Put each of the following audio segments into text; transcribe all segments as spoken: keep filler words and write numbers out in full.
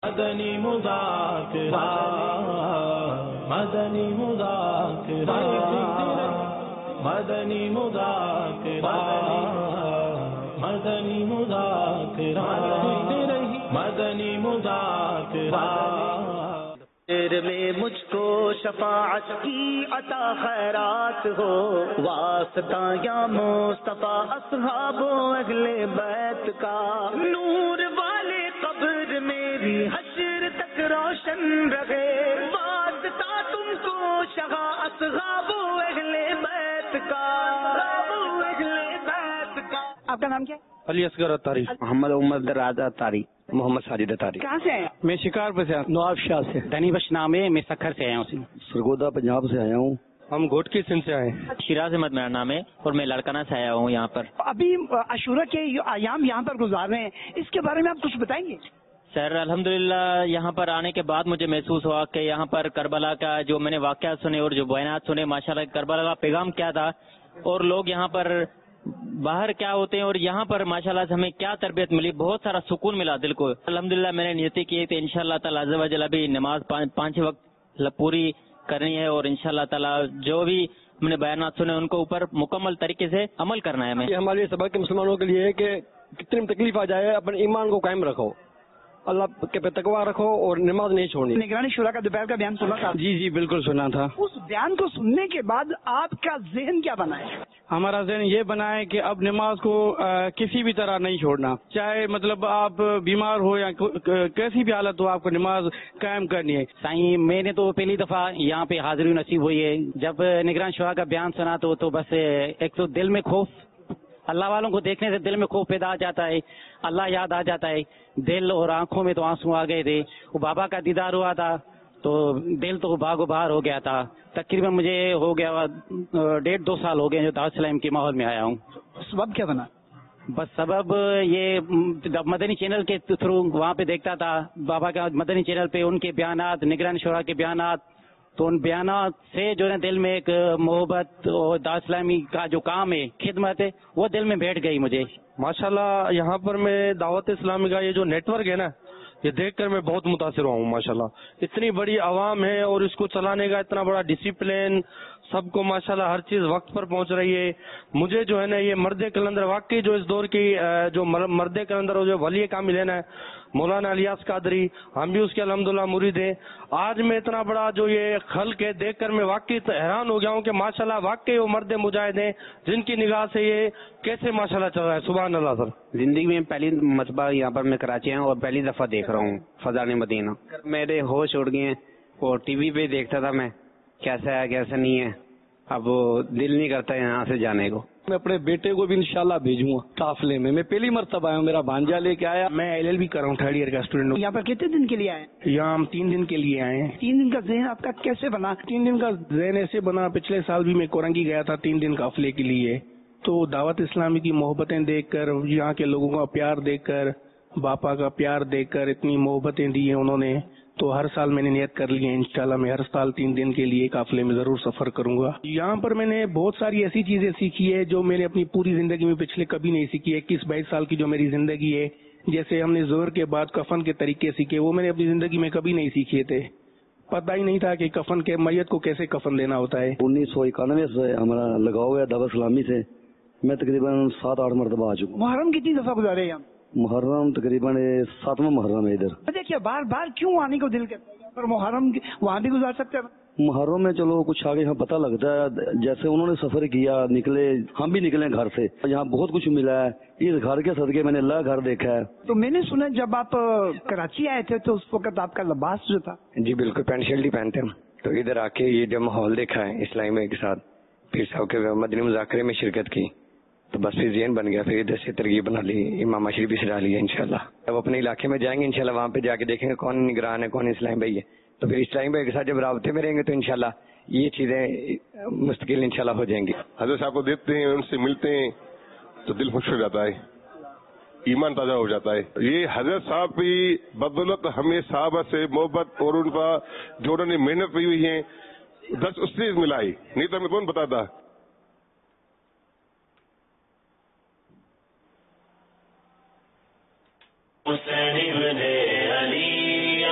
مدنی مذاکرہ مدنی مذاکرہ مدنی مذاکرہ مدنی مذاکرہ مدنی مذاکرہ تیرے میں مجھ کو شفاعت کی عطا خیرات ہو، واسطہ یا مصطفیٰ اصحاب و اہل بیت کا، نور والے قبر میری حشر تک روشن رہے، واسطہ تم کو شہا اصحاب و اہل بیت کا، اہل بیت کا۔ آپ کا نام کیا ہے؟ علی اصغر اتاری۔ محمد عمر راز اتاری۔ محمد ساجد اتاری۔ کہاں سے ہیں؟ میں شکار پہ سے نواب شاہ سے۔ دنی بش نام ہے، میں سکھر سے آیا ہوں۔ سرگودا پنجاب سے آیا ہوں۔ ہم گھوٹکی سندھ سے آئے ہیں۔ شیراز احمد میرا نام ہے اور میں لڑکانہ سے آیا ہوں یہاں پر۔ ابھی عاشورہ کے ایام یہاں پر گزار رہے ہیں، اس کے بارے میں آپ کچھ بتائیں گے؟ سر الحمدللہ یہاں پر آنے کے بعد مجھے محسوس ہوا کہ یہاں پر کربلا کا جو میں نے واقعات سنے اور جو بیانات سنے، ماشاءاللہ کربلا کا پیغام کیا تھا اور لوگ یہاں پر باہر کیا ہوتے ہیں اور یہاں پر ماشاءاللہ سے ہمیں کیا تربیت ملی، بہت سارا سکون ملا دل کو۔ الحمدللہ میں نے نیتی کی تھی انشاءاللہ تعالی عز و جل ابھی نماز پانچ وقت پوری کرنی ہے اور انشاءاللہ تعالی جو بھی ہم نے بیانات سنے ان کو اوپر مکمل طریقے سے عمل کرنا ہے ہمیں۔ یہ ہمارے سبق کے مسلمانوں کے لیے ہے کہ کتنی تکلیف آ جائے اپنے ایمان کو قائم رکھو، اللہ کے پہ تقویٰ رکھو اور نماز نہیں چھوڑنی۔ نگرانی شورا کا دوپہر کا بیان سنا تھا؟ جی جی بالکل سنا تھا۔ اس بیان کو سننے کے بعد آپ کا ذہن کیا بنا ہے؟ ہمارا ذہن یہ بنا ہے کہ اب نماز کو کسی بھی طرح نہیں چھوڑنا، چاہے مطلب آپ بیمار ہو یا کیسی بھی حالت ہو، آپ کو نماز قائم کرنی ہے۔ سائیں میں نے تو پہلی دفعہ یہاں پہ حاضری نصیب ہوئی ہے، جب نگران شورا کا بیان سنا تو تو بس ایک تو دل میں خوف، اللہ والوں کو دیکھنے سے دل میں خوف پیدا آ جاتا ہے، اللہ یاد آ جاتا ہے، دل اور آنکھوں میں تو آنسو آ گئے تھے۔ وہ بابا کا دیدار ہوا تھا تو دل تو باغ و بہار ہو گیا تھا۔ تقریباً مجھے ہو گیا ڈیڑھ دو سال ہو گئے جو دعوت اسلام کے ماحول میں آیا ہوں۔ سبب کیا بنا؟ بس سبب یہ مدنی چینل کے تھرو وہاں پہ دیکھتا تھا بابا کا، مدنی چینل پہ ان کے بیانات، نگران شورا کے بیانات، تو ان بیانات سے جو ہے دل میں ایک محبت اور دعوت اسلامی کا جو کام ہے، خدمت ہے، وہ دل میں بیٹھ گئی مجھے۔ ماشاءاللہ یہاں پر میں دعوت اسلامی کا یہ جو نیٹ ورک ہے نا، یہ دیکھ کر میں بہت متاثر ہوا ہوں۔ ماشاءاللہ اتنی بڑی عوام ہے اور اس کو چلانے کا اتنا بڑا ڈسپلن، سب کو ماشاءاللہ ہر چیز وقت پر پہنچ رہی ہے۔ مجھے جو ہے نا یہ مرد کلندر واقعی جو اس دور کی جو مرد کلندر اور جو ولی کامل ہے نا مولانا الیاس قادری، ہم بھی اس کے الحمدللہ مرید ہیں۔ آج میں اتنا بڑا جو یہ خلق ہے دیکھ کر میں واقعی حیران ہو گیا ہوں کہ ماشاءاللہ واقعی وہ مرد مجاہد ہیں جن کی نگاہ سے یہ کیسے ماشاءاللہ چل رہا ہے۔ سبحان اللہ سر۔ زندگی میں پہلی مرتبہ یہاں پر میں کراچی آیا ہوں اور پہلی دفعہ دیکھ رہا ہوں فضان مدینہ۔ میرے ہوش اڑ گئے ہیں اور ٹی وی پہ دیکھتا تھا میں کیسا ہے کیسا نہیں ہے، اب دل نہیں کرتا یہاں سے جانے کو۔ میں اپنے بیٹے کو بھی انشاءاللہ بھیجوں گا قافلے میں۔ میں پہلی مرتبہ آیا ہوں، میرا بھانجا لے کے آیا۔ میں ایل ایل بی کر رہا ہوں، تھرڈ ایئر کا اسٹوڈنٹ ہوں۔ یہاں پر کتنے دن کے لیے آئے؟ یہاں ہم تین دن کے لیے آئے ہیں۔ تین دن کا ذہن آپ کا کیسے بنا؟ تین دن کا ذہن ایسے بنا، پچھلے سال بھی میں کورنگی گیا تھا تین دن قافلے کے لیے، تو دعوت اسلامی کی محبتیں دیکھ کر، یہاں کے لوگوں کا پیار دیکھ کر، باپا کا پیار دیکھ کر، اتنی محبتیں دی ہیں انہوں نے، تو ہر سال میں نے نیت کر لی ہے انشاءاللہ میں ہر سال تین دن کے لیے قافلے میں ضرور سفر کروں گا۔ یہاں پر میں نے بہت ساری ایسی چیزیں سیکھی ہے جو میں نے اپنی پوری زندگی میں پچھلے کبھی نہیں سیکھی ہے۔ اکیس بائیس سال کی جو میری زندگی ہے، جیسے ہم نے ظہر کے بعد کفن کے طریقے سیکھے، وہ میں نے اپنی زندگی میں کبھی نہیں سیکھے تھے۔ پتہ ہی نہیں تھا کہ کفن کے میت کو کیسے کفن دینا ہوتا ہے۔ انیس سو اکانوے سے ہمارا لگاؤ ہے دعوت اسلامی سے، میں تقریباً سات آٹھ مرتبہ آ چکا ہوں۔ محرم کتنی دفعہ گزارے یہاں؟ محرم تقریباً ساتواں محرم ہے ادھر۔ دیکھیے بار بار کیوں آنے کو دل کرتا ہے؟ پر محرم وہاں بھی گزار سکتے ہیں۔ محرم میں چلو کچھ آگے ہمیں پتہ لگتا ہے، جیسے انہوں نے سفر کیا، نکلے، ہم بھی نکلے گھر سے، یہاں بہت کچھ ملا ہے۔ اس گھر کے صدقے میں نے اللہ گھر دیکھا ہے۔ تو میں نے سنا جب آپ کراچی آئے تھے تو اس وقت آپ کا لباس جو تھا؟ جی بالکل، پینٹ شرٹ ہی پہنتے ہیں، تو ادھر آ کے یہ جو ماحول دیکھا ہے اسلامی کے ساتھ، پھر صاحب کے مدنی مذاکرے میں شرکت کی، تو بس پھر ذہن بن گیا، پھر ادھر سے ترغیب بنا لی، امام شریف بھی سجا لیا انشاءاللہ۔ اب اپنے علاقے میں جائیں گے انشاءاللہ، وہاں پہ جا کے دیکھیں گے کون نگران ہے، کون اسلام بھائی ہے، تو پھر اسلام بھائی کے ساتھ جب رابطے میں رہیں گے تو انشاءاللہ یہ چیزیں مستقل انشاءاللہ ہو جائیں گی۔ حضرت صاحب کو دیکھتے ہیں، ان سے ملتے ہیں تو دل خوش ہو جاتا ہے، ایمان تازہ ہو جاتا ہے۔ یہ حضرت صاحب کی بدولت ہمیں صحابہ سے محبت اور ان کا جو انہوں نے محنت کی ہوئی ہے دس اس سے ملائی، نہیں تو ہمیں کون بتاتا۔ حسین ابن علی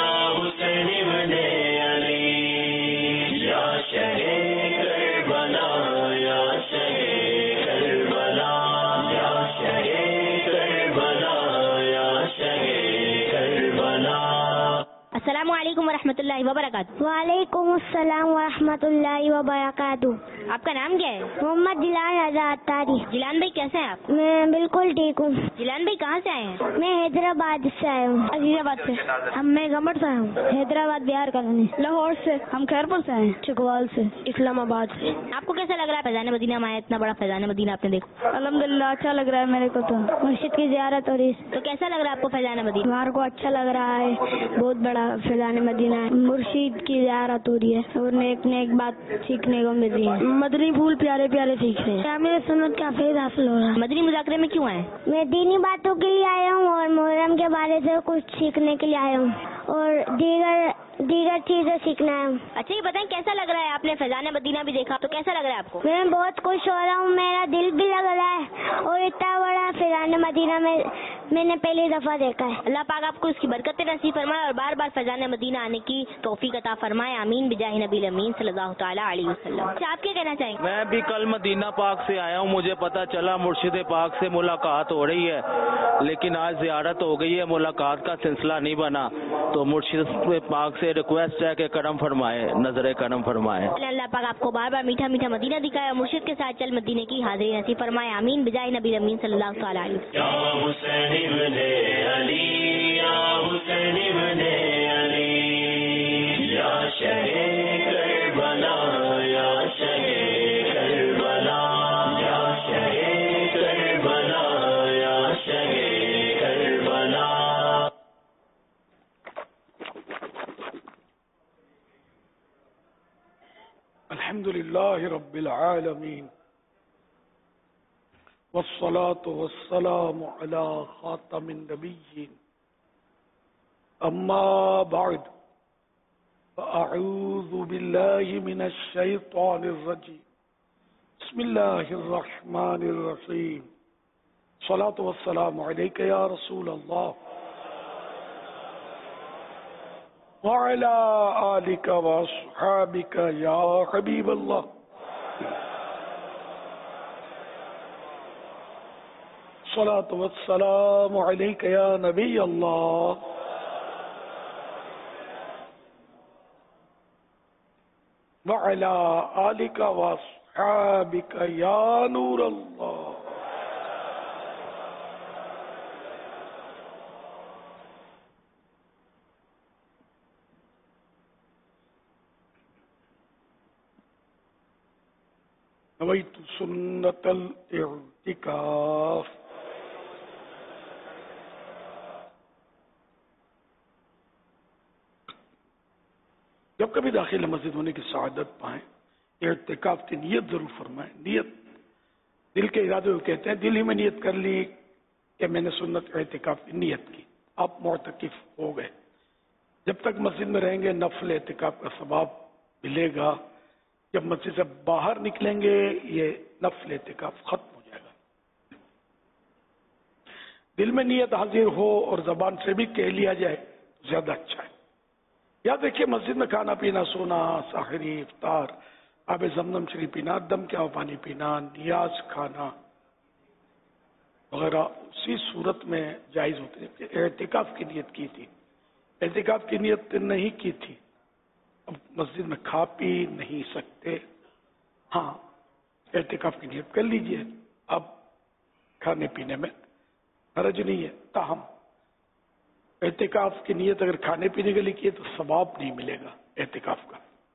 السلام علیکم ورحمۃ اللہ وبرکاتہ. وعلیکم السلام ورحمۃ اللہ وبرکاتہ. آپ کا نام کیا ہے؟ محمد جیلان رضا اتاری. جیلان بھائی کیسے ہیں آپ؟ میں بالکل ٹھیک ہوں. جیلان بھائی کہاں سے آئے ہیں؟ میں حیدرآباد سے آیا ہوں. عزیز آباد سے. ہم میں گمٹ سے آیا ہوں. حیدرآباد بہار کالونی. لاہور سے. ہم خیرپور سے آئے ہیں. چکوال سے. اسلام آباد سے. آپ کو کیسا لگ رہا ہے فیضان مدینہ میں آیا؟ اتنا بڑا فیضان مدینہ آپ نے دیکھا. الحمد للہ اچھا لگ رہا ہے میرے کو. تو مسجد کی زیارت ہو رہی ہے. تو کیسا لگ رہا ہے آپ کو فیضان مدینہ؟ ہمارے کو اچھا لگ رہا ہے. بہت بڑا فیضان مدینہ ہے. مرشید کی زیارت ہو رہی ہے اور نیک نیک بات سیکھنے کو مل رہی ہے. مدنی پھول پیارے پیارے سیکھ رہے ہیں. میرے سنت کا فیض حاصل ہو رہا ہے. مدنی مذاکرے میں کیوں آئے؟ میں دینی باتوں کے لیے آیا ہوں اور محرم کے بارے سے کچھ سیکھنے کے لیے آیا ہوں اور دیگر دیگر چیزیں سیکھنا ہے. اچھا یہ بتائیں کیسا لگ رہا ہے؟ آپ نے فیضان مدینہ بھی دیکھا تو کیسا لگ رہا ہے آپ کو؟ میں بہت خوش ہو رہا ہوں. میرا دل بھی لگ رہا ہے اور اتنا بڑا فیضان مدینہ میں میں نے پہلی دفعہ دیکھا ہے. اللہ پاک آپ کو اس کی برکت نصیب فرمائے اور بار بار فیضان مدینہ آنے کی توفیق عطا فرمائے. آمین بجاہ نبی امین صلی اللہ تعالیٰ علیہ وسلم. اچھا آپ کیا کہنا چاہیں گے؟ میں بھی کل مدینہ پاک سے آیا ہوں. مجھے پتا چلا مرشد پاک سے ملاقات ہو رہی ہے لیکن آج زیارت ہو گئی ہے, ملاقات کا سلسلہ نہیں بنا. تو مرشد پاک سے ریکویسٹ ہے کہ کرم فرمائے, نظر کرم فرمائے. اللہ پاک آپ کو بار بار میٹھا میٹھا مدینہ دکھائے اور مرشد کے ساتھ چل مدینے کی حاضری نصیب فرمائے. آمین بجاہ نبی امین صلی اللہ تعالیٰ علیہ وسلم. یا حسین ابن علی یا حسین ابن علی یا شہ کربلا یا شہ کربلا یا شہ کربلا یا شہ کربلا. الحمد لله رب العالمين والصلاة والسلام على خاتم النبيين أما بعد فأعوذ بالله من الشيطان الرجيم بسم الله الرحمن الرحيم الصلاة والسلام عليك يا رسول الله وعلى آلك وأصحابك يا حبيب الله الصلاة والسلام عليك يا نبي الله وعلى آلك وأصحابك يا نور الله. نويت سنة الاعتكاف. جب کبھی داخل مسجد ہونے کی سعادت پائیں اعتکاف کی نیت ضرور فرمائیں. نیت دل کے ارادے کو کہتے ہیں. دل ہی میں نیت کر لی کہ میں نے سنت اعتکاف کی نیت کی, آپ معتکف ہو گئے. جب تک مسجد میں رہیں گے نفل اعتکاف کا ثواب ملے گا. جب مسجد سے باہر نکلیں گے یہ نفل اعتکاف ختم ہو جائے گا. دل میں نیت حاضر ہو اور زبان سے بھی کہہ لیا جائے تو زیادہ اچھا ہے. یا دیکھیے مسجد میں کھانا پینا, سونا, ساحری, افطار, آب زمزم شریف پینا, دم کیا پانی پینا, نیاز کھانا وغیرہ اسی صورت میں جائز ہوتے ہیں. اعتکاف کی نیت کی تھی, اعتکاف کی نیت نہیں کی تھی, اب مسجد میں کھا پی نہیں سکتے. ہاں اعتکاف کی نیت کر لیجئے, اب کھانے پینے میں حرج نہیں ہے. تاہم اعتکاف کی نیت اگر کھانے پینے کے لیے کیے تو ثواب نہیں ملے گا اعتکاف کا.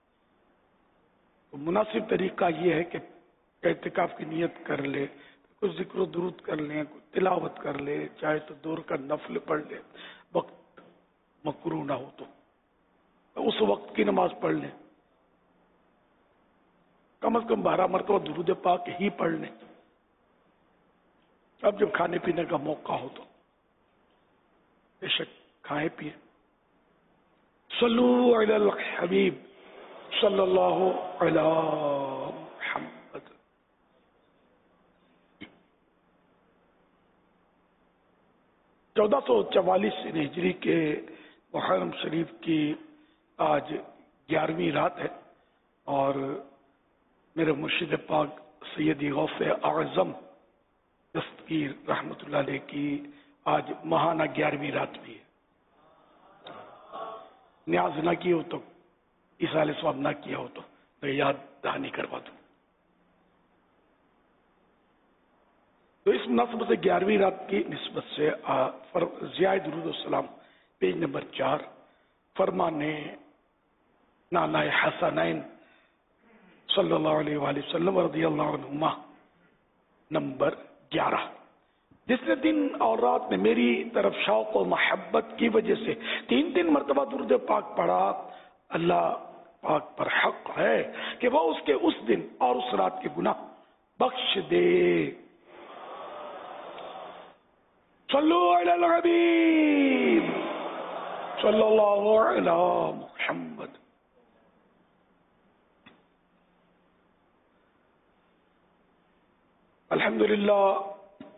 تو مناسب طریقہ یہ ہے کہ اعتکاف کی نیت کر لے, کچھ ذکر و درود کر لیں, کچھ تلاوت کر لے, چاہے تو دور کا نفل پڑھ لے, وقت مکروہ نہ ہو تو اس وقت کی نماز پڑھ لیں. کم از کم بارہ مرتبہ درود پاک ہی پڑھ لیں. اب جب کھانے پینے کا موقع ہو تو بے شک کھائیں پیے. صلو علی الحبیب صلی اللہ علی محمد. چودہ سو چوالیس ہجری کے محرم شریف کی آج گیارہویں رات ہے اور میرے مرشد پاک سیدی غوث اعظم دستگیر رحمت اللہ علیہ کی آج ماہانہ گیارہویں رات بھی ہے. न्याज ना किए हो तो इसाले स्वाब ना किया हो तो, तो याद दहानी करवा दूं। तो इस नस्ब से ग्यारहवीं रात की निस्बत से ज़ियाए दुरूद सलाम पेज नंबर चार, फरमाने नानाए हसनैन सल्लल्लाहु अलैहि वसल्लम रज़ियल्लाहु अन्हुमा नंबर ग्यारह। जिसने दिन और रात में मेरी तरफ शौक और मोहब्बत की वजह से तीन तीन मरतबा दुरूद पाक पढ़ा, अल्लाह पाक पर हक है कि वह उसके उस दिन और उस रात के गुनाह बख्श दे। सल्लु अलल हबीब सल्लल्लाहु अलैहि मुहम्मद। अल्हम्दुलिल्लाह,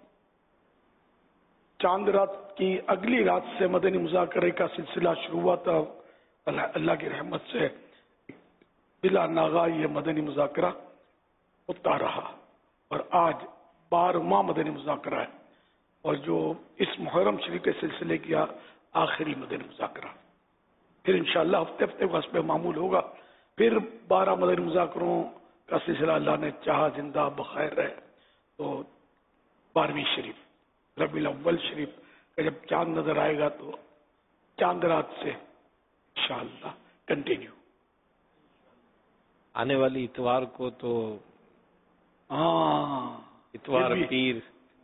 चांद रात की अगली रात से मदनी मुज़ाकरे का सिलसिला शुरू हुआ था। अल्लाह की रहमत से बिला नागा ये मदनी मुज़ाकरा होता रहा और आज बारहवां मदनी मुज़ाकरा है और जो इस मुहर्रम शरीफ के सिलसिले की आखिरी मदनी मुज़ाकरा। फिर इंशाअल्लाह हफ्ते हफ्ते वस्प मामूल होगा, फिर बारह मदनी मुज़ाकरों का सिलसिला अल्लाह ने चाहा जिंदा बखैर रहे तो बारहवीं शरीफ रबीउल अव्वल शरीफ का जब चांद नजर आएगा तो चांद रात से इंशाअल्लाह कंटिन्यू। आने वाली इतवार को तो हाँ इतवार पीर,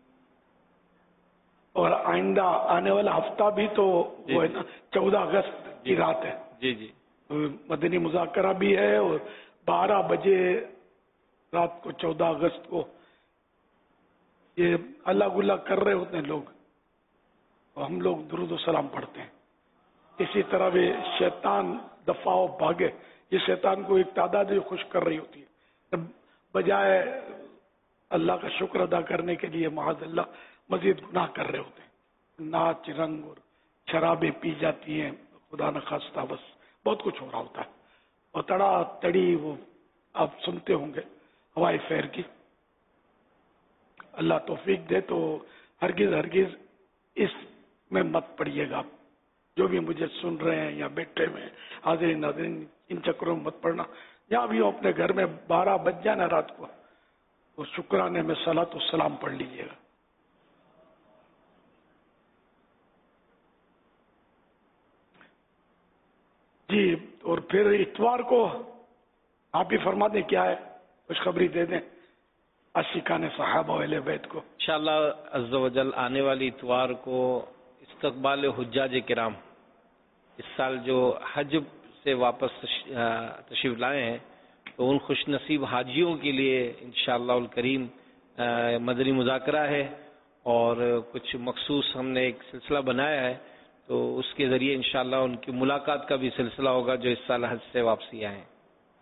और आइंदा आने वाला हफ्ता भी तो वो है ना चौदह अगस्त की रात है। जी जी, मदनी मुज़ाकरा भी है और बारह बजे रात को चौदह अगस्त को ये अल्लाह गुल्ला कर रहे होते हैं लोग और हम लोग दुरूद व सलाम पढ़ते हैं। इसी तरह वे शैतान दफाओ भागे, ये शैतान को एक तादाद ही खुश कर रही होती है, बजाय अल्लाह का शुक्र अदा करने के लिए माज़अल्लाह मजीद गुनाह कर रहे होते हैं। नाच रंग और शराबें पी जाती हैं, खुदा न खास्ता, बस बहुत कुछ हो रहा होता है और तड़ा तड़ी वो आप सुनते होंगे हवाई फैर की। अल्लाह तौफीक दे तो हरगिज हरगिज इसमें मत पड़िएगा। आप जो भी मुझे सुन रहे हैं या बैठे में हाजिर नाज़रीन, इन चक्करों में मत पड़ना। जहाँ भी हो अपने घर में बारह बज जाए ना रात को तो शुक्राने में सलात व सलाम पढ़ लीजिएगा। जी, और फिर इतवार को आप ही फरमा दें क्या है, खुशखबरी दे दें आशिकाने सहाबा अहले बैत को। इंशाअल्लाह अज़्ज़ा वजल आने वाली इतवार को इस्तक़बाल हुज्जाज किराम, इस साल जो हज से वापस तशरीफ लाए हैं तो उन खुश नसीब हाजियों के लिए इंशाअल्लाह उल करीम मदनी मुज़ाकरा है और कुछ मखसूस हमने एक सिलसिला बनाया है तो उसके ज़रिए इंशाअल्लाह उनकी मुलाकात का भी सिलसिला होगा जो इस साल हज से वापसी आए हैं।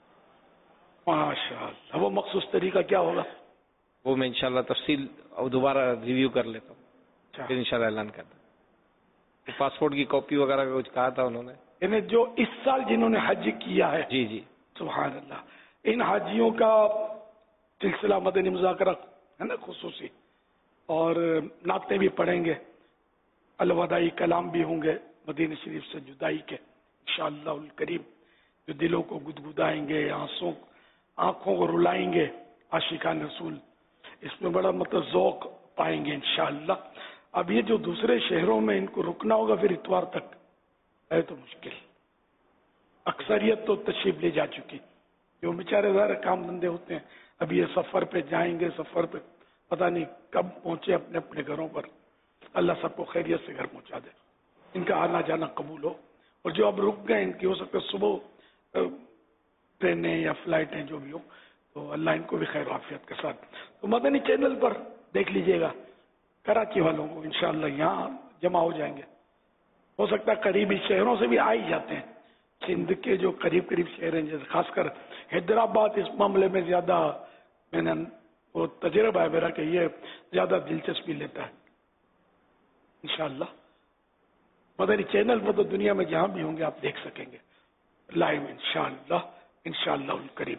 माशाअल्लाह, वो मखसूस तरीका क्या होगा वो मैं इंशाअल्लाह तफसील दोबारा रिव्यू कर लेता हूँ, फिर इंशाअल्लाह ऐलान करता हूँ। पासपोर्ट की कॉपी वगैरह का कुछ कहा था उन्होंने, यानी जो इस साल जिन्होंने हज किया है। जी जी, सुभान अल्लाह, इन हाजियों का सिलसिला मदनी मुज़ाकरा है ना खुसूसी, और नाते भी पढ़ेंगे, अलवदाई कलाम भी होंगे मदीना शरीफ से जुदाई के इंशाअल्लाह उल करीम, जो दिलों को गुदगुदाएंगे, आंसू आंखों को रुलाएंगे। आशिकान रसूल इसमें बड़ा मतलब ज़ौक़ पाएंगे इंशाअल्लाह। अब ये जो दूसरे शहरों में इनको रुकना होगा फिर इतवार तक है तो मुश्किल, अक्सरियत तो तशरीफ ले जा चुकी, जो बेचारे ज़रा काम धंधे होते हैं अब ये सफ़र पे जाएंगे, सफ़र पे पता नहीं कब पहुंचे अपने अपने घरों पर। अल्लाह सबको खैरियत से घर पहुंचा दे, इनका आना जाना कबूल हो। और जो अब रुक गए इनकी हो सकता है सुबह ट्रेनें या फ्लाइटें जो भी हो तो अल्लाह इनको भी खैर आफियत के साथ। तो मदनी चैनल पर देख लीजिएगा, कराची वालों को इंशाअल्लाह यहाँ जमा हो जाएंगे। हो सकता है करीबी शहरों से भी आ ही जाते हैं, सिंध के जो करीब करीब शहर हैं, जैसे खासकर हैदराबाद इस मामले में ज्यादा मैंने वो तजुर्बा है मेरा कि ये ज्यादा दिलचस्पी लेता है। इंशाअल्लाह मदनी चैनल पर तो दुनिया में जहां भी होंगे आप देख सकेंगे लाइव इंशाअल्लाह इंशाअल्लाह उल करीम।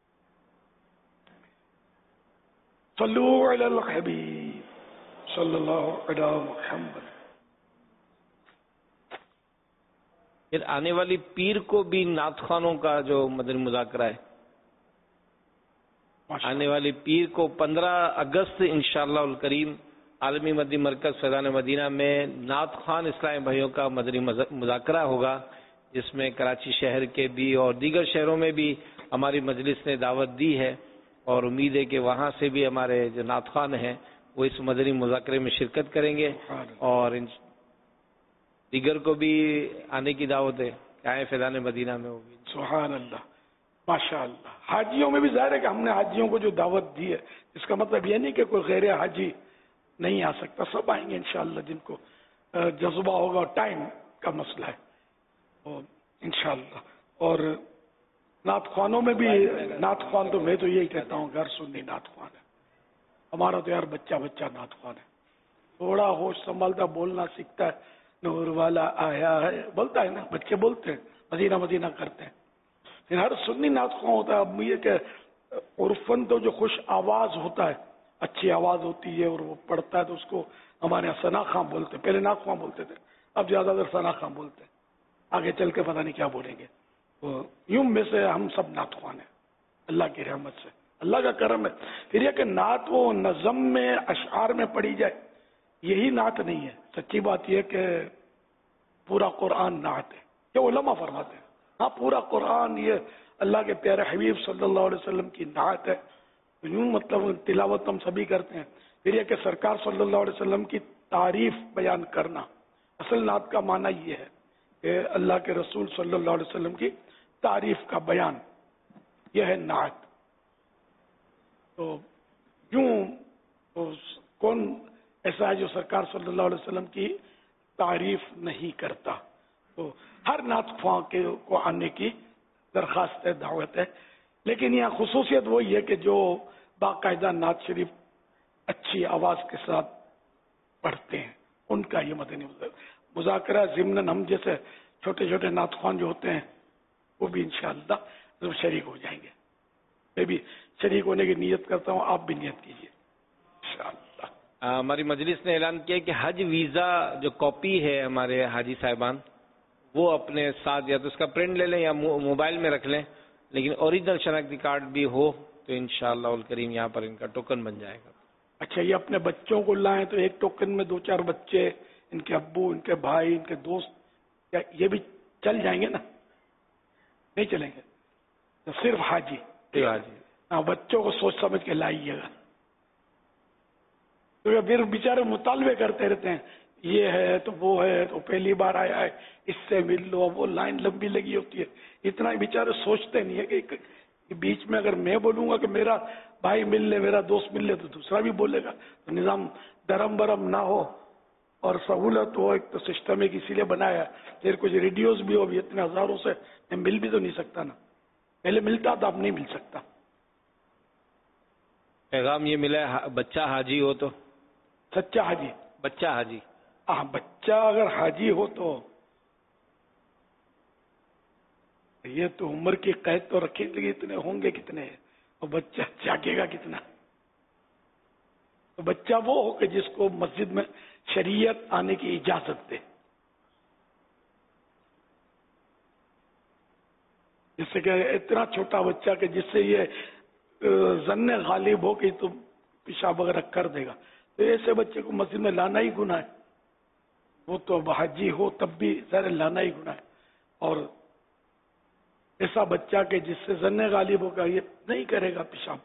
सल्लु अलल हबीब सल्लल्लाहु अलैहि मुहम्मद। پھر آنے والی پیر کو بھی نعت خوانوں کا جو مدنی مذاکرہ ہے، آنے والی پیر کو پندرہ اگست انشاءاللہ الکریم عالمی مدنی مرکز فیضان مدینہ میں نعت خوان اسلامی بھائیوں کا مدنی مذاکرہ ہوگا، جس میں کراچی شہر کے بھی اور دیگر شہروں میں بھی ہماری مجلس نے دعوت دی ہے، اور امید ہے کہ وہاں سے بھی ہمارے جو نعت خوان ہیں وہ اس مدنی مذاکرے میں شرکت کریں گے، اور دیگر کو بھی آنے کی دعوت ہے کہ آئے فیضان مدینہ میں ہوگی۔ سبحان اللہ، ماشاء اللہ۔ حاجیوں میں بھی ظاہر ہے کہ ہم نے حاجیوں کو جو دعوت دی ہے، اس کا مطلب یہ نہیں کہ کوئی غیر حاجی نہیں آ سکتا، سب آئیں گے انشاءاللہ جن کو جذبہ ہوگا، اور ٹائم کا مسئلہ ہے انشاءاللہ۔ اور نعت خوانوں میں بھی، نعت خوان تو میں تو یہی کہتا ہوں گھر سنی نعت خوان ہے، ہمارا تو یار بچہ بچہ نعت خوان ہے، تھوڑا ہوش سنبھالتا بولنا سیکھتا ہے، نور والا آیا ہے بولتا ہے نا، بچے بولتے ہیں، مدینہ مدینہ کرتے ہیں، پھر ہر سنی نعت خوان ہوتا ہے۔ اب یہ کہ عرفن تو جو خوش آواز ہوتا ہے، اچھی آواز ہوتی ہے اور وہ پڑھتا ہے تو اس کو ہمارے یہاں ثنا خاں بولتے ہیں، پہلے نعت خوان بولتے تھے، اب زیادہ تر ثنا خاں بولتے ہیں، آگے چل کے پتہ نہیں کیا بولیں گے۔ یوں میں سے ہم سب نعت خوان ہیں اللہ کی رحمت سے، اللہ کا کرم ہے۔ پھر یہ کہ نعت وہ نظم میں اشعار میں پڑھی جائے یہی نعت نہیں ہے، سچی بات یہ کہ پورا قرآن نعت ہے، یہ علماء فرماتے ہیں، ہاں پورا قرآن یہ اللہ کے پیارے حبیب صلی اللہ علیہ وسلم کی نعت ہے، یوں مطلب تلاوت ہم سبھی کرتے ہیں۔ پھر یہ کہ سرکار صلی اللہ علیہ وسلم کی تعریف بیان کرنا، اصل نعت کا معنی یہ ہے کہ اللہ کے رسول صلی اللہ علیہ وسلم کی تعریف کا بیان، یہ ہے نعت۔ تو یوں کون ایسا ہے جو سرکار صلی اللہ علیہ وسلم کی تعریف نہیں کرتا؟ تو ہر نعت خواں کے کو آنے کی درخواست ہے، دعوت ہے، لیکن یہاں خصوصیت وہی ہے کہ جو باقاعدہ نعت شریف اچھی آواز کے ساتھ پڑھتے ہیں ان کا یہ مدنی مذاکرہ ضمن ہم جیسے چھوٹے چھوٹے نعت خوان جو ہوتے ہیں وہ بھی انشاءاللہ شریک ہو جائیں گے۔ میں بھی شریک ہونے کی نیت کرتا ہوں، آپ بھی نیت کیجیے انشاءاللہ۔ ہماری مجلس نے اعلان کیا کہ حج ویزا جو کاپی ہے ہمارے حاجی صاحبان وہ اپنے ساتھ یا تو اس کا پرنٹ لے لیں یا موبائل میں رکھ لیں، لیکن اوریجنل شناختی کارڈ بھی ہو تو انشاءاللہ الکریم یہاں پر ان کا ٹوکن بن جائے گا۔ اچھا، یہ اپنے بچوں کو لائیں تو ایک ٹوکن میں دو چار بچے، ان کے ابو، ان کے بھائی، ان کے دوست، کیا یہ بھی چل جائیں گے نا؟ نہیں چلیں گے تو صرف حاجی حاجی ہاں، بچوں کو سوچ سمجھ کے لائیے گا، تو پھر بیچارے مطالبے کرتے رہتے ہیں، یہ ہے تو وہ ہے تو پہلی بار آیا ہے اس سے مل لو، وہ لائن لمبی لگی ہوتی ہے، اتنا بیچارے سوچتے نہیں ہے کہ بیچ میں اگر میں بولوں گا کہ میرا بھائی مل لے، میرا دوست مل لے تو دوسرا بھی بولے گا، تو نظام درم برم نہ ہو اور سہولت ہو، ایک تو سسٹم ایک اسی لیے بنایا ہے، پھر کچھ ریڈیوز بھی ہو، بھی اتنے ہزاروں سے میں مل بھی تو نہیں سکتا نا، پہلے ملتا تھا اب نہیں مل سکتا۔ پیغام یہ ملا ہے بچہ حاجی ہو تو سچا حاجی، بچہ حاجی، ہاں بچہ اگر حاجی ہو تو یہ تو عمر کی قید تو رکھیں گے، اتنے ہوں گے کتنے، اور بچہ جاگے گا کتنا؟ تو بچہ وہ ہو کہ جس کو مسجد میں شریعت آنے کی اجازت دے، جس سے کہ اتنا چھوٹا بچہ کہ جس سے یہ ظن غالب ہو کہ تو پیشاب وغیرہ کر دے گا، تو ایسے بچے کو مسجد میں لانا ہی گناہ ہے، وہ تو حاجی ہو تب بھی ظاہر لانا ہی گناہ ہے، اور ایسا بچہ کہ جس سے ظن غالب ہوگا یہ نہیں کرے گا پیشاب،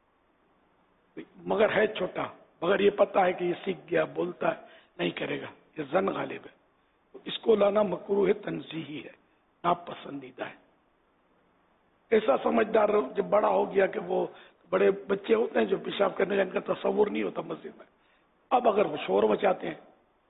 مگر ہے چھوٹا، مگر یہ پتا ہے کہ یہ سیکھ گیا، بولتا ہے، نہیں کرے گا، یہ ظن غالب ہے، تو اس کو لانا مکروہ ہے، تنزیہی ہے، ناپسندیدہ ہے۔ ایسا سمجھدار جب بڑا ہو گیا کہ وہ بڑے بچے ہوتے ہیں جو پیشاب کرنے کا ان کا تصور نہیں ہوتا مسجد میں، اب اگر وہ شور مچاتے ہیں،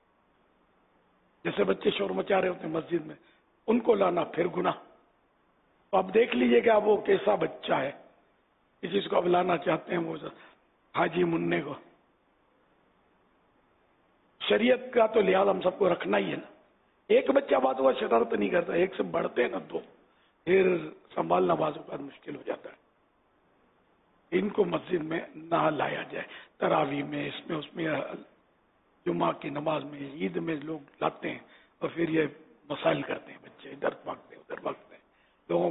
جیسے بچے شور مچا رہے ہوتے ہیں مسجد میں، ان کو لانا پھر گناہ۔ تو آپ دیکھ لیجئے کہ اب وہ کیسا بچہ ہے، اس چیز کو اب لانا چاہتے ہیں وہ حاجی مننے کو۔ شریعت کا تو لحاظ ہم سب کو رکھنا ہی ہے نا، ایک بچہ بعض اوقات شرارت نہیں کرتا، ایک سے بڑھتے ہیں نا دو، پھر سنبھالنا بعض اوقات مشکل ہو جاتا ہے۔ ان کو مسجد میں نہ لایا جائے، تراویح میں، اس میں اس میں، جمعہ کی نماز میں، عید میں لوگ لاتے ہیں اور پھر یہ مسائل کرتے ہیں بچے ادھر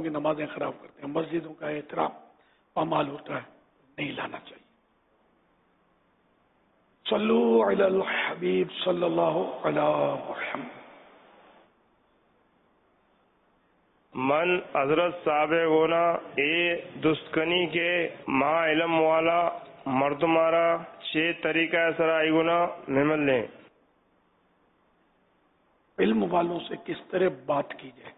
کی نمازیں خراب کرتے ہیں، مسجدوں کا احترام پامال ہوتا ہے، نہیں لانا چاہیے. صلو علی الحبیب صلی اللہ علی محمد. من حضرت صاحب گونا اے دستکنی کے ما علم والا مردمارا چھ طریقہ سرائی گنا نمل لیں. علم والوں سے کس طرح بات کی جائے.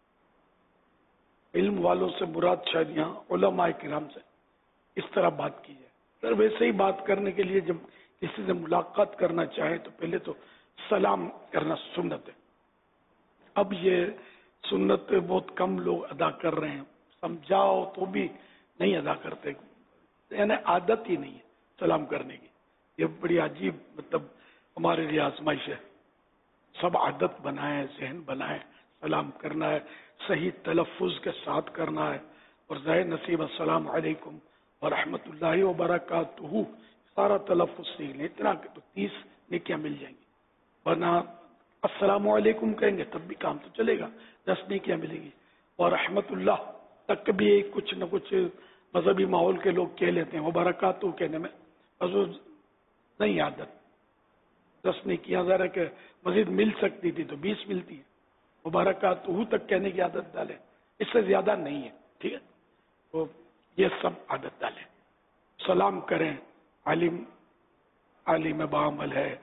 علم والوں سے مراد شاید یہاں علماء کرام سے اس طرح بات کی جائے. سر ویسے ہی بات کرنے کے لیے جب کسی سے ملاقات کرنا چاہے تو پہلے تو سلام کرنا سنت ہے. اب یہ سنت بہت کم لوگ ادا کر رہے ہیں، سمجھاؤ تو بھی نہیں ادا کرتے، یعنی عادت ہی نہیں ہے سلام کرنے کی. یہ بڑی عجیب مطلب ہمارے لیے آزمائش ہے. سب عادت بنائیں، ذہن بنائیں، سلام کرنا ہے صحیح تلفظ کے ساتھ کرنا ہے. اور ظاہر نصیب السلام علیکم ورحمۃ اللہ وبرکاتہ سارا تلفظ سیکھ لیں، اتنا کہ تو تیس نیکیاں مل جائیں گی. ورنہ السلام علیکم کہیں گے تب بھی کام تو چلے گا، دس نیکیاں ملیں گی. اور رحمت اللہ تک بھی کچھ نہ کچھ مذہبی ماحول کے لوگ کہہ لیتے ہیں، وبرکاتہ کہنے میں حضور نہیں عادت. دس نیکیاں ذرا کہ مزید مل سکتی تھی تو بیس ملتی ہے. وبرکاتہ تک کہنے کی عادت ڈالیں، اس سے زیادہ نہیں ہے. ٹھیک ہے، تو یہ سب عادت ڈالیں. سلام کریں. عالم عالم بعمل ہے،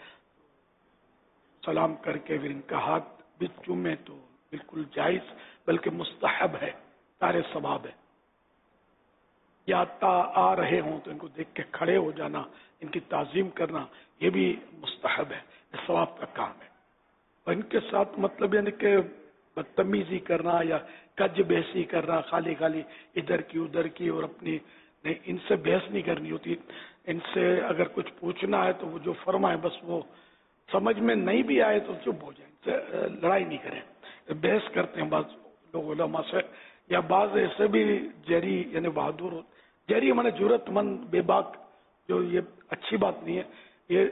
سلام کر کے پھر ان کا ہاتھ بھی چومیں تو بالکل جائز بلکہ مستحب ہے، تارے ثواب ہے. یا تا آ رہے ہوں تو ان کو دیکھ کے کھڑے ہو جانا، ان کی تعظیم کرنا، یہ بھی مستحب ہے، یہ ثواب کا کام ہے. اور ان کے ساتھ مطلب یعنی کہ بدتمیزی کرنا یا کج بحثی کرنا، خالی خالی ادھر کی ادھر کی، اور اپنی نہیں، ان سے بحث نہیں کرنی ہوتی. ان سے اگر کچھ پوچھنا ہے تو وہ جو فرمائے بس وہ سمجھ میں نہیں بھی آئے تو چپ ہو جائیں، لڑائی نہیں کریں. بحث کرتے ہیں بعض لوگ علماء سے، یا بعض ایسے بھی جری یعنی بہادر جری مانے جرت مند بے باک، جو یہ اچھی بات نہیں ہے. یہ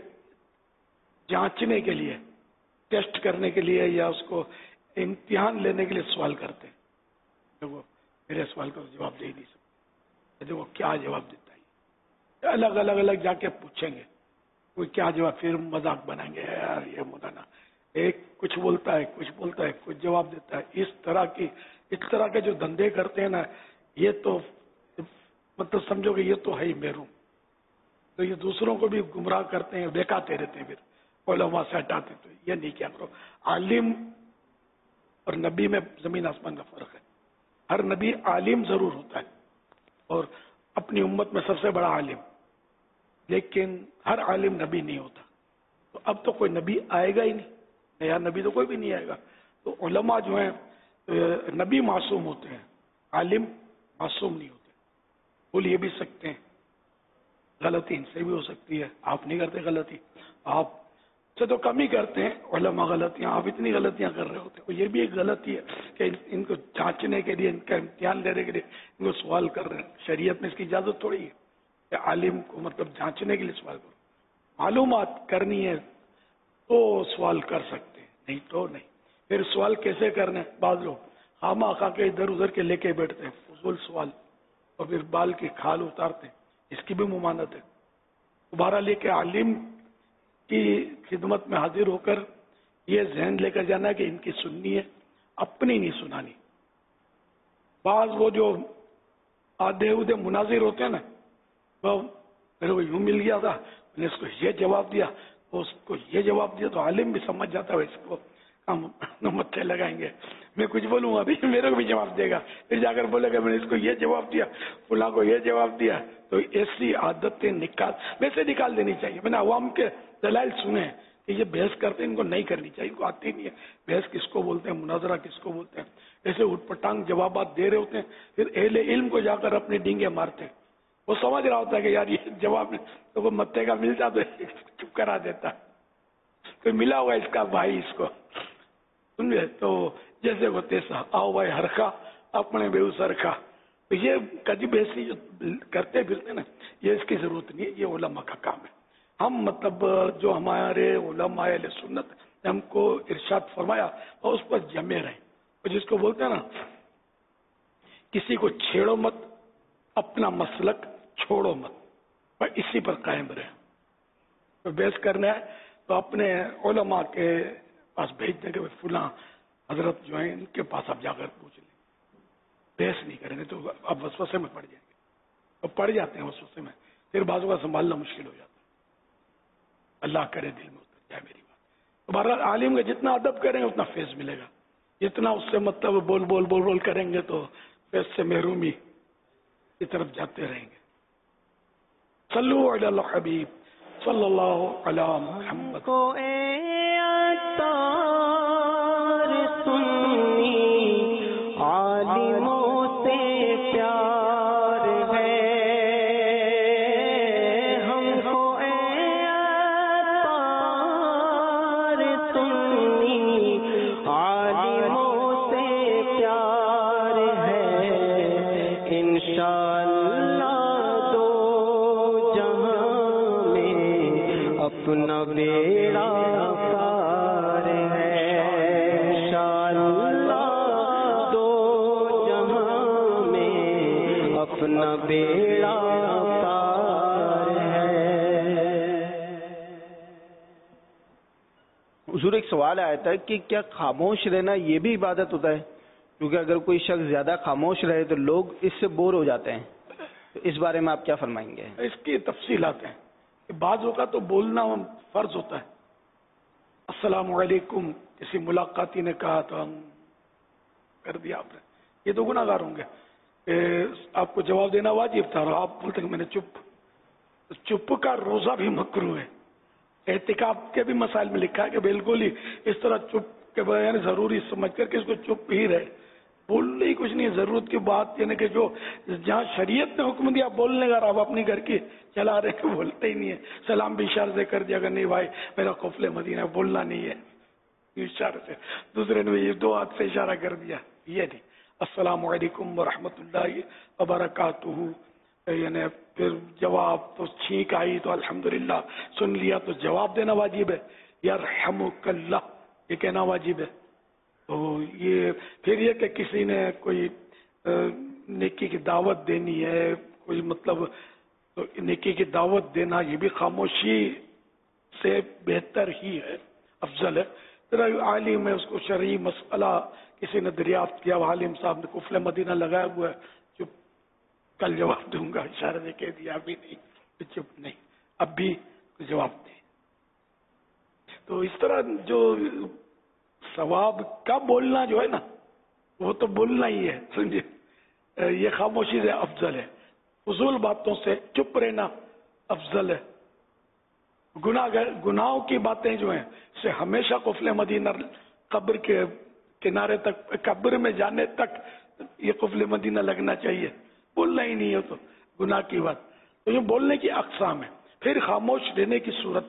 جانچنے کے لیے، ٹیسٹ کرنے کے لیے یا اس کو امتحان لینے کے لیے سوال کرتے ہیں. دیکھو میرے سوال کا جواب دے ہی نہیں سکتے، دیکھو کیا جواب دیتا ہے. الگ الگ الگ جا کے پوچھیں گے کوئی کیا جواب، پھر مذاق بنائیں گے یار یہ مولانا ایک کچھ بولتا ہے کچھ بولتا ہے کچھ جواب دیتا ہے. اس طرح کی اس طرح کے جو دھندے کرتے ہیں نا، یہ تو مطلب سمجھو کہ یہ تو ہے ہی محروم. تو یہ دوسروں کو بھی گمراہ کرتے ہیں، بہکاتے رہتے ہیں، پھر علماء سے ہٹاتے. تو یہ نہیں کیا کرو. عالم اور نبی میں زمین آسمان کا فرق ہے. ہر نبی عالم ضرور ہوتا ہے اور اپنی امت میں سب سے بڑا عالم، لیکن ہر عالم نبی نہیں ہوتا. تو اب تو کوئی نبی آئے گا ہی نہیں، نیا نبی تو کوئی بھی نہیں آئے گا. تو علماء جو ہیں نبی معصوم ہوتے ہیں، عالم معصوم نہیں ہوتے. بول یہ بھی سکتے ہیں، غلطی ان سے بھی ہو سکتی ہے. آپ نہیں کرتے غلطی، آپ سے تو کم ہی کرتے ہیں علماء غلطیاں، آپ اتنی غلطیاں کر رہے ہوتے ہیں. یہ بھی ایک غلطی ہے کہ ان کو جانچنے کے لیے، ان کا امتحان لینے کے لیے ان کو سوال کر رہے ہیں. شریعت میں اس کی اجازت تھوڑی ہے کہ عالم کو مطلب جانچنے کے لیے سوال کرو. معلومات کرنی ہے تو سوال کر سکتے ہیں، نہیں تو نہیں. پھر سوال کیسے کرنے؟ بعض لوگ خامہ خا کے ادھر ادھر کے لے کے بیٹھتے ہیں فضول سوال، اور پھر بال کی کھال اتارتے ہیں. اس کی بھی ممانت ہے. دوبارہ لے کے عالم کی خدمت میں حاضر ہو کر یہ ذہن لے کر جانا کہ ان کی سننی ہے، اپنی نہیں سنانی. بعض وہ جو آدھے ادھے مناظر ہوتے ہیں نا، وہ میرے کو یوں مل گیا تھا، میں نے اس کو یہ جواب دیا، تو اس کو یہ جواب دیا، تو عالم بھی سمجھ جاتا ہے اس کو ہم متھے لگائیں گے. میں کچھ بولوں گا ابھی میرے کو بھی جواب دے گا، پھر جا کر بولے گا میں نے اس کو یہ جواب دیا، فلاں کو یہ جواب دیا. تو ایسی عادتیں نکال ویسے نکال دینی چاہیے. میں نے عوام کے دلائل سنے ہیں کہ یہ بحث کرتے ہیں، ان کو نہیں کرنی چاہیے، ان کو آتی نہیں ہے. بحث کس کو بولتے ہیں، مناظرہ کس کو بولتے ہیں. ایسے اٹھ پٹانگ جوابات دے رہے ہوتے ہیں، پھر اہل علم کو جا کر اپنے ڈینگے مارتے ہیں. وہ سمجھ رہا ہوتا ہے کہ یار یہ جواب تو وہ متے کا ملتا تو چپ کرا دیتا، کوئی ملا ہوا اس کا بھائی اس کو سمجھے. تو جیسے وہ تیسا آؤ بھائی ہرخا اپنے بے سرخا. تو یہ کجب ایسی جو کرتے پھرتے نا، یہ اس کی ضرورت نہیں ہے، یہ علماء کا کام ہے. ہم مطلب جو ہمارے علماء اہل سنت نے ہم کو ارشاد فرمایا اور اس پر جمے رہیں. اور جس کو بولتے ہیں نا کسی کو چھیڑو مت، اپنا مسلک چھوڑو مت، اور اسی پر قائم رہے. تو بحث کرنا ہے تو اپنے علماء کے پاس بھیج دیں کہ فلاں حضرت جو ہیں ان کے پاس آپ جا کر پوچھ لیں. بحث نہیں کریں گے تو آپ وسوسے میں پڑ جائیں گے، اور پڑ جاتے ہیں وسوسے میں، پھر بعض کا سنبھالنا مشکل ہو جاتا ہے. اللہ کرے دل میں اتر جائے میری بات. بہرحال عالم کا جتنا ادب کریں گے اتنا فیض ملے گا، جتنا اس سے مطلب بول بول بول بول کریں گے تو فیض سے محرومی کی طرف جاتے رہیں گے. صلو علی الحبیب صلی اللہ علی محمد. کو اے عطار سنی عالموں سے پیار ہے، ہم کو اے عطار سنی عالموں سے پیار ہے، انشاءاللہ دو جہاں میں اپنا بیڑا پار ہے، انشاءاللہ دو جہاں میں اپنا بیڑا پار ہے. حضور ایک سوال آیا تھا کہ کیا خاموش رہنا یہ بھی عبادت ہوتا ہے؟ کیونکہ اگر کوئی شخص زیادہ خاموش رہے تو لوگ اس سے بور ہو جاتے ہیں، تو اس بارے میں آپ کیا فرمائیں گے؟ اس کی تفصیلات ہیں کہ بعضوں کا تو بولنا فرض ہوتا ہے. السلام علیکم کسی ملاقاتی نے کہا تو ہم کر دیا آپ نے، یہ تو گناہ گار ہوں گے. آپ کو جواب دینا واجب تھا اور آپ بولتے کہ میں نے چپ. چپ کا روزہ بھی مکروہ ہے. اعتکاف کے بھی مسائل میں لکھا ہے کہ بالکل ہی اس طرح چپ کے بیان ضروری سمجھ کر کے اس کو چپ ہی رہے، بولنے ہی کچھ نہیں. ضرورت کی بات یعنی کہ جو جہاں شریعت نے حکم دیا بولنے کا، آپ اپنی گھر کی چلا رہے کہ بولتے ہی نہیں ہے. سلام بھی اشارے سے کر دیا کہ نہیں بھائی میرا قفل مدینہ بولنا نہیں ہے، اشارے سے. دوسرے نے یہ دو ہاتھ سے اشارہ کر دیا، یہ نہیں. السلام علیکم ورحمۃ اللہ وبرکاتہ، یعنی پھر جواب تو چھینک آئی تو الحمدللہ سن لیا تو جواب دینا واجب ہے. یرحمک اللہ یہ کہنا واجب ہے. تو یہ پھر یہ کہ کسی نے کوئی نیکی کی دعوت دینی ہے، کوئی مطلب تو نیکی کی دعوت دینا یہ بھی خاموشی سے بہتر ہی ہے، افضل ہے. ذرا عالم ہے، اس کو شرعی مسئلہ کسی نے دریافت کیا، عالم صاحب نے قفل مدینہ لگایا ہوا ہے، چپ کل جواب دوں گا، اشارے سے کہہ دیا ابھی نہیں، چپ نہیں اب بھی جواب دیں. تو اس طرح جو ثواب کا بولنا جو ہے نا وہ تو بولنا ہی ہے، سمجھے. یہ خاموشی سے افضل ہے، فضول باتوں سے چپ رہنا افضل ہے. گناہ گناہوں کی باتیں جو ہیں سے ہمیشہ قفل مدینہ قبر کے کنارے تک، قبر میں جانے تک یہ قفل مدینہ لگنا چاہیے. بولنا ہی نہیں ہے تو گناہ کی بات. تو یہ بولنے کی اقسام ہے. پھر خاموش رہنے کی صورت،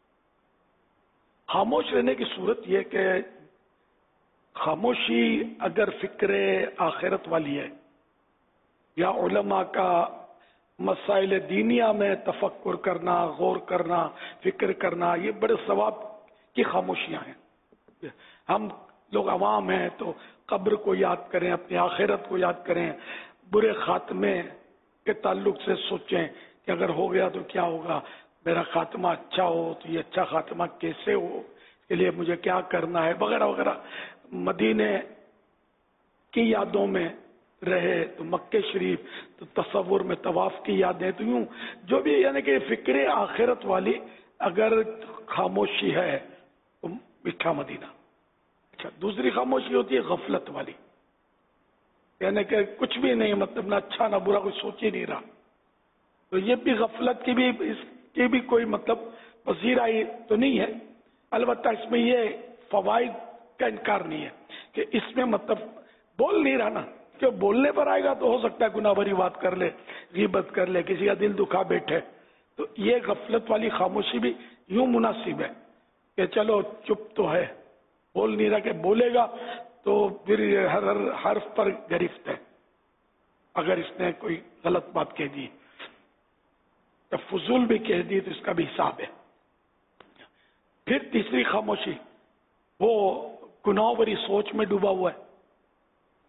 خاموش رہنے کی صورت یہ کہ خاموشی اگر فکر آخرت والی ہے یا علماء کا مسائل دینیا میں تفکر کرنا، غور کرنا، فکر کرنا، یہ بڑے ثواب کی خاموشیاں ہیں. ہم لوگ عوام ہیں تو قبر کو یاد کریں، اپنی آخرت کو یاد کریں، برے خاتمے کے تعلق سے سوچیں کہ اگر ہو گیا تو کیا ہوگا، میرا خاتمہ اچھا ہو تو یہ اچھا خاتمہ کیسے ہو، اس کے لیے مجھے کیا کرنا ہے، وغیرہ وغیرہ. مدینے کی یادوں میں رہے تو مکہ شریف، تو تصور میں طواف کی یادیں، تو یوں جو بھی یعنی کہ فکر آخرت والی اگر خاموشی ہے تو میٹھا مدینہ. اچھا، دوسری خاموشی ہوتی ہے غفلت والی، یعنی کہ کچھ بھی نہیں، مطلب نہ اچھا نہ برا، کچھ سوچ ہی نہیں رہا. تو یہ بھی غفلت کی بھی اس کی بھی کوئی مطلب پذیرائی تو نہیں ہے. البتہ اس میں یہ فوائد کا انکار نہیں ہے کہ اس میں مطلب بول نہیں رہا نا، کہ بولنے پر آئے گا تو ہو سکتا ہے گناہ بری بات کر لے، غیبت کر لے، کسی کا دل دکھا بیٹھے. تو یہ غفلت والی خاموشی بھی یوں مناسب ہے کہ چلو چپ تو ہے، بول نہیں رہا، کہ بولے گا تو پھر ہر ہر حرف پر گرفت ہے اگر اس نے کوئی غلط بات کہہ دی یا فضول بھی کہہ دی تو اس کا بھی حساب ہے. پھر تیسری خاموشی وہ گناہ بری سوچ میں ڈوبا ہوا ہے،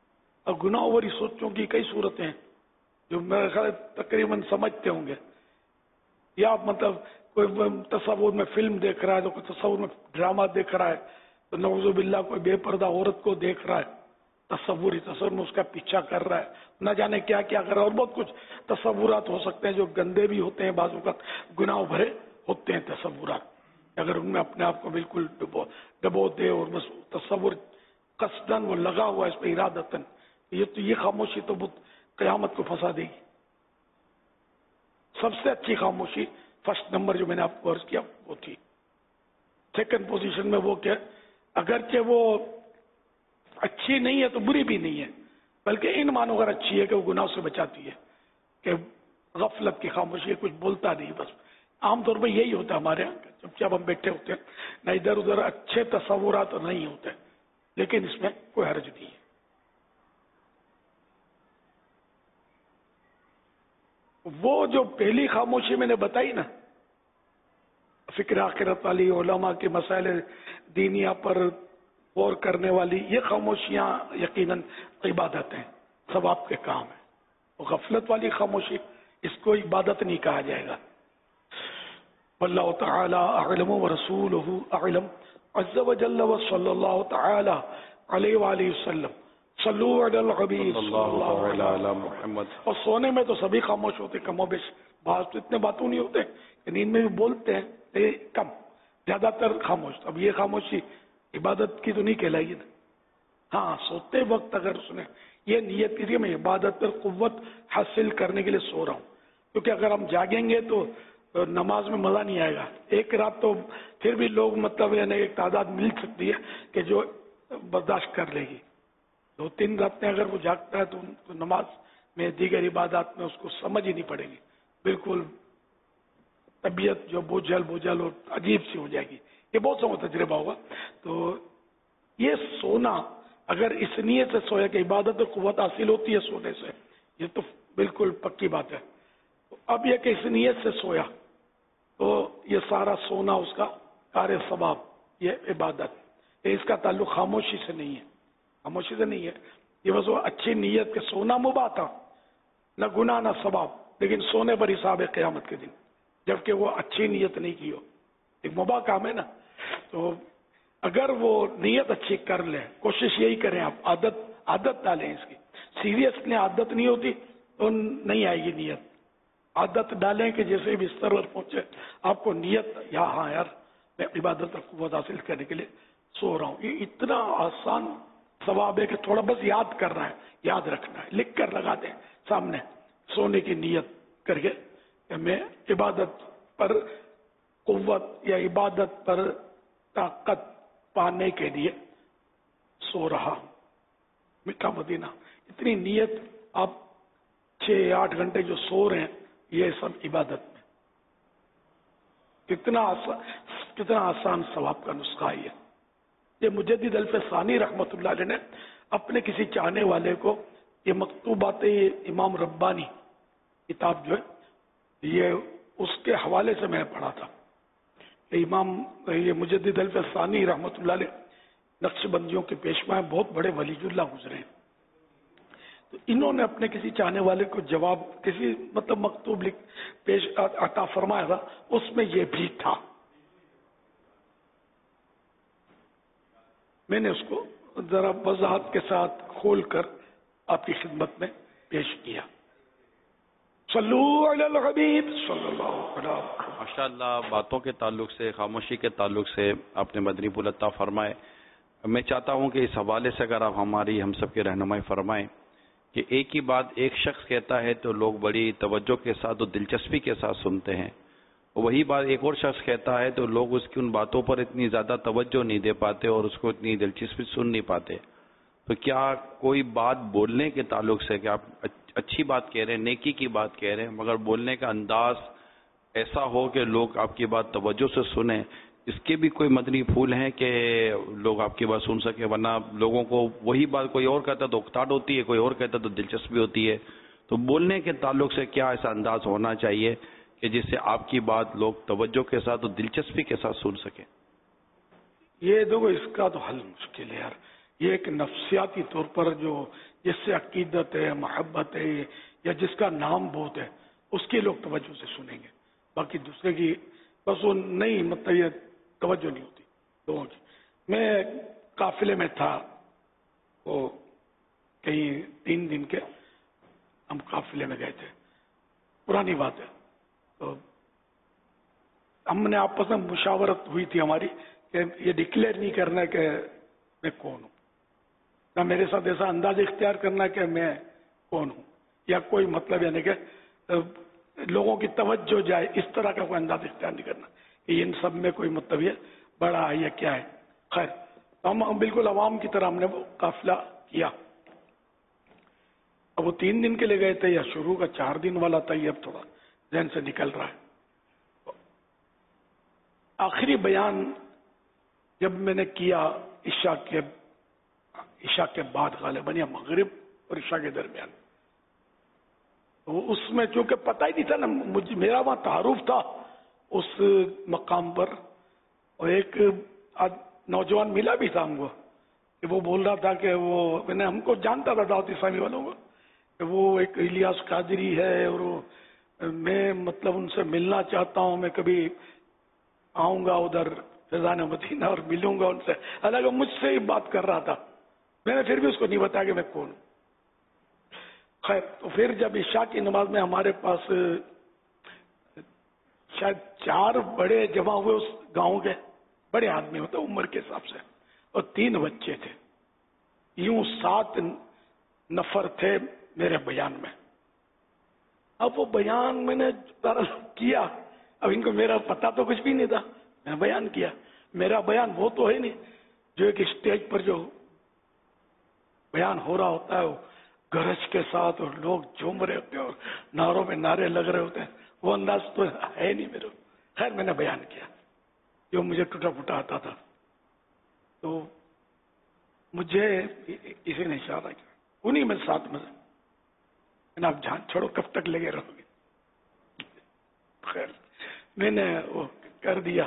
اور گناہوں والی سوچوں کی کئی صورتیں ہیں جو میرے خیال تقریباً سمجھتے ہوں گے. یا مطلب کوئی تصور میں فلم دیکھ رہا ہے تو کوئی تصور میں ڈرامہ دیکھ رہا ہے تو نعوذ باللہ کوئی بے پردہ عورت کو دیکھ رہا ہے, تصوری تصور میں اس کا پیچھا کر رہا ہے, نہ جانے کیا کیا کر رہا ہے. اور بہت کچھ تصورات ہو سکتے ہیں جو گندے بھی ہوتے ہیں, بعض اوقات گناہ بھرے ہوتے ہیں تصورات. اگر ان میں اپنے آپ کو بالکل ڈبو ڈبو دے اور بس تصور قصدن وہ لگا ہوا اس پہ ارادتن, یہ تو یہ خاموشی تو بہت قیامت کو پھنسا دے گی. سب سے اچھی خاموشی فرسٹ نمبر جو میں نے آپ کو عرض کیا وہ تھی. سیکنڈ پوزیشن میں وہ کہ اگرچہ وہ اچھی نہیں ہے تو بری بھی نہیں ہے, بلکہ ان معنوں اگر اچھی ہے کہ وہ گناہ سے بچاتی ہے, کہ غفلت کی خاموشی ہے, کچھ بولتا نہیں. بس عام طور پہ یہی ہوتا ہے ہمارے یہاں, جب جب ہم بیٹھے ہوتے ہیں نہ ادھر ادھر اچھے تصورات نہیں ہوتے, لیکن اس میں کوئی حرج نہیں ہے. وہ جو پہلی خاموشی میں نے بتائی نا, فکر آخرت والی, علماء کے مسائل دینیا پر غور کرنے والی, یہ خاموشیاں یقیناً عبادت ہیں, ثواب کے کام ہیں. وہ غفلت والی خاموشی, اس کو عبادت نہیں کہا جائے گا. واللہ تعالی اعلم ورسولہ اعلم عز وجل وصلی اللہ تعالی علیہ وآلہ وسلم. صلو علی الحبیب صلی اللہ علیہ محمد. اور سونے میں تو سبھی خاموش ہوتے کم و بیش, بعض تو اتنے باتوں نہیں ہوتے کہ نیند میں بھی بولتے ہیں, کم, زیادہ تر خاموش. اب یہ خاموشی عبادت کی تو نہیں کہلائے گی نا. ہاں سوتے وقت اگر اس نے یہ نیت کی میں عبادت پر قوت حاصل کرنے کے لیے سو رہا ہوں, کیونکہ اگر ہم جاگیں گے تو نماز میں مزہ نہیں آئے گا. ایک رات تو پھر بھی لوگ مطلب یعنی ایک تعداد مل سکتی ہے کہ جو برداشت کر لے گی. دو تین راتیں اگر وہ جاگتا ہے تو نماز میں دیگر عبادات میں اس کو سمجھ ہی نہیں پڑے گی, بالکل طبیعت جو بوجھل بوجھل اور عجیب سی ہو جائے گی. یہ بہت سا تجربہ ہوگا. تو یہ سونا اگر اس نیت سے سویا کہ عبادت اور قوت حاصل ہوتی ہے سونے سے, یہ تو بالکل پکی بات ہے. اب یہ کہ اس نیت سے سویا تو یہ سارا سونا اس کا کار ثواب, یہ عبادت. اس کا تعلق خاموشی سے نہیں ہے, خاموشی سے نہیں ہے. یہ بس وہ اچھی نیت کے سونا مباح تھا, نہ گناہ نہ ثواب, لیکن سونے پر حساب ہے قیامت کے دن, جبکہ وہ اچھی نیت نہیں کی ہو. ایک مباح کام ہے نا, تو اگر وہ نیت اچھی کر لیں, کوشش یہی کریں آپ, عادت عادت ڈالیں اس کی. سیریسلی عادت نہیں ہوتی تو نہیں آئے گی نیت. عادت ڈالیں کہ جیسے بستر پر پہنچے آپ کو نیت, یا ہاں یار میں عبادت اور قوت حاصل کرنے کے لیے سو رہا ہوں. یہ اتنا آسان ثواب ہے کہ تھوڑا بس یاد کرنا ہے, یاد رکھنا ہے, لکھ کر لگا دیں سامنے سونے کی نیت کر کے کہ میں عبادت پر قوت یا عبادت پر طاقت پانے کے لیے سو رہا ہوں. میٹھا مدینہ, اتنی نیت آپ چھ آٹھ گھنٹے جو سو رہے ہیں یہ سب عبادت میں. کتنا آسان کتنا آسان ثواب کا نسخہ ہے. یہ مجدد الف ثانی رحمت اللہ علیہ نے اپنے کسی چاہنے والے کو یہ مکتوبات امام ربانی کتاب جو ہے یہ اس کے حوالے سے میں نے پڑھا تھا. امام یہ مجدد الف ثانی رحمت اللہ علیہ نقش بندیوں کے پیشوا ہیں, بہت بڑے ولی اللہ گزرے ہیں. تو انہوں نے اپنے کسی چاہنے والے کو جواب کسی مطلب مکتوب لکھ پیش عطا فرمایا تھا, اس میں یہ بھی تھا. میں نے اس کو ذرا وضاحت کے ساتھ کھول کر آپ کی خدمت میں پیش کیا. صلو علی الحبیب صلی اللہ علیہ وسلم. ماشاء اللہ, باتوں کے تعلق سے, خاموشی کے تعلق سے آپ نے مدنی پھول عطا فرمائے. میں چاہتا ہوں کہ اس حوالے سے اگر آپ ہماری ہم سب کی رہنمائی فرمائیں کہ ایک ہی بات ایک شخص کہتا ہے تو لوگ بڑی توجہ کے ساتھ اور دلچسپی کے ساتھ سنتے ہیں, وہی بات ایک اور شخص کہتا ہے تو لوگ اس کی ان باتوں پر اتنی زیادہ توجہ نہیں دے پاتے اور اس کو اتنی دلچسپی سن نہیں پاتے. تو کیا کوئی بات بولنے کے تعلق سے کہ آپ اچھی بات کہہ رہے ہیں, نیکی کی بات کہہ رہے ہیں, مگر بولنے کا انداز ایسا ہو کہ لوگ آپ کی بات توجہ سے سنیں, اس کے بھی کوئی مدنی پھول ہیں کہ لوگ آپ کی بات سن سکیں؟ ورنہ لوگوں کو وہی بات کوئی اور کہتا تو اکتاڑ ہوتی ہے, کوئی اور کہتا تو دلچسپی ہوتی ہے. تو بولنے کے تعلق سے کیا ایسا انداز ہونا چاہیے کہ جس سے آپ کی بات لوگ توجہ کے ساتھ اور دلچسپی کے ساتھ سن سکیں؟ یہ دیکھو اس کا تو حل مشکل ہے یار. یہ ایک نفسیاتی طور پر جو جس سے عقیدت ہے، محبت ہے، یا جس کا نام بہت ہے، اس کے لوگ توجہ سے سنیں گے. باقی دوسرے کی بس وہ نہیں، مطلب یہ توجہ نہیں ہوتی لوگوں کی. میں قافلے میں تھا، وہ کہیں تین دن کے ہم قافلے میں گئے تھے، پرانی بات ہے. تو ہم نے آپس میں مشاورت ہوئی تھی ہماری کہ یہ ڈکلیئر نہیں کرنا کہ میں کون ہوں، نہ میرے ساتھ ایسا انداز اختیار کرنا کہ میں کون ہوں، یا کوئی مطلب یعنی کہ لوگوں کی توجہ جائے اس طرح کا کوئی انداز اختیار نہیں کرنا کہ ان سب میں کوئی مطلب یہ بڑا ہے یا کیا ہے. خیر، ہم بالکل عوام کی طرح ہم نے وہ قافلہ کیا. اب وہ تین دن کے لیے گئے تھے، یا شروع کا چار دن والا تھا، یہ اب تھوڑا ذہن سے نکل رہا ہے. آخری بیان جب میں نے کیا عشاء کے عشاء کے بعد غالباً یا مغرب اور عشاء کے درمیان، تو اس میں چونکہ پتہ ہی نہیں تھا نا، مجھے میرا وہاں تعارف تھا اس مقام پر، اور ایک نوجوان ملا بھی تھا ہم کو کہ وہ بول رہا تھا کہ وہ میں نے ہم کو جانتا تھا دعوت اسلامی والوں کو کہ وہ ایک الیاس قادری ہے، اور وہ میں مطلب ان سے ملنا چاہتا ہوں، میں کبھی آؤں گا ادھر فیضان مدینہ اور ملوں گا ان سے. حالانکہ مجھ سے ہی بات کر رہا تھا، میں نے پھر بھی اس کو نہیں بتایا کہ میں کون ہوں. خیر، تو پھر جب عشاء کی نماز میں ہمارے پاس شاید چار بڑے جمع ہوئے اس گاؤں کے، بڑے آدمی ہوتے عمر کے حساب سے، اور تین بچے تھے، یوں سات نفر تھے میرے بیان میں. اب وہ بیان میں نے کیا، اب ان کو میرا پتا تو کچھ بھی نہیں تھا، میں نے بیان کیا. میرا بیان وہ تو ہے نہیں جو ایک اسٹیج پر جو بیان ہو رہا ہوتا ہے وہ گرج کے ساتھ اور لوگ جھوم رہے ہوتے ہیں اور نعروں میں نعرے لگ رہے ہوتے ہیں، وہ انداز تو ہے نہیں میرے. خیر، میں نے بیان کیا جو مجھے ٹوٹا پھوٹا آتا تھا. تو مجھے کسی نے اشارہ کیا، انہیں میں ساتھ میں آپ جان چھوڑو، کب تک لگے رہو گے. خیر، میں نے وہ کر دیا.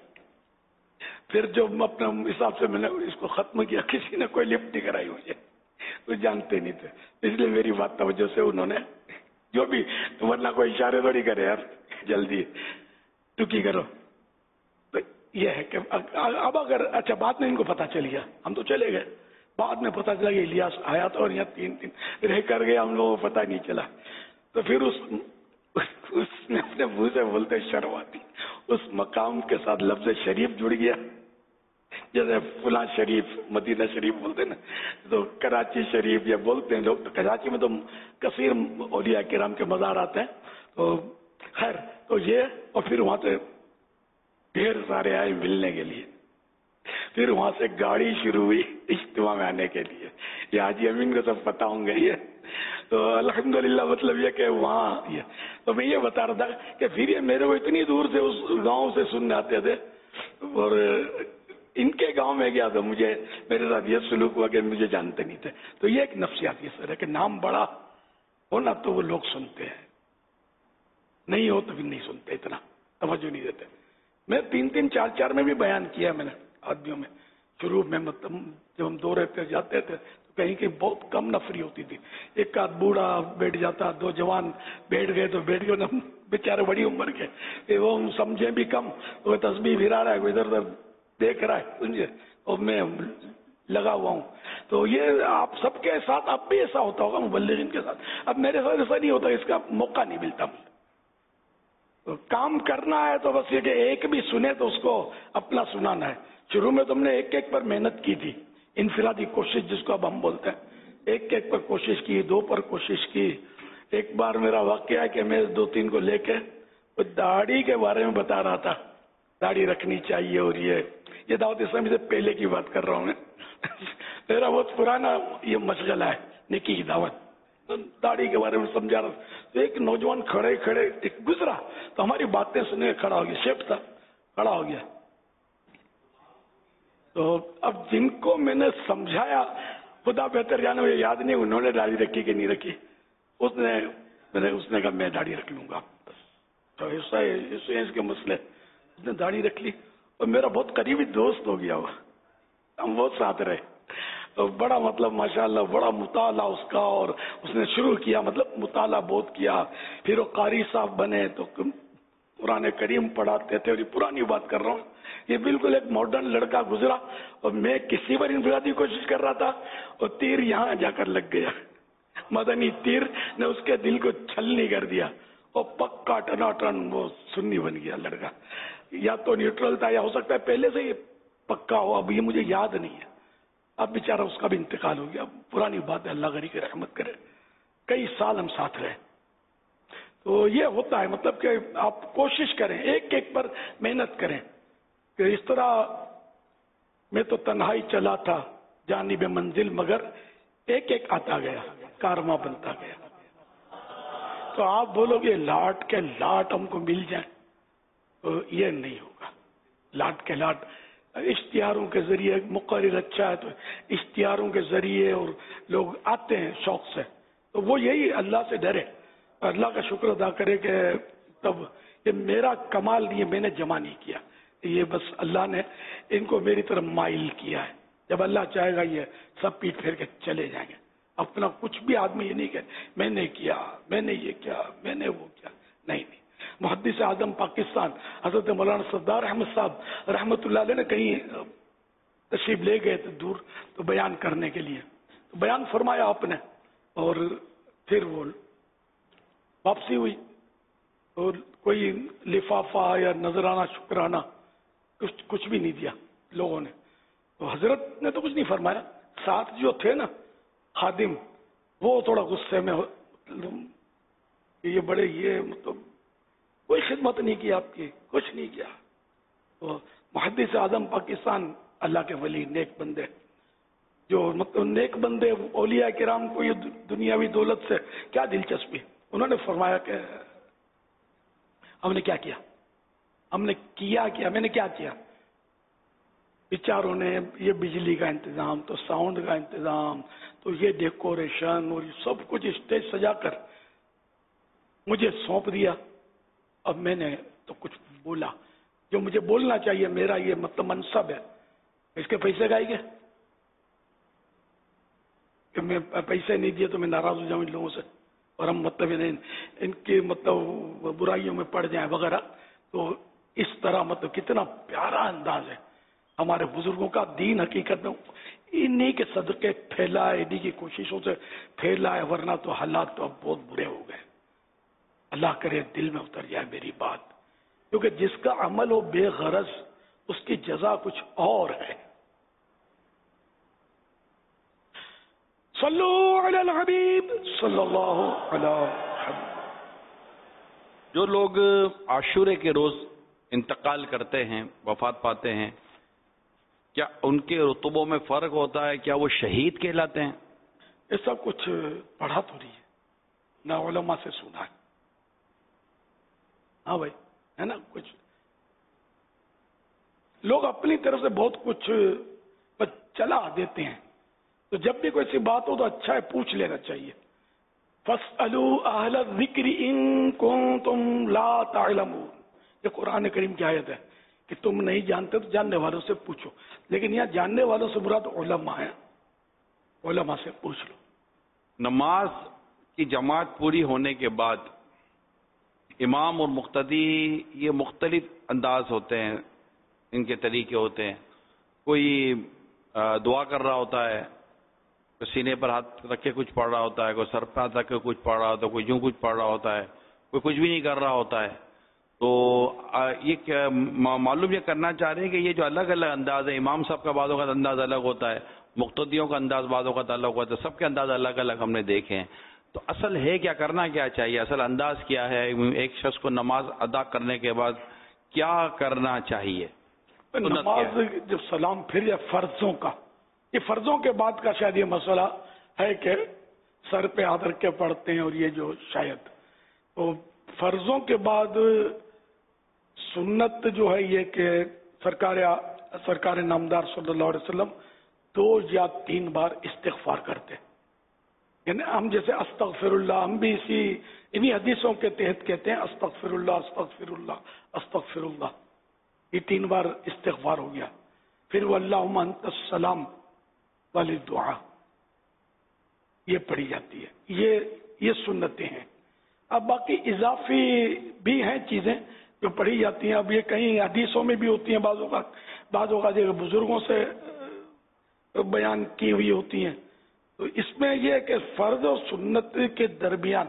پھر جو اپنے حساب سے میں نے اس کو ختم کیا، کسی نے کوئی لفٹ نہیں کرائی مجھے، وہ جانتے نہیں تھے، اس لیے میری بات توجہ سے انہوں نے جو بھی، ورنہ کوئی اشارے تھوڑی کرے یار جلدی ٹکی کرو. تو یہ ہے کہ اب اگر اچھا بعد میں ان کو پتا چل گیا، ہم تو چلے گئے، بعد میں پتا چلا کہ الیاس آیا تھا اور یہاں تین دن رہ کر گیا، ہم لوگوں کو پتا نہیں چلا. تو پھر اس اس نے اپنے منہ سے بولتے شرم آتی، اس مقام کے ساتھ لفظ شریف جڑ گیا. جیسے فلاں شریف، مدینہ شریف بولتے نا، تو کراچی شریف یا بولتے ہیں لوگ. تو کراچی میں تو کثیر اولیاء کرام کے مزار آتے ہیں. تو خیر، تو یہ، اور پھر وہاں سے ڈھیر سارے آئے ملنے کے لیے. پھر وہاں سے گاڑی شروع ہوئی اجتماع میں آنے کے لیے. یہ حاجی امین کو سب پتا ہوں گے. یہ تو الحمدللہ مطلب یہ کہ وہاں یہ تو میں یہ بتا رہا تھا کہ پھر یہ میرے کو اتنی دور سے اس گاؤں سے سننے آتے تھے، اور ان کے گاؤں میں گیا تو مجھے میرے ساتھ یہ سلوک ہوا کہ مجھے جانتے نہیں تھے. تو یہ ایک نفسیاتی اثر ہے کہ نام بڑا ہونا تو وہ لوگ سنتے ہیں، نہیں ہو تو بھی نہیں سنتے، اتنا توجہ نہیں دیتے. میں تین تین چار چار میں بھی بیان کیا میں نے آدمیوں میں. شروع میں مطلب جب ہم دو رہتے جاتے تھے تو کہیں کہ بہت کم نفری ہوتی تھی. ایک آدھ بوڑھا بیٹھ جاتا، دو جوان بیٹھ گئے تو بیٹھ گئے، بیچارے بڑی عمر کے، وہ سمجھے بھی کم، وہ تسبیح پھرا رہا ہے، کوئی ادھر ادھر دیکھ رہا ہے، سمجھے، اور میں لگا ہوا ہوں. تو یہ آپ سب کے ساتھ اب بھی ایسا ہوتا ہوگا، مبلغین کے ساتھ. اب میرے ساتھ ایسا نہیں ہوتا، اس کا موقع نہیں ملتا. تو کام کرنا ہے تو بس یہ کہ ایک بھی سنے تو اس کو اپنا سنانا ہے. شروع میں تم نے ایک ایک پر محنت کی تھی، انفرادی کوشش جس کو اب ہم بولتے ہیں، ایک ایک پر کوشش کی، دو پر کوشش کی. ایک بار میرا واقعہ ہے کہ میں دو تین کو لے کے داڑھی کے بارے میں بتا رہا تھا، داڑھی رکھنی چاہیے، اور یہ یہ دعوت اسلامی سے پہلے کی بات کر رہا ہوں میں. میرا بہت پرانا یہ مشغلہ ہے نیکی کی دعوت. داڑھی کے بارے میں سمجھا رہا تو ایک نوجوان کھڑے کھڑے ایک گزرا تو ہماری باتیں سننے کھڑا ہو گیا، شیف تھا، کھڑا ہو گیا. تو اب جن کو میں نے سمجھایا، خدا بہتر جانے مجھے یاد نہیں انہوں نے داڑھی رکھی کہ نہیں رکھی. اس نے میں نے اس نے کہا میں داڑھی رکھ لوں گا. تو ایسا اس کے مسئلے، اس نے داڑھی رکھ لی اور میرا بہت قریبی دوست ہو گیا. وہ ہم بہت ساتھ رہے. تو بڑا مطلب ماشاءاللہ بڑا مطالعہ اس کا، اور اس نے شروع کیا مطلب مطالعہ بہت کیا. پھر وہ قاری صاحب بنے تو قرآن کریم پڑھاتے تھے. اور یہ پرانی بات کر رہا ہوں، یہ بالکل ایک ماڈرن لڑکا گزرا اور میں کسی پر انفرادی کوشش کر رہا تھا اور تیر یہاں جا کر لگ گیا. مدنی تیر نے اس کے دل کو چھلنی کر دیا اور پکا ٹناٹن وہ سنی بن گیا لڑکا. یا تو نیوٹرل تھا یا ہو سکتا ہے پہلے سے ہی پکا ہو، اب یہ مجھے یاد نہیں ہے. اب بیچارہ اس کا بھی انتقال ہو گیا. پرانی بات ہے، اللہ غنی کی رحمت کرے. کئی سال ہم ساتھ رہے. تو یہ ہوتا ہے مطلب کہ آپ کوشش کریں، ایک ایک پر محنت کریں. کہ اس طرح میں تو تنہائی چلا تھا جانب منزل، مگر ایک ایک آتا گیا، کارواں بنتا گیا. تو آپ بولو گے لاٹ کے لاٹ ہم کو مل جائیں، تو یہ نہیں ہوگا. لاٹ کے لاٹ اشتہاروں کے ذریعے، مقرر اچھا ہے تو اشتہاروں کے ذریعے اور لوگ آتے ہیں شوق سے. تو وہ یہی اللہ سے ڈرے، اللہ کا شکر ادا کرے کہ تب یہ میرا کمال نہیں ہے، میں نے جمع نہیں کیا، یہ بس اللہ نے ان کو میری طرف مائل کیا ہے. جب اللہ چاہے گا یہ سب پیٹ پھیر کے چلے جائیں گے. اپنا کچھ بھی آدمی یہ نہیں کہ میں نے کیا، میں نے یہ کیا، میں نے وہ کیا. نہیں نہیں. محدث اعظم پاکستان حضرت مولانا سردار احمد صاحب رحمۃ اللہ علیہ نے کہیں تشریف لے گئے تھے دور، تو بیان کرنے کے لیے تو بیان فرمایا آپ نے، اور پھر وہ واپسی ہوئی اور کوئی لفافہ یا نذرانہ شکرانہ کچھ کچھ بھی نہیں دیا لوگوں نے. تو حضرت نے تو کچھ نہیں فرمایا. ساتھ جو تھے نا خادم، وہ تھوڑا غصے میں یہ بڑے یہ مطلب کوئی خدمت نہیں کی آپ کی، کچھ نہیں کیا. تو محدث اعظم پاکستان اللہ کے ولی نیک بندے، جو مطلب نیک بندے اولیاء کرام کو یہ دنیاوی دولت سے کیا دلچسپی. انہوں نے فرمایا کہ ہم نے کیا کیا، ہم نے کیا کیا میں نے کیا کیا. بیچاروں نے یہ بجلی کا انتظام، تو ساؤنڈ کا انتظام، تو یہ ڈیکوریشن اور سب کچھ اسٹیج سجا کر مجھے سونپ دیا. اب میں نے تو کچھ بولا جو مجھے بولنا چاہیے، میرا یہ مطلب منصب ہے. اس کے پیسے گائے گے کہ میں پیسے نہیں دیے تو میں ناراض ہو جاؤں ان لوگوں سے، اور ہم مطلب ان کی مطلب برائیوں میں پڑ جائیں وغیرہ. تو اس طرح مطلب کتنا پیارا انداز ہے ہمارے بزرگوں کا. دین حقیقت میں انہی کے صدقے پھیلا ہے، انہی کی کوششوں سے پھیلا ہے، ورنہ تو حالات تو اب بہت برے ہو گئے. اللہ کرے دل میں اتر جائے میری بات، کیونکہ جس کا عمل ہو بے غرض اس کی جزا کچھ اور ہے. صلو علی الحبیب صلی اللہ علیہ وسلم. جو لوگ عاشورے کے روز انتقال کرتے ہیں، وفات پاتے ہیں، کیا ان کے رتبوں میں فرق ہوتا ہے؟ کیا وہ شہید کہلاتے ہیں؟ یہ سب کچھ پڑھا تو نہیں ہے، نہ علماء سے سنا ہے. ہاں بھائی ہے نا، کچھ لوگ اپنی طرف سے بہت کچھ چلا دیتے ہیں. تو جب بھی کوئی سی بات ہو تو اچھا ہے پوچھ لینا چاہیے. فَاسْأَلُوا أَهْلَ الذِّكْرِ إِن كُنتُمْ لَا تَعْلَمُونَ. یہ قرآن کریم کی آیت ہے کہ تم نہیں جانتے تو جاننے والوں سے پوچھو. لیکن یہاں جاننے والوں سے مراد علماء ہیں، علماء سے پوچھ لو. نماز کی جماعت پوری ہونے کے بعد امام اور مقتدی یہ مختلف انداز ہوتے ہیں، ان کے طریقے ہوتے ہیں. کوئی دعا کر رہا ہوتا ہے، کوئی سینے پر ہاتھ رکھ کے کچھ پڑھ رہا ہوتا ہے، کوئی سر پہ ہاتھ رکھ کے کچھ پڑھ رہا ہوتا ہے، کوئی یوں کچھ پڑھ رہا ہوتا ہے، کوئی کچھ بھی نہیں کر رہا ہوتا ہے. تو یہ معلوم یہ کرنا چاہ رہے ہیں کہ یہ جو الگ الگ انداز ہے، امام صاحب کا بعضوں کا انداز الگ ہوتا ہے، مقتدیوں کا انداز بعضوں کا الگ ہوتا ہے، سب کے انداز الگ الگ ہم نے دیکھے ہیں. تو اصل ہے کیا، کرنا کیا چاہیے، اصل انداز کیا ہے؟ ایک شخص کو نماز ادا کرنے کے بعد کیا کرنا چاہیے؟ نماز جب سلام پھر یا فرضوں کا، یہ فرضوں کے بعد کا شاید یہ مسئلہ ہے کہ سر پہ ہاتھ رکھ کے پڑھتے ہیں، اور یہ جو شاید تو فرضوں کے بعد سنت جو ہے یہ کہ سرکار سرکار نامدار صلی اللہ علیہ وسلم دو یا تین بار استغفار کرتے. یعنی ہم جیسے استغفر اللہ، ہم بھی اسی انہی حدیثوں کے تحت کہتے ہیں استغفر اللہ استغفر اللہ استغفر اللہ. یہ تین بار استغفار ہو گیا. پھر وہ اللہم انت السلام والی دعا یہ پڑھی جاتی ہے. یہ یہ سنتیں ہیں. اب باقی اضافی بھی ہیں چیزیں جو پڑھی جاتی ہیں. اب یہ کہیں حدیثوں میں بھی ہوتی ہیں، بعض اوقات بعض اوقات بزرگوں سے بیان کی ہوئی ہوتی ہیں. تو اس میں یہ ہے کہ فرض اور سنت کے درمیان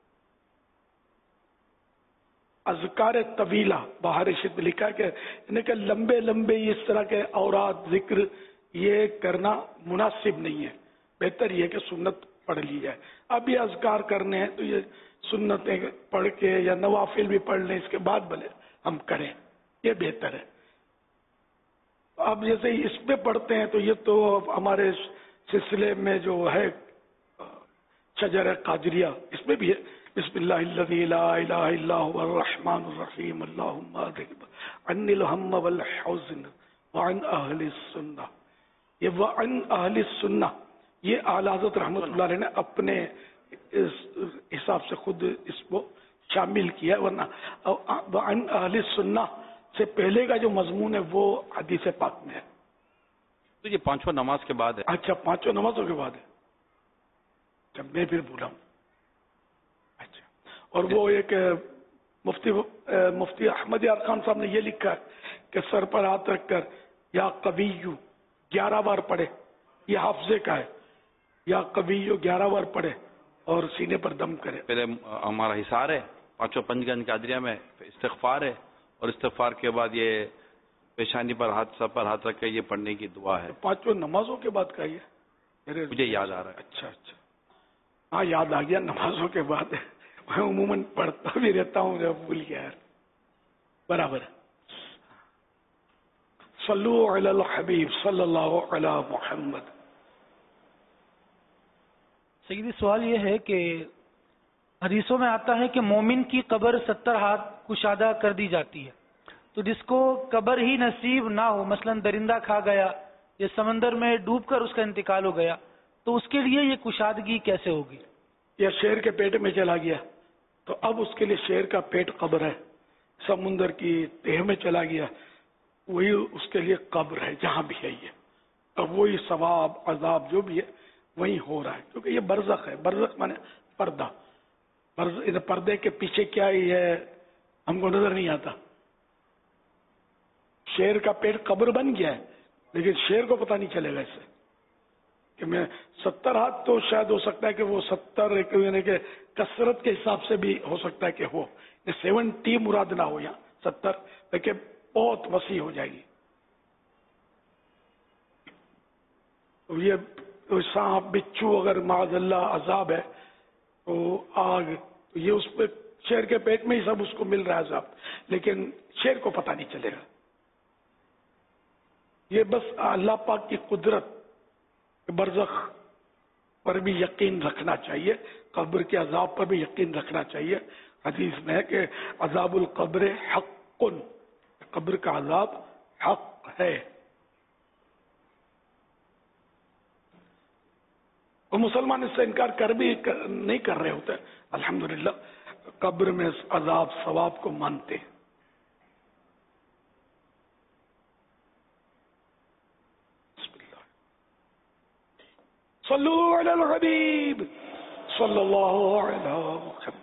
اذکار طویلہ باہر شد لکھا ہے کہ یعنی کہ لمبے لمبے اس طرح کے اوراد ذکر یہ کرنا مناسب نہیں ہے. بہتر یہ کہ سنت پڑھ لی جائے. اب یہ اذکار کرنے ہیں تو یہ سنتیں پڑھ کے یا نوافل بھی پڑھ لیں، اس کے بعد بھلے ہم کریں، یہ بہتر ہے. اب جیسے اس پہ پڑھتے ہیں تو یہ تو ہمارے سلسلے میں جو ہے شجر قادریہ، اس میں بھی ہے بسم اللہ الذی لا الہ الا هو الرحمن الرحیم اللہم اذهب عنی الہم والحزن وعن اہل السنہ. یہ وعن اہل السنہ یہ اعلی حضرت رحمۃ اللہ علیہ نے اپنے حساب سے خود اس کو شامل کیا ہے، ورنہ وعن اہل السنہ سے پہلے کا جو مضمون ہے وہ حدیث پاک میں ہے. تو یہ پانچواں نماز کے بعد ہے. اچھا پانچوں نمازوں کے بعد ہے. جب میں پھر بولا ہوں. اچھا اور وہ ایک مفتی مفتی احمد یار خان صاحب نے یہ لکھا ہے کہ سر پر ہاتھ رکھ کر یا قویو گیارہ بار پڑھے. یہ حافظے کا ہے. یا قویو گیارہ بار پڑھے اور سینے پر دم کرے. پہلے ہمارا حصار ہے پانچوں پنج گنج قادریہ میں، استغفار ہے، اور استغفار کے بعد یہ پیشانی پر ہاتھ سر پر ہاتھ رکھ کے یہ پڑھنے کی دعا ہے. پانچوں نمازوں کے بعد کا یہ مجھے یاد آ رہا ہے. اچھا اچھا ہاں یاد آ گیا نمازوں کے بعد. میں عموماً پڑھتا بھی رہتا ہوں جب بھول گیا یار. برابر ہے. صلو علی الحبیب صلی اللہ علی محمد. سیدی سوال یہ ہے کہ حدیثوں میں آتا ہے کہ مومن کی قبر ستر ہاتھ کشادہ کر دی جاتی ہے، تو جس کو قبر ہی نصیب نہ ہو، مثلا درندہ کھا گیا یا سمندر میں ڈوب کر اس کا انتقال ہو گیا، تو اس کے لیے یہ کشادگی کیسے ہوگی؟ یا شیر کے پیٹ میں چلا گیا تو اب اس کے لیے شیر کا پیٹ قبر ہے. سمندر کی تہ میں چلا گیا وہی اس کے لیے قبر ہے جہاں بھی ہے. یہ اب وہی ثواب عذاب جو بھی ہے وہی ہو رہا ہے، کیونکہ یہ برزخ ہے. برزخ مانے پردہ. پردے کے پیچھے کیا ہی ہے ہم کو نظر نہیں آتا. شیر کا پیٹ قبر بن گیا ہے لیکن شیر کو پتہ نہیں چلے گا اس سے کہ میں ستر ہاتھ تو شاید ہو سکتا ہے کہ وہ ستر یعنی کہ کثرت کے حساب سے بھی ہو سکتا ہے کہ ہو سیونٹی مراد نہ ہو یا ستر، لیکن بہت وسیع ہو جائے گی. یہ سانپ بچھو اگر معاذ اللہ عذاب ہے تو آگ، تو یہ اس پہ شیر کے پیٹ میں ہی سب اس کو مل رہا ہے عذاب، لیکن شیر کو پتہ نہیں چلے گا. یہ بس اللہ پاک کی قدرت برزخ پر بھی یقین رکھنا چاہیے، قبر کے عذاب پر بھی یقین رکھنا چاہیے. حدیث میں ہے کہ عذاب القبر حق، قبر کا عذاب حق ہے. وہ مسلمان اس سے انکار کر بھی نہیں کر رہے ہوتے، الحمدللہ قبر میں عذاب ثواب کو مانتے ہیں. صلو علی الحبیب صلی اللہ علیہ وسلم.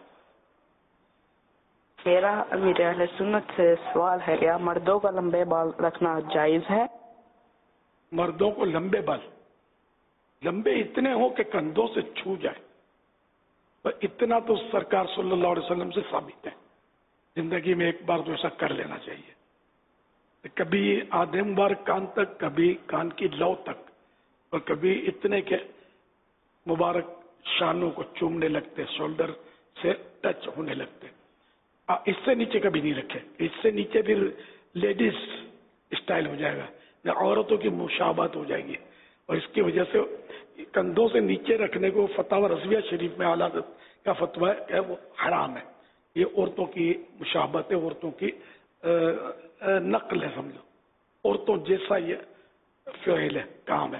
میرا امیر اہل سنت سے سوال ہے، کیا مردوں کا لمبے بال رکھنا جائز ہے؟ مردوں کو لمبے بال لمبے اتنے ہوں کہ کندھوں سے چھو جائے، اتنا تو سرکار صلی اللہ علیہ وسلم سے ثابت ہے. زندگی میں ایک بار تو ایسا کر لینا چاہیے. کبھی آدھے بار کان تک، کبھی کان کی لو تک، اور کبھی اتنے کے مبارک شانوں کو چومنے لگتے، شولڈر سے ٹچ ہونے لگتے. اس سے نیچے کبھی نہیں رکھے. اس سے نیچے پھر لیڈیز اسٹائل ہو جائے گا، عورتوں کی مشابہت ہو جائے گی، اور اس کی وجہ سے کندھوں سے نیچے رکھنے کو فتاوی رضویہ شریف میں اعلیٰ کا فتویٰ ہے کہ وہ حرام ہے. یہ عورتوں کی مشابہت ہے، عورتوں کی نقل ہے، سمجھو عورتوں جیسا یہ فعل ہے، کام ہے.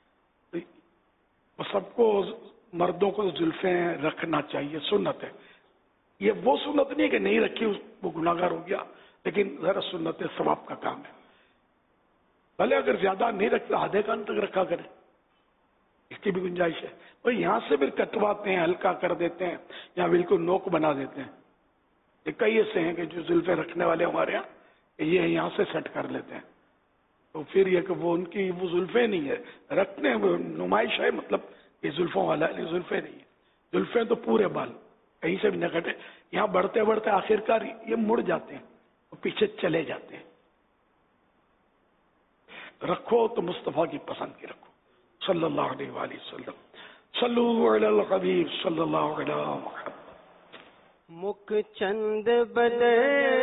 سب کو مردوں کو زلفیں رکھنا چاہیے، سنت ہے. یہ وہ سنت نہیں ہے کہ نہیں رکھی وہ گناہگار ہو گیا، لیکن ذرا سنت ثواب کا کام ہے. بھلے اگر زیادہ نہیں رکھتا آدھے کان تک رکھا کرے، اس کی بھی گنجائش ہے. اور یہاں سے پھر کٹواتے ہیں, ہلکا کر دیتے ہیں, یا بالکل نوک بنا دیتے ہیں. یہ کئی ایسے ہیں کہ جو زلفیں رکھنے والے ہمارے یہاں یہ یہاں سے سیٹ کر لیتے ہیں. تو پھر یہ کہ وہ ان کی وہ زلفیں نہیں ہے, رکھنے نمائش ہے, مطلب یہ زلفوں والا ہے, زلفیں نہیں ہے. زلفیں تو پورے بال کہیں سے بھی نہ کٹے. یہاں بڑھتے بڑھتے آخرکار یہ مڑ جاتے ہیں, اور پیچھے چلے جاتے ہیں. رکھو تو مصطفیٰ کی پسند کی رکھو صلی اللہ علیہ وآلہ وسلم. صلو علی الحبیب صلی اللہ علیہ وسلم. مکھ چند بدے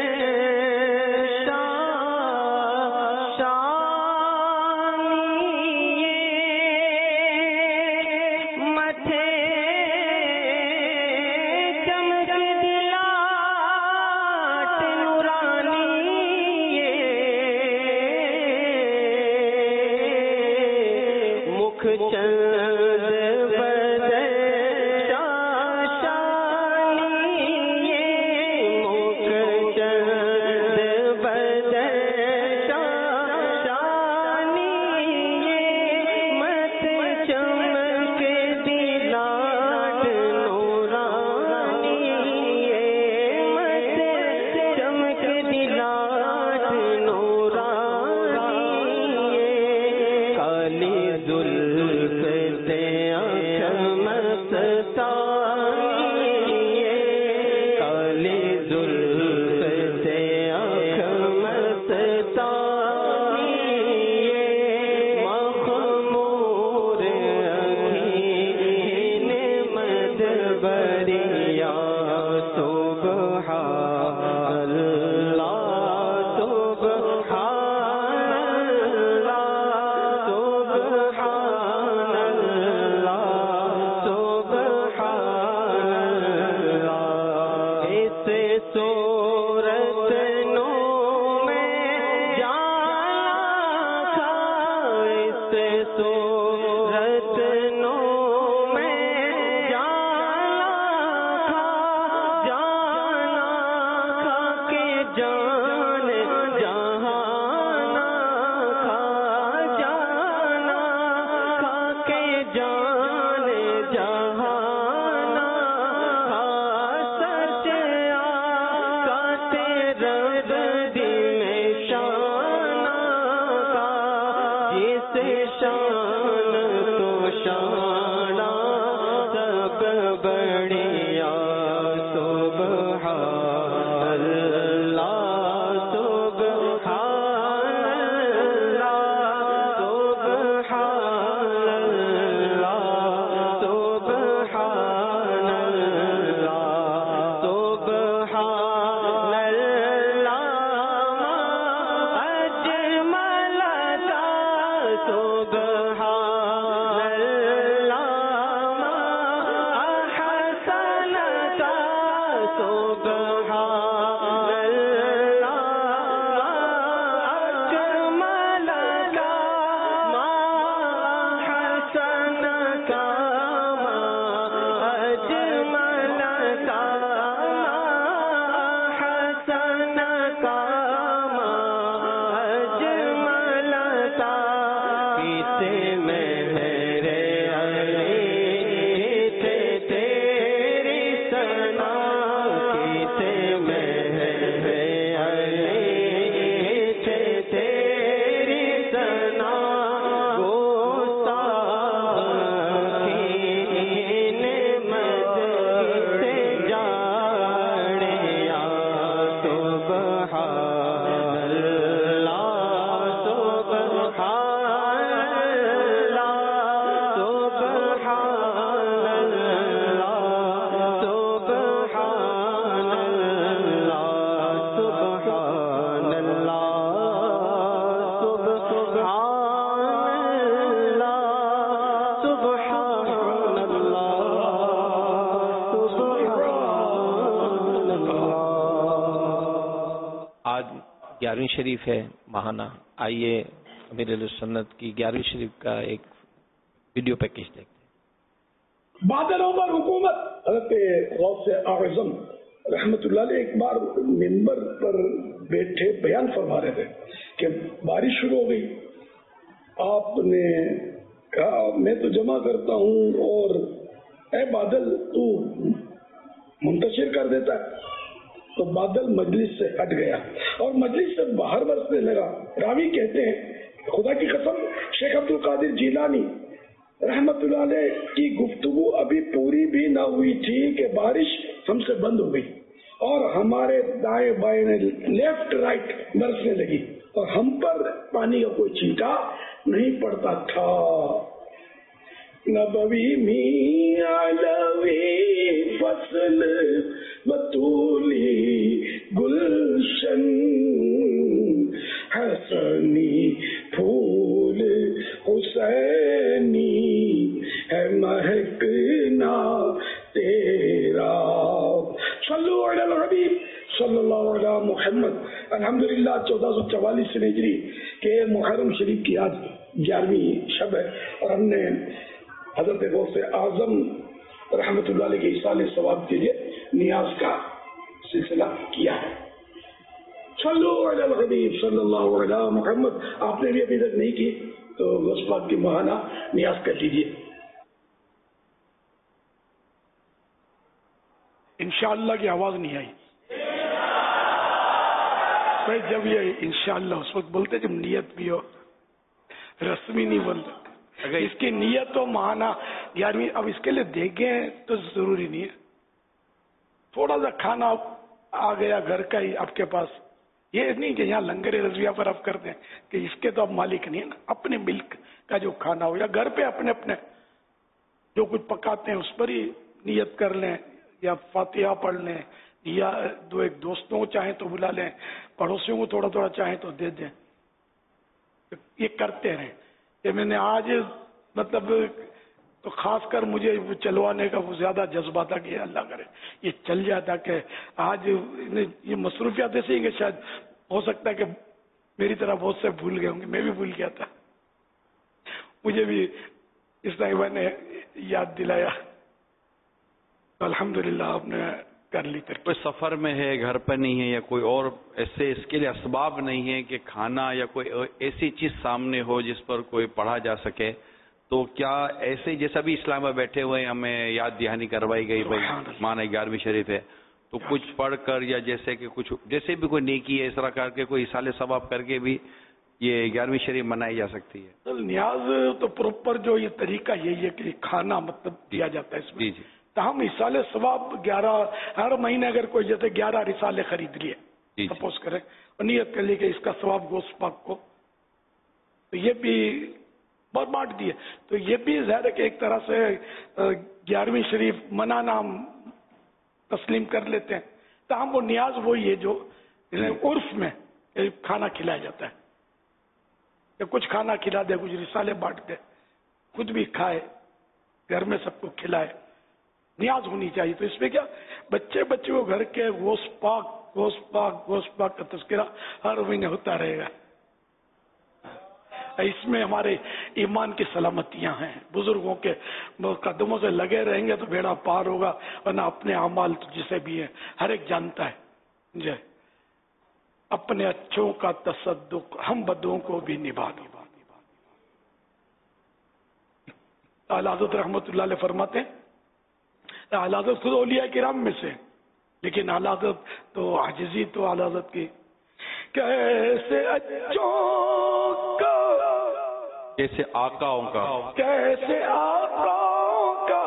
گیارہویں شریف ہے ماہانہ. آئیے امیر اہل سنت کی گیارہویں شریف کا ایک ویڈیو پیکیج دیکھتے ہیں. بادلوں پر حکومت. حضرت غوث اعظم رحمت اللہ علیہ ایک بار منبر پر بیٹھے بیان فرما رہے تھے کہ بارش شروع ہو گئی. آپ نے کہا میں تو جمع کرتا ہوں اور اے بادل تو منتشر کر دیتا ہے. تو بادل مجلس سے ہٹ گیا اور مجلس سے باہر برسنے لگا. راوی کہتے ہیں خدا کی قسم شیخ عبد القادر جیلانی رحمت اللہ علیہ کی گفتگو ابھی پوری بھی نہ ہوئی تھی کہ بارش ہم سے بند ہو گئی اور ہمارے دائیں بائیں لیفٹ رائٹ برسنے لگی اور ہم پر پانی کا کوئی چھینٹا نہیں پڑتا تھا. نبوی می علوی فصل بطولی گلشن حسنی پھول حسینی ہے مہکنا تیرا. صلو علی الحبیب صلی اللہ علیہ محمد. الحمدللہ چودہ سو چوالیس ہجری کے محرم شریف کی آج گیارہویں شب ہے اور ہم نے حضرت غوث اعظم رحمت اللہ علیہ کے ایصال ثواب کے لیے نیاز کا سلسلہ کیا ہے. صلو علی الحبیب صلی اللہ علیہ محمد. آپ نے بھی ابھی تک نہیں کی تو غوث پاک کی ماہانہ نیاز کر لیجیے. انشاءاللہ کی آواز نہیں آئی. جب یہ انشاءاللہ اس وقت بولتے جب نیت بھی ہو, رسمی نہیں بولتے. اس کی نیت تو ماہانہ گیارہویں. اب اس کے لیے دیکھیں تو ضروری نہیں ہے. تھوڑا سا کھانا آ گیا گھر کا ہی آپ کے پاس, یہ نہیں کہ یہاں لنگر رضویہ پر آپ کر دیں کہ اس کے تو آپ مالک نہیں ہے نا. اپنے ملک کا جو کھانا ہو یا گھر پہ اپنے اپنے جو کچھ پکاتے ہیں اس پر ہی نیت کر لیں یا فاتحہ پڑھ لیں یا دو ایک دوستوں کو چاہیں تو بلا لیں, پڑوسیوں کو تھوڑا تھوڑا چاہیں تو دے دیں. یہ کرتے رہیں. کہ میں نے آج مطلب تو خاص کر مجھے چلوانے کا وہ زیادہ جذبہ تھا کہ اللہ کرے یہ چل جاتا کہ آج یہ مصروفیات ایسے ہی کہ شاید ہو سکتا ہے کہ میری طرح بہت سے بھول گئے ہوں گے. میں بھی بھول گیا تھا. مجھے بھی اس طرح نے یاد دلایا. الحمدللہ آپ نے کر لی. کوئی سفر میں ہے, گھر پر نہیں ہے, یا کوئی اور ایسے اس کے لیے اسباب نہیں ہے کہ کھانا یا کوئی ایسی چیز سامنے ہو جس پر کوئی پڑھا جا سکے, تو کیا ایسے جیسا بھی اسلام میں بیٹھے ہوئے ہمیں یاد دہانی کروائی گئی بھائی مانا گیارہویں شریف ہے تو کچھ پڑھ کر یا جیسے کہ کچھ جیسے بھی کوئی نیکی ہے اس طرح کر کے کوئی اصال ثواب کر کے بھی یہ گیارہویں شریف منائی جا سکتی ہے؟ نیاز تو پروپر جو یہ طریقہ یہی ہے کہ کھانا مطلب دیا جاتا ہے اس میں. جی جی. تاہم رسالے ثواب گیارہ ہر مہینے اگر کوئی جیسے گیارہ رسالے خرید لیے سپوز کریں اور نیت کر لی کہ اس کا ثواب غوث پاک کو, تو یہ بھی بہت بانٹ دیے. تو یہ بھی ظاہر ہے کہ ایک طرح سے گیارہویں شریف منانا ہم تسلیم کر لیتے ہیں. تاہم وہ نیاز وہی ہے جو عرف میں کھانا کھلایا جاتا ہے کہ کچھ کھانا کھلا دے, کچھ رسالے بانٹ دے, خود بھی کھائے, گھر میں سب کو کھلائے. نیاز ہونی چاہیے. تو اس میں کیا بچے بچے کو گھر کے غوث پاک غوث پاک غوث پاک کا تذکرہ ہر مہینے ہوتا رہے گا. اس میں ہمارے ایمان کی سلامتیاں ہیں. بزرگوں کے قدموں سے لگے رہیں گے تو بیڑا پار ہوگا, ورنہ اپنے اعمال تو جسے بھی ہیں ہر ایک جانتا ہے. جی اپنے اچھوں کا تصدق ہم بدوں کو بھی نبھا نبھا اعلیٰ حضرت رحمت اللہ علیہ فرماتے ہیں, اعلیٰ حضرت خود اولیاء کرام میں سے, لیکن اعلیٰ حضرت تو عاجزی تو اعلیٰ حضرت کی کیسے اچھوں کا کیسے آقاؤں کا کیسے آقاؤں کا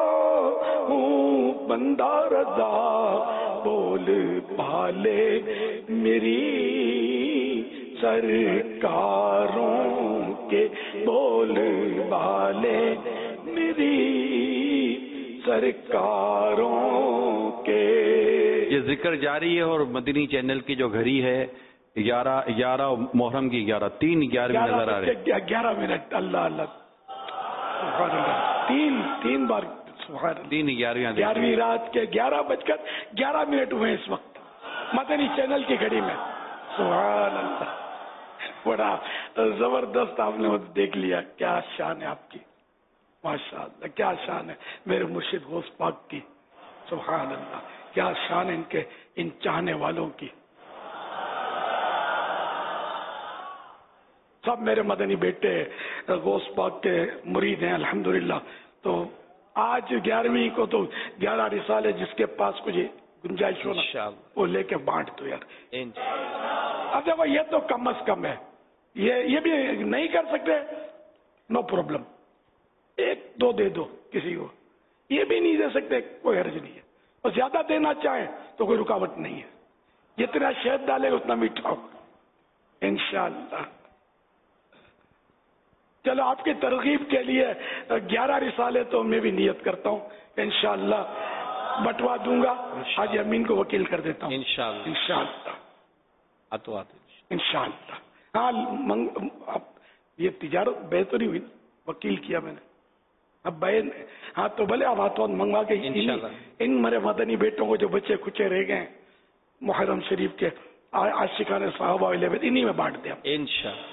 ہوں بندہ رضا بول پالے میری سرکاروں کے بول بالے میری سرکاروں کے. یہ ذکر جاری ہے اور مدنی چینل کی جو گھڑی ہے گیارہ گیارہ محرم کی گیارہ تین گیارہ نظر آ رہے ہیں. گیارہ منٹ اللہ اللہ تین تین بار تین گیارہویں گیارہویں رات کے گیارہ بج کر گیارہ منٹ ہوئے اس وقت مدنی چینل کی گھڑی میں. سبحان اللہ, بڑا زبردست آپ نے دیکھ لیا. کیا شان ہے آپ کی, ماشاء اللہ کیا شان ہے میرے مرشد غوث پاک کی. سبحان اللہ کیا شان ہے ان کے ان چاہنے والوں کی. सब मेरे मदनी बेटे गौस पाक के मुरीद हैं अल्हम्दुलिल्लाह। तो आज ग्यारहवीं को तो ग्यारह रिसाले जिसके पास कुछ गुंजाइश हो ना वो लेके बांट दो यार। अब देखो ये तो कम अज कम है, ये ये भी नहीं कर सकते नो प्रॉब्लम, एक दो दे दो किसी को, ये भी नहीं दे सकते कोई हर्ज नहीं है, और ज्यादा देना चाहे तो कोई रुकावट नहीं है, जितना शहद डालेगा उतना मीठा होगा इंशाअल्लाह। चलो आपकी तरगीब के लिए ग्यारह रिसाले तो मैं भी नियत करता हूँ इंशाअल्लाह बंटवा दूंगा, हाजी अमीन को वकील कर देता हूँ इंशाअल्लाह इंशाअल्लाह इंशाअल्लाह। हाँ मंग, अब ये तिजारत बे तो नहीं हुई, वकील किया मैंने, अब बहन हाँ तो भले अब हाथों मंगवा के इन मेरे मदनी बेटों को जो बच्चे कुचे रह गए मुहर्रम शरीफ के आशिकाने साहबा इन्हीं में बांट दिया इंशाअल्लाह।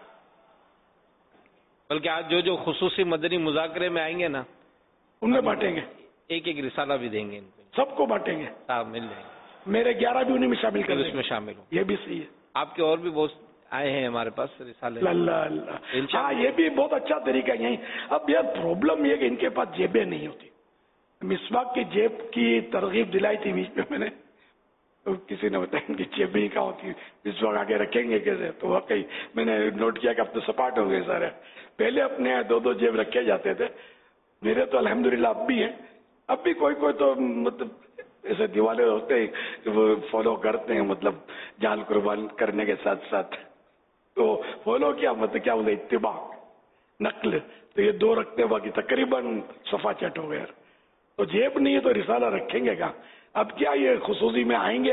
बल्कि आज जो जो खुसूसी मदनी मुजाकरे में आएंगे ना उनमें बांटेंगे, एक एक रिसाला भी देंगे इनको, सबको बांटेंगे, साहब मिल जाएंगे, मेरे ग्यारह भी उन्हीं में शामिल कर उसमें शामिल हो, ये भी सही है। आपके और भी बहुत आए हैं हमारे पास रिसाले, अल्लाह अल्लाह। हाँ ये भी बहुत अच्छा तरीका है। यही अब यार प्रॉब्लम ये कि इनके पास जेबें नहीं होती, मिसवाक की जेब की तरगीब दिलाई थी बीच में मैंने, तो किसी ने बताया इनकी जेबें कहाँ होती, मिसवाक आगे रखेंगे कैसे, तो वाकई मैंने नोट किया कि अब तो सपाट हो गए सारे, पहले अपने दो दो जेब रखे जाते थे, मेरे तो अल्हम्दुलिल्लाह अब भी हैं, अब भी कोई कोई तो मतलब ऐसे दीवाले होते हैं वो फॉलो करते हैं, मतलब जान कुर्बान करने के साथ साथ तो फॉलो किया, मतलब क्या बोले इत्तिबा नकल, तो ये दो रखते बाकी तकरीबन सफा चट हो गया। तो जेब नहीं है तो रिसाला रखेंगे कहाँ, अब क्या ये खुसूसी में आएंगे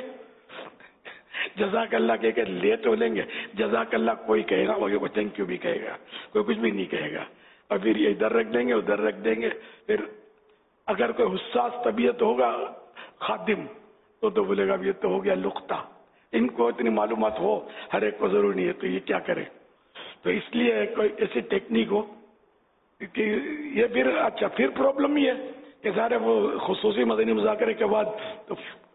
जज़ाकल्लाह कह के ले तो लेंगे, जज़ाकल्लाह कोई कहेगा वो थैंक यू भी कहेगा, कोई कुछ भी नहीं कहेगा, और फिर ये इधर रख देंगे उधर रख देंगे। फिर अगर कोई हुस्सास तबीयत होगा खादिम तो तो बोलेगा ये तो हो गया लुख्ता, इनको इतनी मालूमात हो हर एक को जरूर नहीं है तो ये क्या करे, तो इसलिए कोई ऐसी टेक्निक हो कि ये फिर अच्छा फिर प्रॉब्लम ये है कि सारे वो खुसूसी मदनी मुज़ाकरे के बाद तो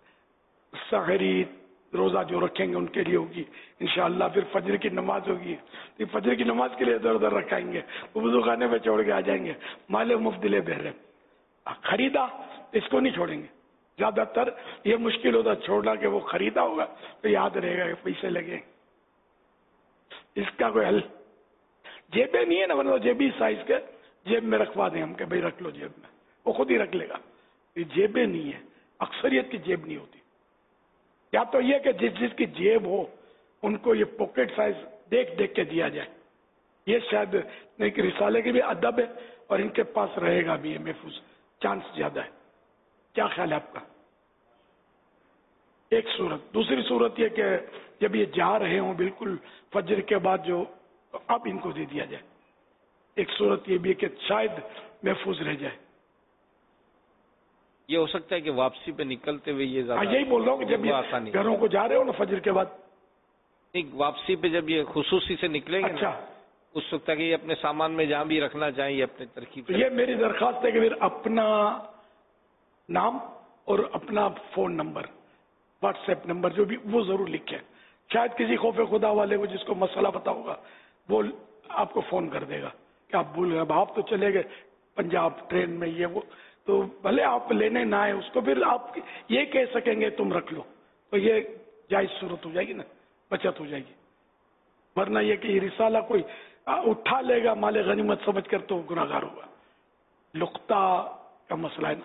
सहरी रोजा जो रखेंगे उनके लिए होगी इंशाअल्लाह, फिर फजर की नमाज होगी, तो फजर की नमाज के लिए इधर उधर रखाएंगे, वो वुज़ू खाने में छोड़ के आ जाएंगे, माले मुफ्दिले बहरे खरीदा इसको नहीं छोड़ेंगे, ज्यादातर ये मुश्किल होता छोड़ना कि वो खरीदा होगा तो याद रहेगा कि पैसे लगे, इसका कोई हल जेबें नहीं है ना, वरना जेबी साइज के जेब में रखवा दें हम कि भाई रख लो जेब में, वो खुद ही रख लेगा, ये जेबें नहीं है, अक्सरियत की जेब नहीं होती, या तो ये कि जिस जिसकी जेब हो उनको ये पॉकेट साइज देख देख के दिया जाए, ये शायद एक रिसाले की भी अदब है और इनके पास रहेगा भी है महफूज, चांस ज्यादा है। क्या ख्याल है आपका? एक सूरत, दूसरी सूरत ये कि जब ये जा रहे हों बिल्कुल फजर के बाद जो तो अब इनको दे दिया जाए, एक सूरत ये भी कि शायद महफूज रह जाए। ये हो सकता है कि वापसी पे निकलते हुए ये हाँ यही बोल रहा हूँ कि जब ये घरों को जा रहे हो ना फजर के बाद, एक वापसी पे जब ये खुसूसी से निकलेंगे अच्छा ना, उस वक्त तक ये अपने सामान में जहाँ भी रखना चाहिए अपने तरकीब, तो ये मेरी दरखास्त है कि फिर अपना नाम और अपना फोन नंबर व्हाट्सएप नंबर जो भी वो जरूर लिखें, शायद किसी खौफे खुदा वाले को जिसको मसला पता होगा वो आपको फोन कर देगा कि आप भूल गए, आप तो चले गए पंजाब ट्रेन में ये वो, तो भले आप लेने ना आए उसको, फिर आप ये कह सकेंगे तुम रख लो, तो ये जायज सूरत हो जाएगी ना, बचत हो जाएगी। वरना ये कि रिसाला कोई उठा लेगा माले गनीमत समझ कर तो गुनाहगार होगा, लुख्ता का मसला है ना,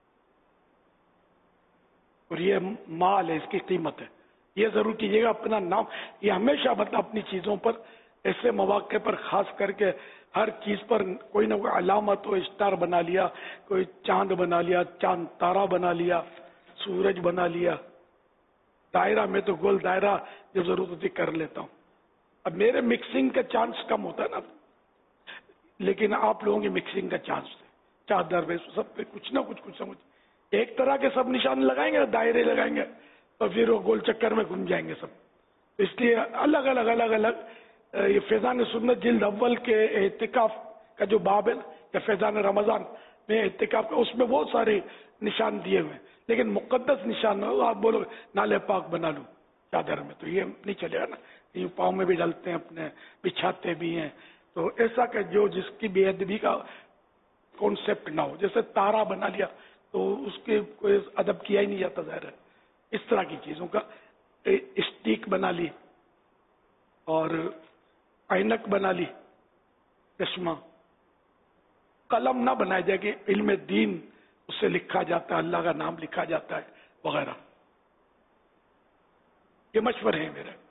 और ये माल है इसकी कीमत है, ये जरूर कीजिएगा अपना नाम, ये हमेशा मतलब अपनी चीजों पर ऐसे मौके पर खास करके हर चीज पर कोई ना कोई अलामत हो, स्टार बना लिया, कोई चांद बना लिया, चांद तारा बना लिया, सूरज बना लिया, दायरा में तो गोल दायरा जब जरूरत होती कर लेता हूँ। अब मेरे मिक्सिंग का चांस कम होता है ना, लेकिन आप लोगों की मिक्सिंग का चांस है, चादर में सब पे कुछ ना कुछ कुछ ना कुछ एक तरह के सब निशान लगाएंगे, दायरे लगाएंगे और फिर वो गोल चक्कर में घूम जाएंगे सब, इसलिए अलग अलग अलग अलग ये फैजान सुन्नत जिल्द अव्वल के एहतिकाफ का जो बाब है या फैजान रमजान में एहतिकाफ का, उसमें बहुत सारे निशान दिए हुए हैं, लेकिन मुकद्दस निशान हो, आप बोलो नाले पाक बना लूं चादर में, तो ये नहीं चलेगा ना, ये पाँव में भी डालते हैं, अपने बिछाते भी हैं। तो ऐसा कि जो जिसकी बेअदबी का कॉन्सेप्ट ना हो, जैसे तारा बना लिया तो उसके कोई अदब किया ही नहीं जाता ज़ाहिर है, इस तरह की चीज़ों का। स्टिक बना ली और ऐनक बना ली, चश्मा, कलम ना बनाया जाए कि इल्म दीन उससे लिखा जाता है, अल्लाह का नाम लिखा जाता है वगैरह। ये मशवरे हैं मेरे।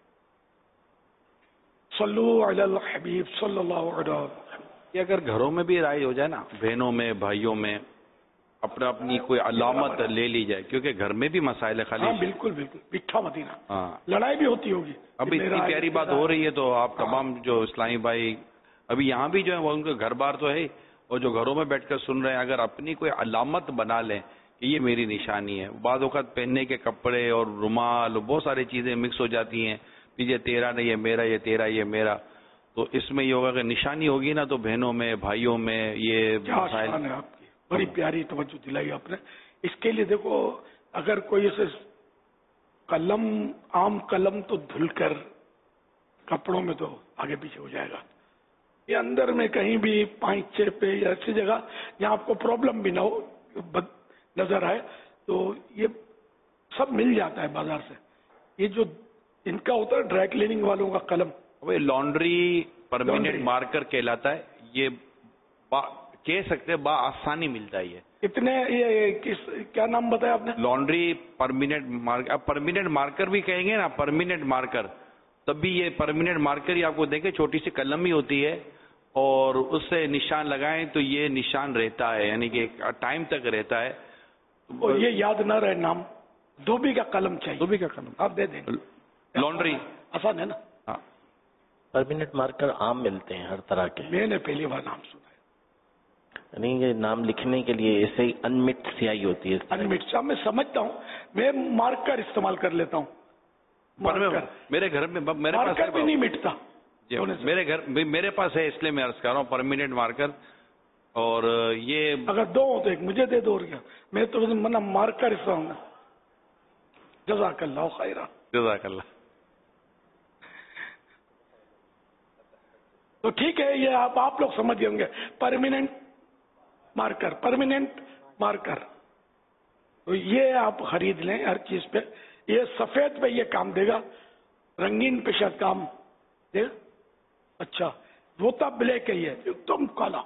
सल्लु अलल हबीब सल्लल्लाहु अलैहि वसल्लम। ये अगर घरों में भी राय हो जाए ना, बहनों में भाइयों में, अपना अपनी कोई अलामत ले ली जाए, क्योंकि घर में भी मसाइल खाली। हाँ बिल्कुल बिल्कुल, मिठा मदीना। हाँ, लड़ाई भी होती होगी। अभी इतनी प्यारी बात हो रही है तो आप तमाम जो इस्लामी भाई अभी यहाँ भी जो है वो उनके घर बार तो है, और जो घरों में बैठकर सुन रहे हैं, अगर अपनी कोई अलामत बना लें कि ये मेरी निशानी है। बाद वक़्त पहनने के कपड़े और रुमाल बहुत सारी चीज़ें मिक्स हो जाती हैं, ये तेरा नहीं, ये मेरा, ये तेरा, ये मेरा। तो इसमें ये होगा कि निशानी होगी ना, तो बहनों में भाइयों में ये मसाइल है। आपकी बड़ी प्यारी तवज्जो दिलाई आपने। इसके लिए देखो, अगर कोई ऐसे कलम, आम कलम तो धुलकर कपड़ों में तो आगे पीछे हो जाएगा, ये अंदर में कहीं भी पाइचे पे या ऐसी जगह जहाँ आपको प्रॉब्लम भी ना हो, नजर आए, तो ये सब मिल जाता है बाजार से। ये जो इनका होता है ड्राई क्लीनिंग वालों का कलम, वो लॉन्ड्री परमानेंट मार्कर कहलाता है। ये कह सकते हैं बा आसानी मिलता है। ये इतने ये किस क्या नाम बताया आपने? Laundry permanent marker. अब परमानेंट मार्कर भी कहेंगे ना, परमानेंट मार्कर, तब भी ये परमानेंट मार्कर ही आपको देखें, छोटी सी कलम ही होती है और उससे निशान लगाएं तो ये निशान रहता है, यानी कि टाइम तक रहता है। और ये याद ना रहे नाम, धोबी का कलम चाहिए। धोबी का कलम आप दे देंगे, लॉन्ड्री आसान है ना। हाँ, परमानेंट मार्कर आम मिलते हैं हर तरह के। मैंने पहली बार नाम सुना है। नहीं, ये नाम लिखने के लिए ऐसे ही अनमिट स्याही होती है। अनमिट स्याही मैं समझता हूँ, मैं मार्कर इस्तेमाल कर लेता हूँ। मेरे घर में मेरे पास मार्कर भी नहीं मिटता। मेरे घर मेरे पास है, इसलिए मैं अर्ज कर रहा हूँ परमानेंट मार्कर। और ये अगर दो हो तो एक मुझे दे दो, और क्या, मैं तो मना मार्कर इस्तेमाल। जज़ाकल्लाह खैरा। जज़ाकल्लाह। तो ठीक है, ये आप आप लोग समझ होंगे। परमानेंट मार्कर, परमानेंट मार्कर, तो ये आप खरीद लें हर चीज पे। ये सफेद पे ये काम देगा, रंगीन पे शायद काम देगा। अच्छा, वो तो ब्लैक है, ये एकदम काला।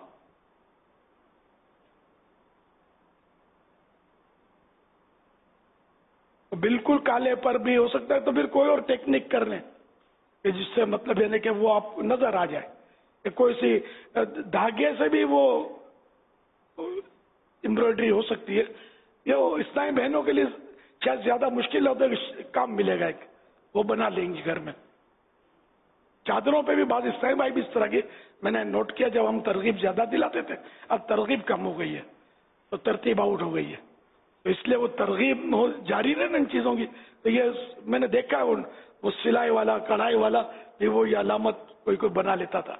तो बिल्कुल काले पर भी हो सकता है, तो फिर कोई और टेक्निक कर लें जिससे मतलब यानी कि वो आप नजर आ जाए। कोई सी धागे से भी वो एम्ब्रॉयडरी हो सकती है। ये इस्लामी बहनों के लिए शायद ज्यादा मुश्किल होता है, काम मिलेगा एक, वो बना लेंगी घर में। चादरों पे भी बात इस्लामी भाई भी इस तरह की मैंने नोट किया, जब हम तरगीब ज्यादा दिलाते थे, अब तरगीब कम हो गई है, तो तरतीब आउट हो गई है। तो इसलिए वो तरगीब हो जारी रहे ना इन चीजों की। तो ये मैंने देखा है, वो सिलाई वाला, कढ़ाई वाला, ये वो ये अलामत कोई कोई बना लेता था।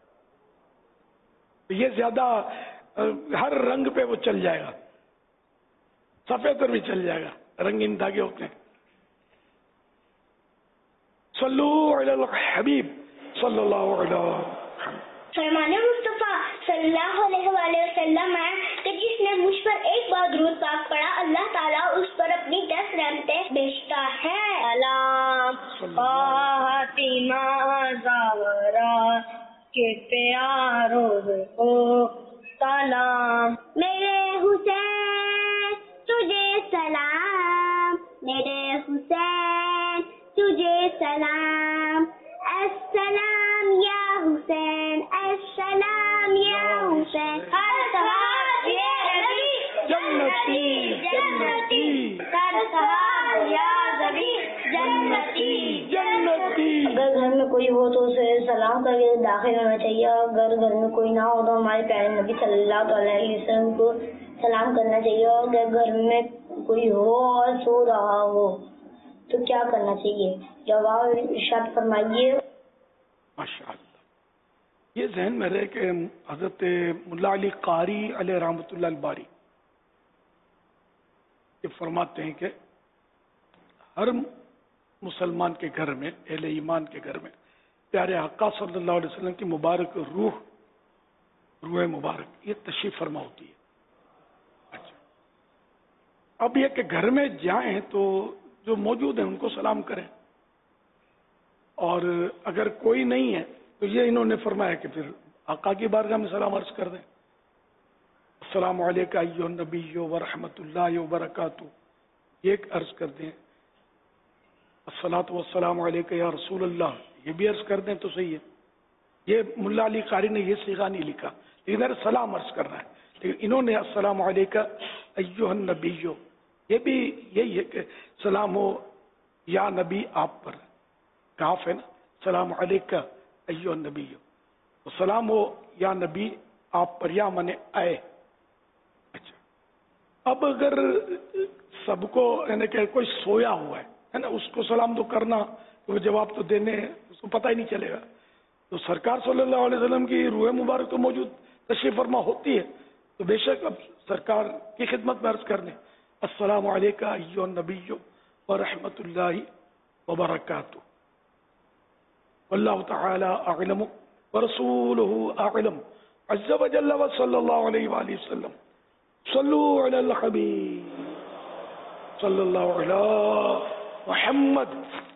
तो ये ज्यादा हर रंग पे वो चल जाएगा, सफेद पर भी चल जाएगा, रंगीन धागे होते हैं। सल्लु अलल हबीब सल्लल्लाहु अलैहि वसल्लम। फरमाने मुस्तफा सल्लल्लाहु अलैहि वसल्लम है कि जिसने मुझ पर एक बार दुरूद पाक पढ़ा, अल्लाह ताला उस पर अपनी दस रहमतें भेजता है। सलाम फातिमा ज़हरा के प्यारों को सलाम, मेरे हुसैन तुझे सलाम, मेरे हुसैन तुझे सलाम, अस्सलाम या हुसैन, अस्सलाम या हुसैन, हर सवाल या नबी जन्नती जन्नती, हर सवाल या नबी जन्नती जन्नती। अगर घर में कोई हो तो उसे सलाम करके दाखिल होना चाहिए। अगर घर में कोई ना हो तो हमारे प्यारे नबी सल्लल्लाहु अलैहि वसल्लम को सलाम करना चाहिए। और अगर घर में कोई हो और सो रहा हो तो क्या करना चाहिए? जवाब इरशाद फरमाइए। माशाअल्लाह, ये ज़हन में रहे कि हजरत मुल्ला अली कारी अलैहि रहमतुल्लाह अल बारी ये फरमाते हैं कि हर مسلمان کے گھر میں، اہل ایمان کے گھر میں پیارے آقا صلی اللہ علیہ وسلم کی مبارک روح روح مبارک یہ تشریف فرما ہوتی ہے. اچھا، اب یہ کہ گھر میں جائیں تو جو موجود ہیں ان کو سلام کریں، اور اگر کوئی نہیں ہے تو یہ انہوں نے فرمایا کہ پھر آقا کی بارگاہ میں سلام عرض کر دیں. السلام علیکم ایھا النبی ورحمۃ اللہ وبرکاتہ یہ ایک عرض کر دیں. الصلاۃ والسلام علیک یا رسول اللہ یہ بھی عرض کر دیں تو صحیح ہے. یہ ملا علی قاری نے یہ صیغہ نہیں لکھا، لیکن ادھر سلام عرض کرنا ہے. لیکن انہوں نے السلام علیکم ایھا النبی یہ بھی یہی ہے کہ سلام ہو یا نبی آپ پر، کاف ہے نا، سلام علیکم ایھا النبی، سلام ہو یا نبی آپ پر، یا من آئے. اچھا، اب اگر سب کو یعنی کہ کوئی سویا ہوا ہے نا، اس کو سلام تو کرنا، وہ جواب تو دینے ہیں، اس کو پتہ ہی نہیں چلے گا. تو سرکار صلی اللہ علیہ وسلم کی روح مبارک تو موجود تشریف فرما ہوتی ہے، تو بے شک اب سرکار کی خدمت میں عرض کر دیں السلام علیکم ایھا النبی ورحمۃ اللہ وبرکاتہ. واللہ تعالی اعلم ورسولہ اعلم عز وجل وصلی اللہ علیہ وآلہ وسلم. صلوا علی الحبیب صلی اللہ علی محمد.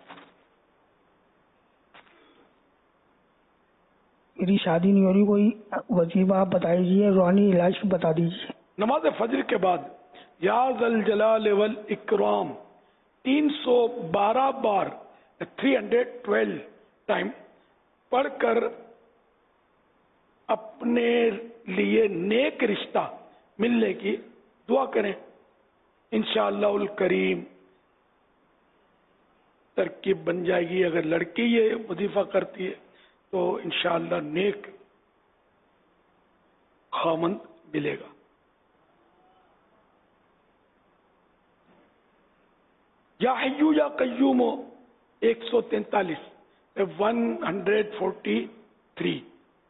میری شادی نہیں ہو رہی، کوئی وظیفہ آپ بتا دیجیے، روحانی علاج بتا دیجیے. نماز فجر کے بعد یا ذل جلال والاکرام تین سو بارہ بار تھری ہنڈریڈ ٹویلو ٹائم پڑھ کر اپنے لیے نیک رشتہ ملنے کی دعا کریں. انشاءاللہ الکریم ترکیب بن جائے گی. اگر لڑکی یہ وظیفہ کرتی ہے تو انشاءاللہ نیک خامند ملے گا. یا حیو یا قیوم ایک سو تینتالیس one hundred forty three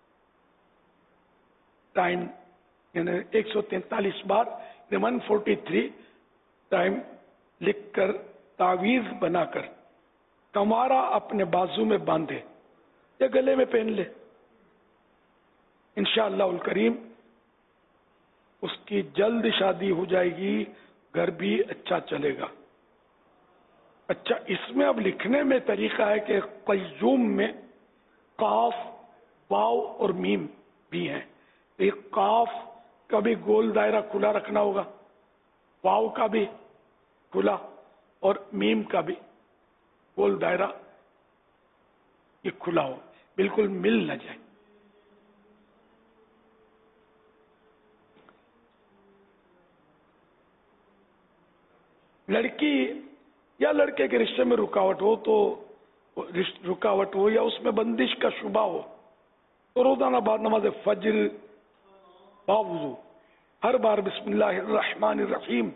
time, یعنی ایک سو تینتالیس بار ون فورٹی تھری ٹائم لکھ کر تعویذ بنا کر کمارا اپنے بازو میں باندھے یا گلے میں پہن لے. انشاءاللہ الکریم اس کی جلد شادی ہو جائے گی، گھر بھی اچھا چلے گا. اچھا، اس میں اب لکھنے میں طریقہ ہے کہ قیوم میں قاف، واو اور میم بھی ہیں. ایک قاف کا بھی گول دائرہ کھلا رکھنا ہوگا، واو کا بھی کھلا اور میم کا بھی گول دائرہ یہ کھلا ہو، بالکل مل نہ جائے. لڑکی یا لڑکے کے رشتے میں رکاوٹ ہو تو رکاوٹ ہو یا اس میں بندش کا شبہ ہو تو روزانہ بعد نماز فجر باوضو ہر بار بسم اللہ الرحمن الرحیم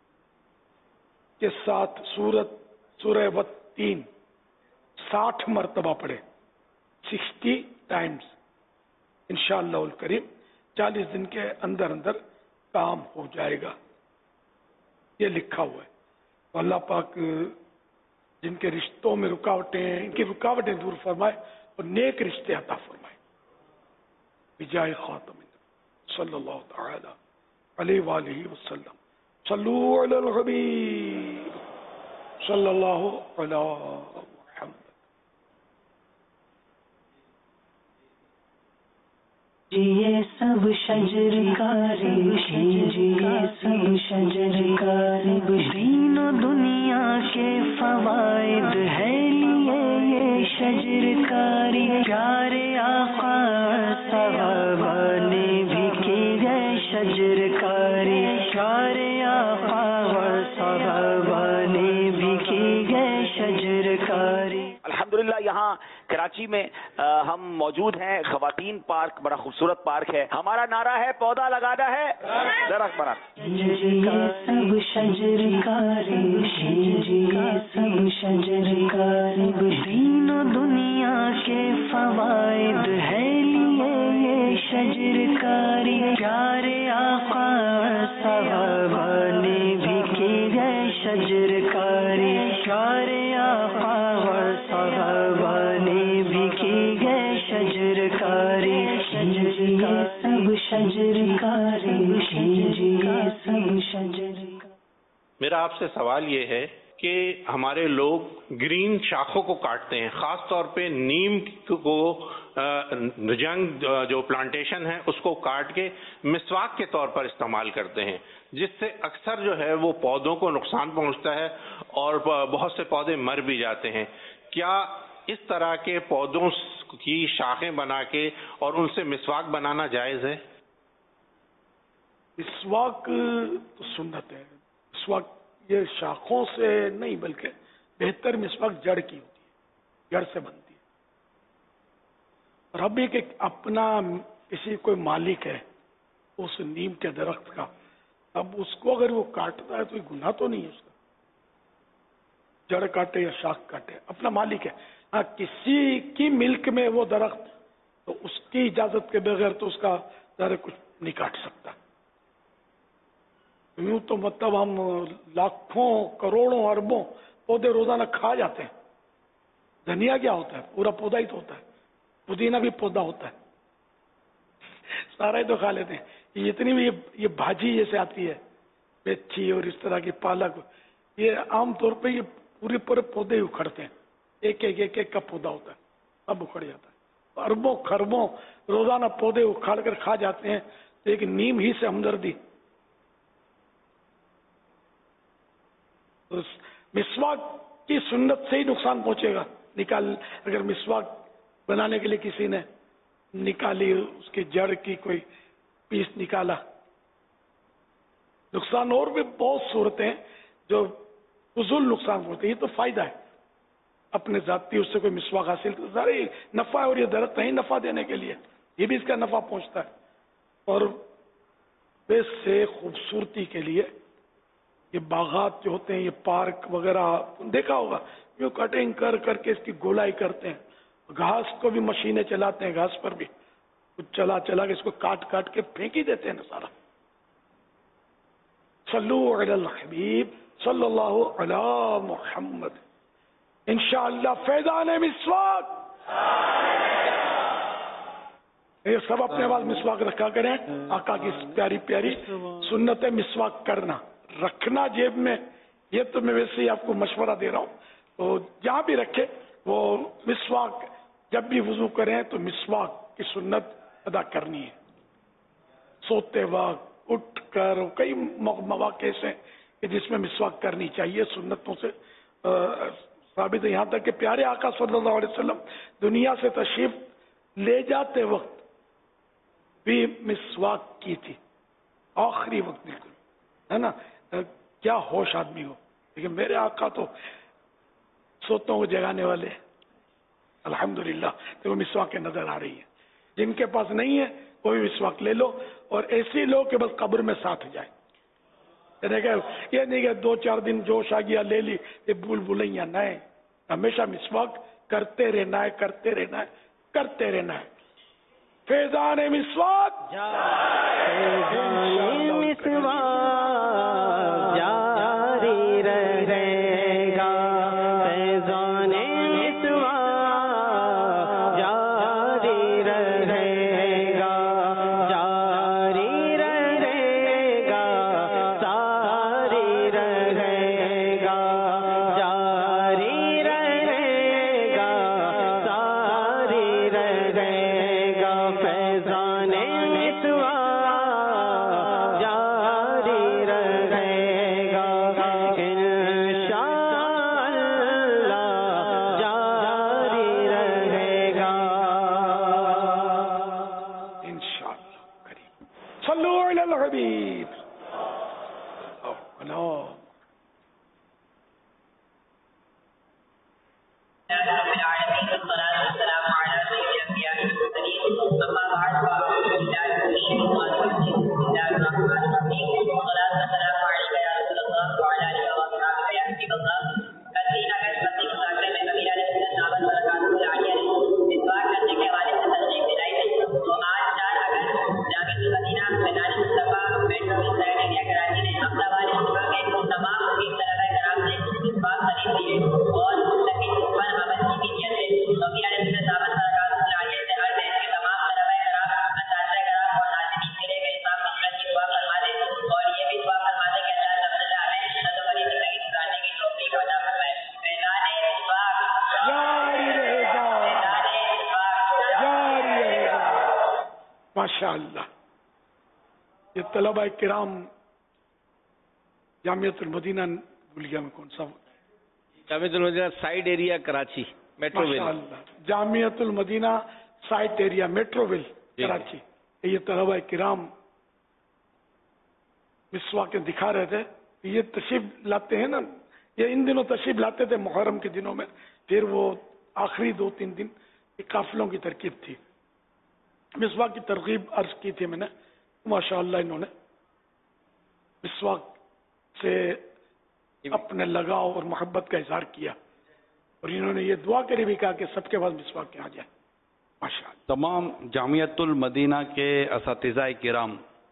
کے ساتھ سورت سورہ وتین ساٹھ مرتبہ پڑھے، سکسٹی ٹائمز. انشاءاللہ الکریم چالیس دن کے اندر اندر کام ہو جائے گا. یہ لکھا ہوا ہے. اللہ پاک جن کے رشتوں میں رکاوٹیں ہیں ان کی رکاوٹیں دور فرمائے اور نیک رشتے عطا فرمائے. بجائے خاتم صلی اللہ تعالی علیہ وآلہ وسلم. صلو علی الحبیب صلی اللہ علی محمد. یہ سب شجر کا ریشے، یہ سب شجر کا دین و دنیا کے فوائد ہے لیے یہ شجر کاری. پیارے آقا صحابہ نے بھی کی ہے شجر کاری، پیارے آقا صحابہ نے بھی کی ہے شجر کاری. الحمدللہ یہاں کراچی میں ہم موجود ہیں. خواتین پارک بڑا خوبصورت پارک ہے. ہمارا نعرہ ہے پودا لگانا ہے درخت بنا. سب شجر کا ریشے، یہ سب شجر کا دین و دنیا کے فوائد ہے لیے یہ شجر کاری. پیارے آقا صحابہ نے بھی کی ہے شجر کاری شار آقا اور صحابہ نے بھی کی ہے شجر کاری کیجیے سب شجر کاری کیجیے سب شجر. میرا آپ سے سوال یہ ہے کہ ہمارے لوگ گرین شاخوں کو کاٹتے ہیں، خاص طور پہ نیم کو جنگ جو پلانٹیشن ہے اس کو کاٹ کے مسواک کے طور پر استعمال کرتے ہیں، جس سے اکثر جو ہے وہ پودوں کو نقصان پہنچتا ہے اور بہت سے پودے مر بھی جاتے ہیں. کیا اس طرح کے پودوں کی شاخیں بنا کے اور ان سے مسواک بنانا جائز ہے؟ مسواک تو سنت ہے. مسواک یہ شاخوں سے نہیں بلکہ بہتر مسواک جڑ کی ہوتی ہے، جڑ سے بنتی ہے. اور اب ایک اپنا کسی کوئی مالک ہے اس نیم کے درخت کا، اب اس کو اگر وہ کاٹتا ہے تو یہ گناہ تو نہیں ہے اس کا، جڑ کاٹے یا شاخ کاٹے، اپنا مالک ہے. ہاں کسی کی ملک میں وہ درخت تو اس کی اجازت کے بغیر تو اس کا ذرا کچھ نہیں کاٹ سکتا. یوں تو مطلب ہم لاکھوں کروڑوں اربوں پودے روزانہ کھا جاتے ہیں. دھنیا کیا ہوتا ہے؟ پورا پودا ہی تو ہوتا ہے. پودینہ بھی پودا ہوتا ہے، سارا ہی تو کھا لیتے ہیں. یہ اتنی بھی یہ بھاجی جیسے آتی ہے میتھی اور اس طرح کی پالک، یہ عام طور پہ یہ پورے پورے پودے ہی اکھڑتے ہیں. ایک ایک ایک ایک کا پودا ہوتا ہے، اب اکھڑ جاتا ہے. اربوں خربوں روزانہ پودے اکھاڑ کر کھا جاتے ہیں. تو ایک نیم ہی سے ہمدردی. مسواک کی سنت سے ہی نقصان پہنچے گا. نکال اگر مسواک بنانے کے لیے کسی نے نکالی، اس کی جڑ کی کوئی پیس نکالا، نقصان اور بھی بہت صورتیں ہیں جو فضول نقصان ہوتے ہیں. یہ تو فائدہ ہے اپنے ذاتی، اس سے کوئی مسواک حاصل کر سارے نفع ہے. اور یہ درخت نہیں نفع دینے کے لیے، یہ بھی اس کا نفع پہنچتا ہے. اور ویسے خوبصورتی کے لیے یہ باغات جو ہوتے ہیں، یہ پارک وغیرہ دیکھا ہوگا، یہ کٹنگ کر کر کے اس کی گولائی کرتے ہیں. گھاس کو بھی مشینیں چلاتے ہیں، گھاس پر بھی کچھ چلا چلا کے اس کو کاٹ کاٹ کے پھینک ہی دیتے ہیں نا سارا. صلو علی الحبیب صلی اللہ علی محمد. انشاءاللہ فیضان مسواک. یہ سب اپنے پاس مسواک رکھا کریں. آقا کی پیاری پیاری سنت ہے مسواک کرنا، رکھنا جیب میں. یہ تو میں ویسے ہی آپ کو مشورہ دے رہا ہوں، تو جہاں بھی رکھے وہ مسواک، جب بھی وضو کریں تو مسواک کی سنت ادا کرنی ہے. سوتے وقت، اٹھ کر، کئی مواقع ایسے کہ جس میں مسواک کرنی چاہیے. سنتوں سے ثابت ہے. یہاں تک کہ پیارے آقا صلی اللہ علیہ وسلم دنیا سے تشریف لے جاتے وقت بھی مسواک کی تھی، آخری وقت بالکل، ہے نا. کیا ہوش آدمی ہو. لیکن میرے آقا تو سوتوں کو جگانے والے الحمدللہ. تو وہ مسواک کے نظر آ رہی ہے. جن کے پاس نہیں ہے وہ بھی مسواک لے لو، اور ایسے لو کہ بس قبر میں ساتھ جائے. یہ نہیں کہ دو چار دن جوش آ گیا لے لی، یہ بھول بھلائیاں نہ ہے. ہمیشہ مسواک کرتے رہنا ہے، کرتے رہنا ہے، کرتے رہنا ہے. فیضان مسواک جاری رہے گا. فیضان مسواک جاری رہے گا، جاری رہے گا، ساری رہے گا، جاری رہے گا، ساری رہے گا. فیضان مسواک جاری رہے گا، انشاءاللہ جاری رہے گا. انشاءاللہ کریم. صلو علی الحبیب. اللہ تمام माशाअल्लाह। ये तलबा किराम जामियतुल मदीना, भूल गया मैं कौन सा, जामियतुल मदीना साइड एरिया कराची, मेट्रोविल। माशाअल्लाह, जामियतुल मदीना साइट एरिया मेट्रोविल कराची। ये तलबा किराम मिसवाक दिखा रहे थे। ये तशरीफ लाते हैं ना, ये इन दिनों तशरीफ लाते थे मुहर्रम के दिनों में, फिर वो आखिरी दो तीन दिन काफिलों की तरकीब थी। मिसवाक की तरकीब अर्ज की थी मैंने, माशाअल्लाह इन्होंने मिसवाक से अपने लगाव और मोहब्बत का इजहार किया, और इन्होंने ये दुआ करी भी कहा कि सबके पास मिसवाक के आ जाए। माशाअल्लाह। तमाम जामियतुल मदीना के असातिज़ा किराम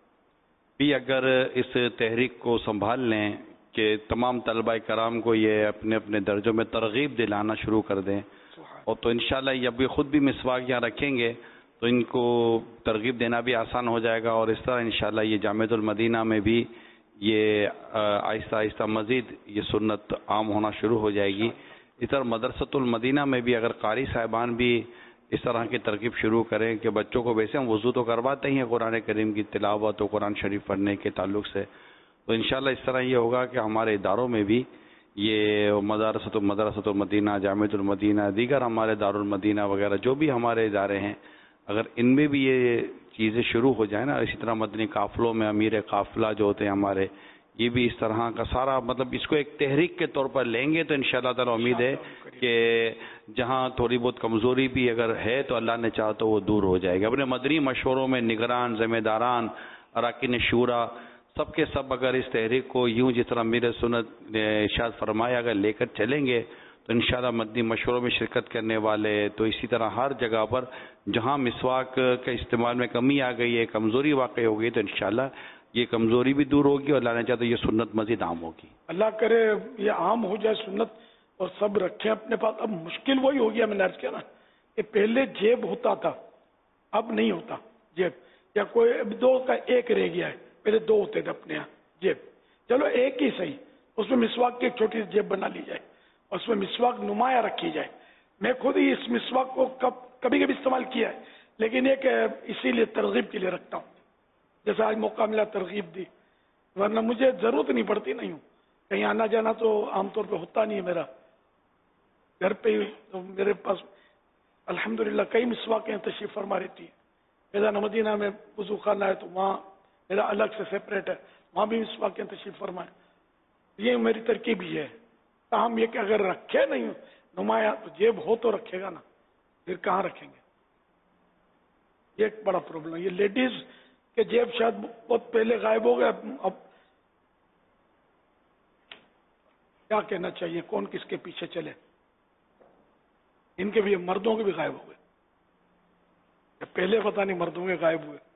भी अगर इस तहरीक को संभाल लें कि तमाम तलबा कराम को ये अपने अपने दर्जों में तरगीब दिलाना शुरू कर दें, और तो इंशाल्लाह ये अभी खुद भी मिसवाक यहाँ रखेंगे तो इनको तरगीब देना भी आसान हो जाएगा, और इस तरह इंशाल्लाह ये जामियतुल मदीना में भी ये आहिस्ता आहिस्ता मज़ीद ये सुन्नत आम होना शुरू हो जाएगी। इस तरह मदरसतुल मदीना में भी अगर कारी साहिबान भी इस तरह की तरकीब शुरू करें कि बच्चों को वैसे हम वज़ू तो करवाते ही हैं कुरान करीम की तिलावत और कुरान शरीफ पढ़ने के ताल्लुक से, तो इंशाल्लाह इस तरह ये होगा कि हमारे इदारों में भी ये मदरसतुल मदरसतुल मदीना, जामियतुल मदीना, दीगर हमारे दारुल मदीना वगैरह जो भी हमारे इदारे हैं, अगर इनमें भी ये चीज़ें शुरू हो जाए ना, इसी तरह मदनी काफ़िलों में अमीर काफ़िला जो होते हैं हमारे, ये भी इस तरह का सारा मतलब इसको एक तहरीक के तौर पर लेंगे तो इंशाअल्लाह ताला उम्मीद है कि जहाँ थोड़ी बहुत कमज़ोरी भी अगर है तो अल्लाह ने चाहा तो वो दूर हो जाएगी। अपने मदनी मशवरों में निगरान, ज़िम्मेदारान, अराकिन शूरा सबके सब अगर इस तहरीक को यूँ जिस तरह मेरे सुन्नत ने इरशाद फरमाया अगर लेकर चलेंगे तो इंशाअल्लाह मदनी मशवरों में शिरकत करने वाले, तो इसी तरह हर जगह पर जहाँ मिसवाक के इस्तेमाल में कमी आ गई है, कमज़ोरी वाक़ई हो गई, तो इंशाअल्लाह ये कमज़ोरी भी दूर होगी और अल्लाह ने चाहा तो ये सुन्नत मज़ीद आम होगी। अल्लाह करे ये आम हो जाए सुन्नत और सब रखें अपने पास। अब मुश्किल वही हो गया, मैंने अर्ज किया ना कि पहले जेब होता था, अब नहीं होता जेब, या कोई दो का एक रह गया है, पहले दो होते थे अपने यहाँ जेब, चलो एक ही सही, उसमें मिसवाक की एक छोटी सी जेब बना ली जाए, उसमें मिसवाक नुमाया रखी जाए। मैं खुद ही इस मिसवाक को कब कभी कभी इस्तेमाल किया है, लेकिन एक इसीलिए तरगीब के लिए रखता हूँ, जैसा आज मौका मिला तरगीब दी, वरना मुझे जरूरत नहीं पड़ती, नहीं हूँ कहीं आना जाना तो आमतौर पे होता नहीं है मेरा, घर पे ही तो मेरे पास अल्हम्दुलिल्लाह कई मिसवाकें तशरीफ फरमा रहती है। मैदान मदीना में वज़ू खाना है तो वहाँ मेरा अलग से सेपरेट है, वहाँ भी मिसवाकें तशरीफ फरमाए, ये मेरी तरकीब ही है। ताहम ये कि अगर रखे नहीं नुमाया तो जेब हो तो रखेगा ना, फिर कहाँ रखेंगे, ये एक बड़ा प्रॉब्लम है। ये लेडीज के जेब शायद बहुत पहले गायब हो गए, अब क्या कहना चाहिए, कौन किसके पीछे चले, इनके भी मर्दों के भी गायब हो गए, पहले पता नहीं मर्दों के गायब हुए।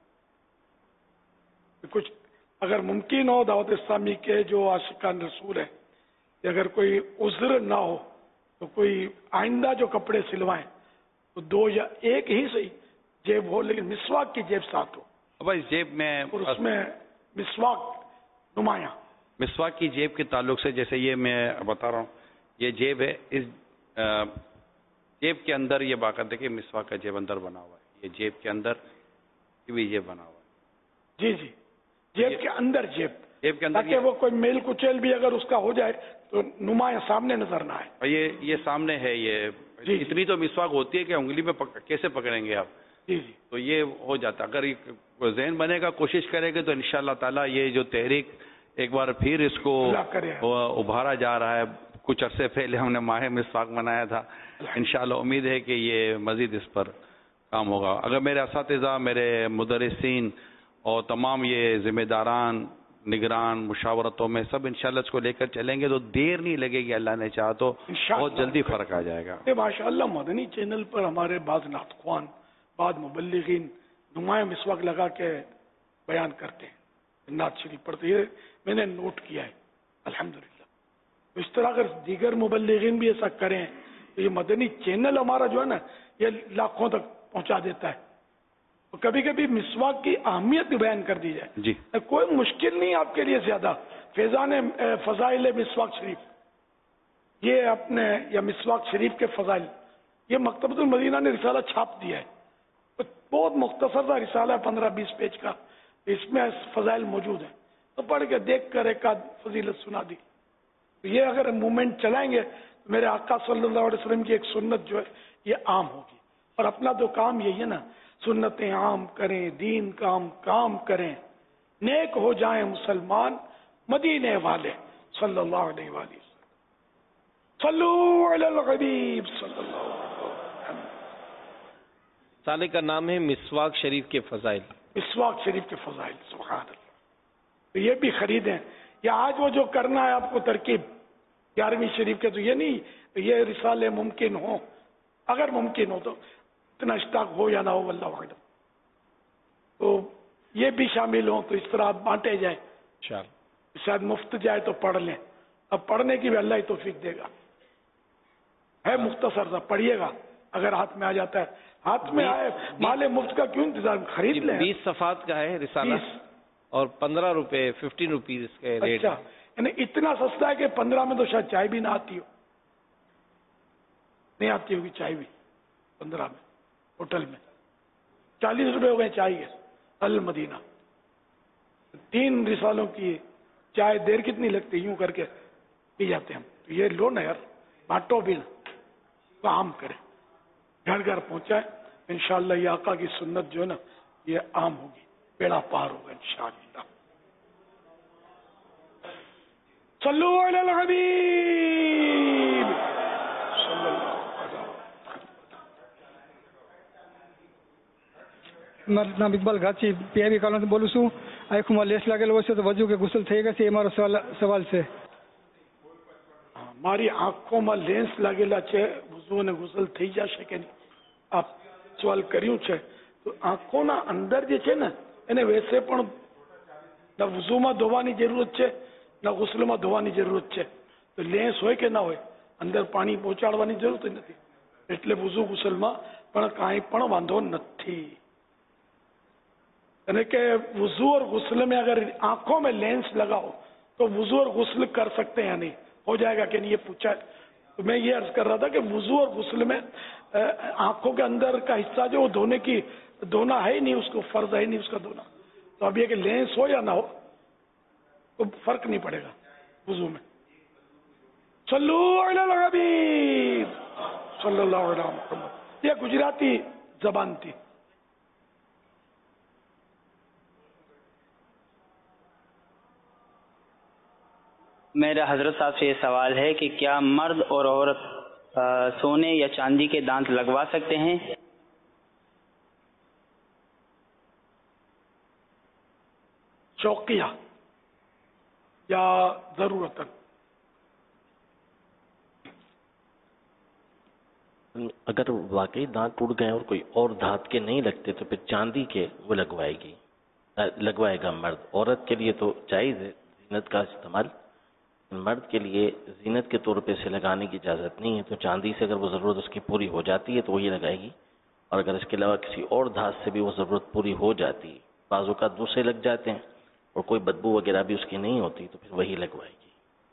कुछ अगर मुमकिन हो दावत इस्लामी के जो आशिकान रसूल है, अगर कोई उज़्र ना हो तो कोई आइंदा जो कपड़े सिलवाएं तो दो या एक ही सही जेब हो, लेकिन मिसवाक की जेब साथ हो। अब इस जेब में और उसमें मिसवाक नुमाया, मिसवाक की जेब के ताल्लुक से जैसे ये मैं बता रहा हूँ, ये जेब है, इस आ, जेब के अंदर ये बाकायदा कि मिसवाक का जेब अंदर बना हुआ है, ये जेब के अंदर ये भी जेब बना हुआ है। जी जी, जेब के अंदर जेब जेब के अंदर, ताकि वो कोई मेल कुचेल भी अगर उसका हो जाए तो नुमाया सामने नजर ना आए। और ये ये सामने है, ये जी, इतनी तो मिसवाक होती है कि उंगली में पक, कैसे पकड़ेंगे आप, जी जी, तो ये हो जाता। अगर जहन बनेगा, कोशिश करेंगे तो इंशाअल्लाह ताला ये जो तहरीक एक बार फिर इसको उभारा जा रहा है, कुछ अरसे पहले हमने माह मिसवाक मनाया था, इंशाअल्लाह उम्मीद है कि ये मजीद इस पर काम होगा। अगर मेरे असातिज़ा, मेरे मुदर्रिसीन और तमाम ये जिम्मेदारान, निगरान, मुशावरतों में सब इंशाअल्लाह इसको लेकर चलेंगे तो देर नहीं लगेगी, अल्लाह ने चाहा तो बहुत जल्दी फर्क आ जाएगा। माशाअल्लाह मदनी चैनल पर हमारे बाज नातख्वान, बाद मुबल्लिगीन नुमाया मिसवाक लगा के बयान करते हैं, नात शरीफ पढ़ते हैं, मैंने नोट किया है अल्हम्दुलिल्लाह। तो इस तरह अगर दीगर मुबल्लिगीन भी ऐसा करें तो ये मदनी चैनल हमारा जो है ना ये लाखों तक पहुंचा देता है। तो कभी कभी मिसवाक की अहमियत भी बयान कर दी जाए जी, कोई मुश्किल नहीं आपके लिए ज्यादा। फैजान फजाइल मिसवाक शरीफ ये अपने, या मिसवाक शरीफ के फजाइल, ये मकतबतुल मदीना ने रिसाला छाप दिया है, तो بہت مختصر سا رسالہ ہے پندرہ بیس پیج کا, اس میں فضائل موجود ہیں, تو پڑھ کے دیکھ کر ایک آدھ فضیلت سنا دی. یہ اگر موومنٹ چلائیں گے تو میرے آقا صلی اللہ علیہ وسلم کی ایک سنت جو ہے یہ عام ہوگی. اور اپنا تو کام یہی ہے نا, سنتیں عام کریں, دین کام کام کریں, نیک ہو جائیں مسلمان مدینے والے صلی اللہ علیہ وآلہ وسلم. صلو علی الحبیب صلی اللہ علیہ وسلم. سالے کا نام ہے مسواک شریف کے فضائل. مسواک شریف کے فضائل, سبحان اللہ. تو یہ بھی خریدیں, یا آج وہ جو کرنا ہے آپ کو ترکیب گیارہویں شریف کے, تو یہ نہیں یہ رسالے ممکن ہو, اگر ممکن ہو تو اتنا اسٹاک ہو یا نہ ہو واللہ اعلم, تو یہ بھی شامل ہوں, تو اس طرح بانٹے جائیں. شاید مفت جائے تو پڑھ لیں. اب پڑھنے کی بھی اللہ ہی توفیق دے گا. ہے مختصر سا, پڑھیے گا اگر ہاتھ میں آ جاتا ہے. ہاتھ میں آئے مال مفت کا کیوں انتظار, خرید لیں. بیس صفحات کا ہے رسالہ اور پندرہ روپے ففٹین روپیز اس کے ریٹ. اچھا, یعنی اتنا سستا ہے کہ پندرہ میں تو شاید چائے بھی نہ آتی ہو, نہیں آتی ہوگی چائے بھی پندرہ میں. ہوٹل میں چالیس روپے ہو گئے چائے کے المدینہ. تین رسالوں کی چائے دیر کتنی لگتی, یوں کر کے پی جاتے ہیں ہم. تو یہ لو نا یار, بانٹو بھی نا, کام کریں, گھر گھر پہنچائیں. انشاءاللہ یہ آقا کی سنت جو ہے نا یہ عام ہوگی, بیڑا پار ہوگا انشاءاللہ. صلو علی الحبیب صلی اللہ. મારું નામ ઇકબાલ ઘાચી પીઆઈબી કોલોની બોલું છું. આંખમાં લેસ લાગેલો હોય છે તો વજુ કે ગુસલ થઈ ગઈ છે, એ મારો સવાલ સવાલ છે. મારી આંખોમાં લેન્સ લાગેલા છે, વજુ અને ગુસલ થઈ જશે કે નહીં, આપ સવાલ કર્યું છે. તો આંખોના અંદર જે છે ને એને વૈસે પણ ના વજુમાં ધોવાની જરૂરત છે ના ગુસલમાં ધોવાની જરૂરત છે. તો લેન્સ હોય કે ના હોય, અંદર પાણી પહોંચાડવાની જરૂરત નથી, એટલે વજુ ગુસલમાં પણ કાંઈ પણ વાંધો નથી. यानी कि वजू और गुस्ल में अगर आंखों में लेंस लगाओ तो वजू और गुस्ल कर सकते हैं या नहीं, हो जाएगा कि नहीं, ये पूछा है. तो मैं ये अर्ज कर रहा था कि वजू और गुस्ल में आंखों के अंदर का हिस्सा जो वो धोने की धोना है ही नहीं, उसको फर्ज है ही नहीं उसका धोना. तो अब ये कि लेंस हो या ना हो तो फर्क नहीं पड़ेगा वजू में. सल्लू अलल हबीब सल्लल्लाहु अलैहि वसल्लम. ये गुजराती जबान थी. میرا حضرت صاحب سے یہ سوال ہے کہ کیا مرد اور عورت سونے یا چاندی کے دانت لگوا سکتے ہیں؟ شوقیہ یا ضرورت؟ اگر واقعی دانت ٹوٹ گئے اور کوئی اور دھات کے نہیں لگتے تو پھر چاندی کے وہ لگوائے گی لگوائے گا مرد. عورت کے لیے تو جائز ہے زینت کا استعمال, مرد کے لیے زینت کے طور پہ اسے لگانے کی اجازت نہیں ہے. تو چاندی سے اگر وہ ضرورت اس کی پوری ہو جاتی ہے تو وہی لگائے گی, اور اگر اس کے علاوہ کسی اور دھات سے بھی وہ ضرورت پوری ہو جاتی ہے, بعض اوقات دوسرے لگ جاتے ہیں اور کوئی بدبو وغیرہ بھی اس کی نہیں ہوتی, تو پھر وہی لگوائے گی.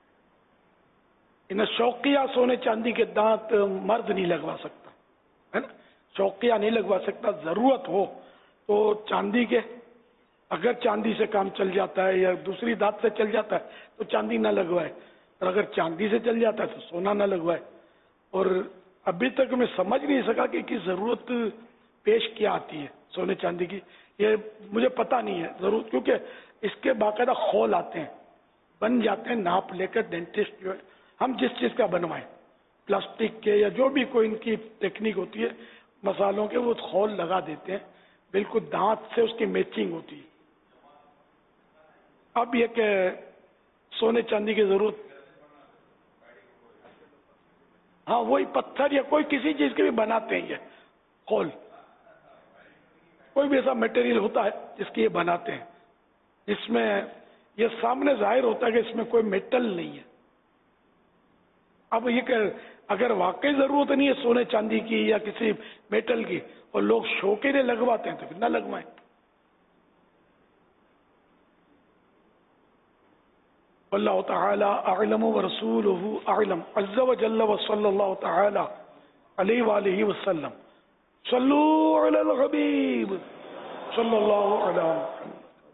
ان شوقیہ سونے چاندی کے دانت مرد نہیں لگوا سکتا ہے نا, شوقیہ نہیں لگوا سکتا. ضرورت ہو تو چاندی کے, اگر چاندی سے کام چل جاتا ہے یا دوسری دھات سے چل جاتا ہے تو چاندی نہ لگوائے, اور اگر چاندی سے چل جاتا ہے تو سونا نہ لگوائے. اور ابھی تک میں سمجھ نہیں سکا کہ کس ضرورت پیش کیا آتی ہے سونے چاندی کی, یہ مجھے پتہ نہیں ہے ضرورت, کیونکہ اس کے باقاعدہ خول آتے ہیں, بن جاتے ہیں ناپ لے کر. ڈینٹسٹ جو ہے ہم جس چیز کا بنوائیں, پلاسٹک کے یا جو بھی کوئی ان کی ٹیکنیک ہوتی ہے مسالوں کے, وہ خول لگا دیتے ہیں, بالکل دانت سے اس کی میچنگ ہوتی ہے. اب یہ کہ سونے چاندی کی ضرورت, ہاں وہی پتھر یا کوئی کسی چیز کے بھی بناتے ہیں یہ خول, کوئی بھی ایسا میٹیریل ہوتا ہے جس کی یہ بناتے ہیں, جس میں یہ سامنے ظاہر ہوتا ہے کہ اس میں کوئی میٹل نہیں ہے. اب یہ کہ اگر واقعی ضرورت نہیں ہے سونے چاندی کی یا کسی میٹل کی اور لوگ شو کے لیے لگواتے ہیں تو پھر نہ لگوائیں. واللہ تعالی اعلم ورسولہ اعلم عز وجل وصلی اللہ تعالی علیہ وآلہ وسلم. صلو علی الحبیب صلی اللہ علیہ وسلم.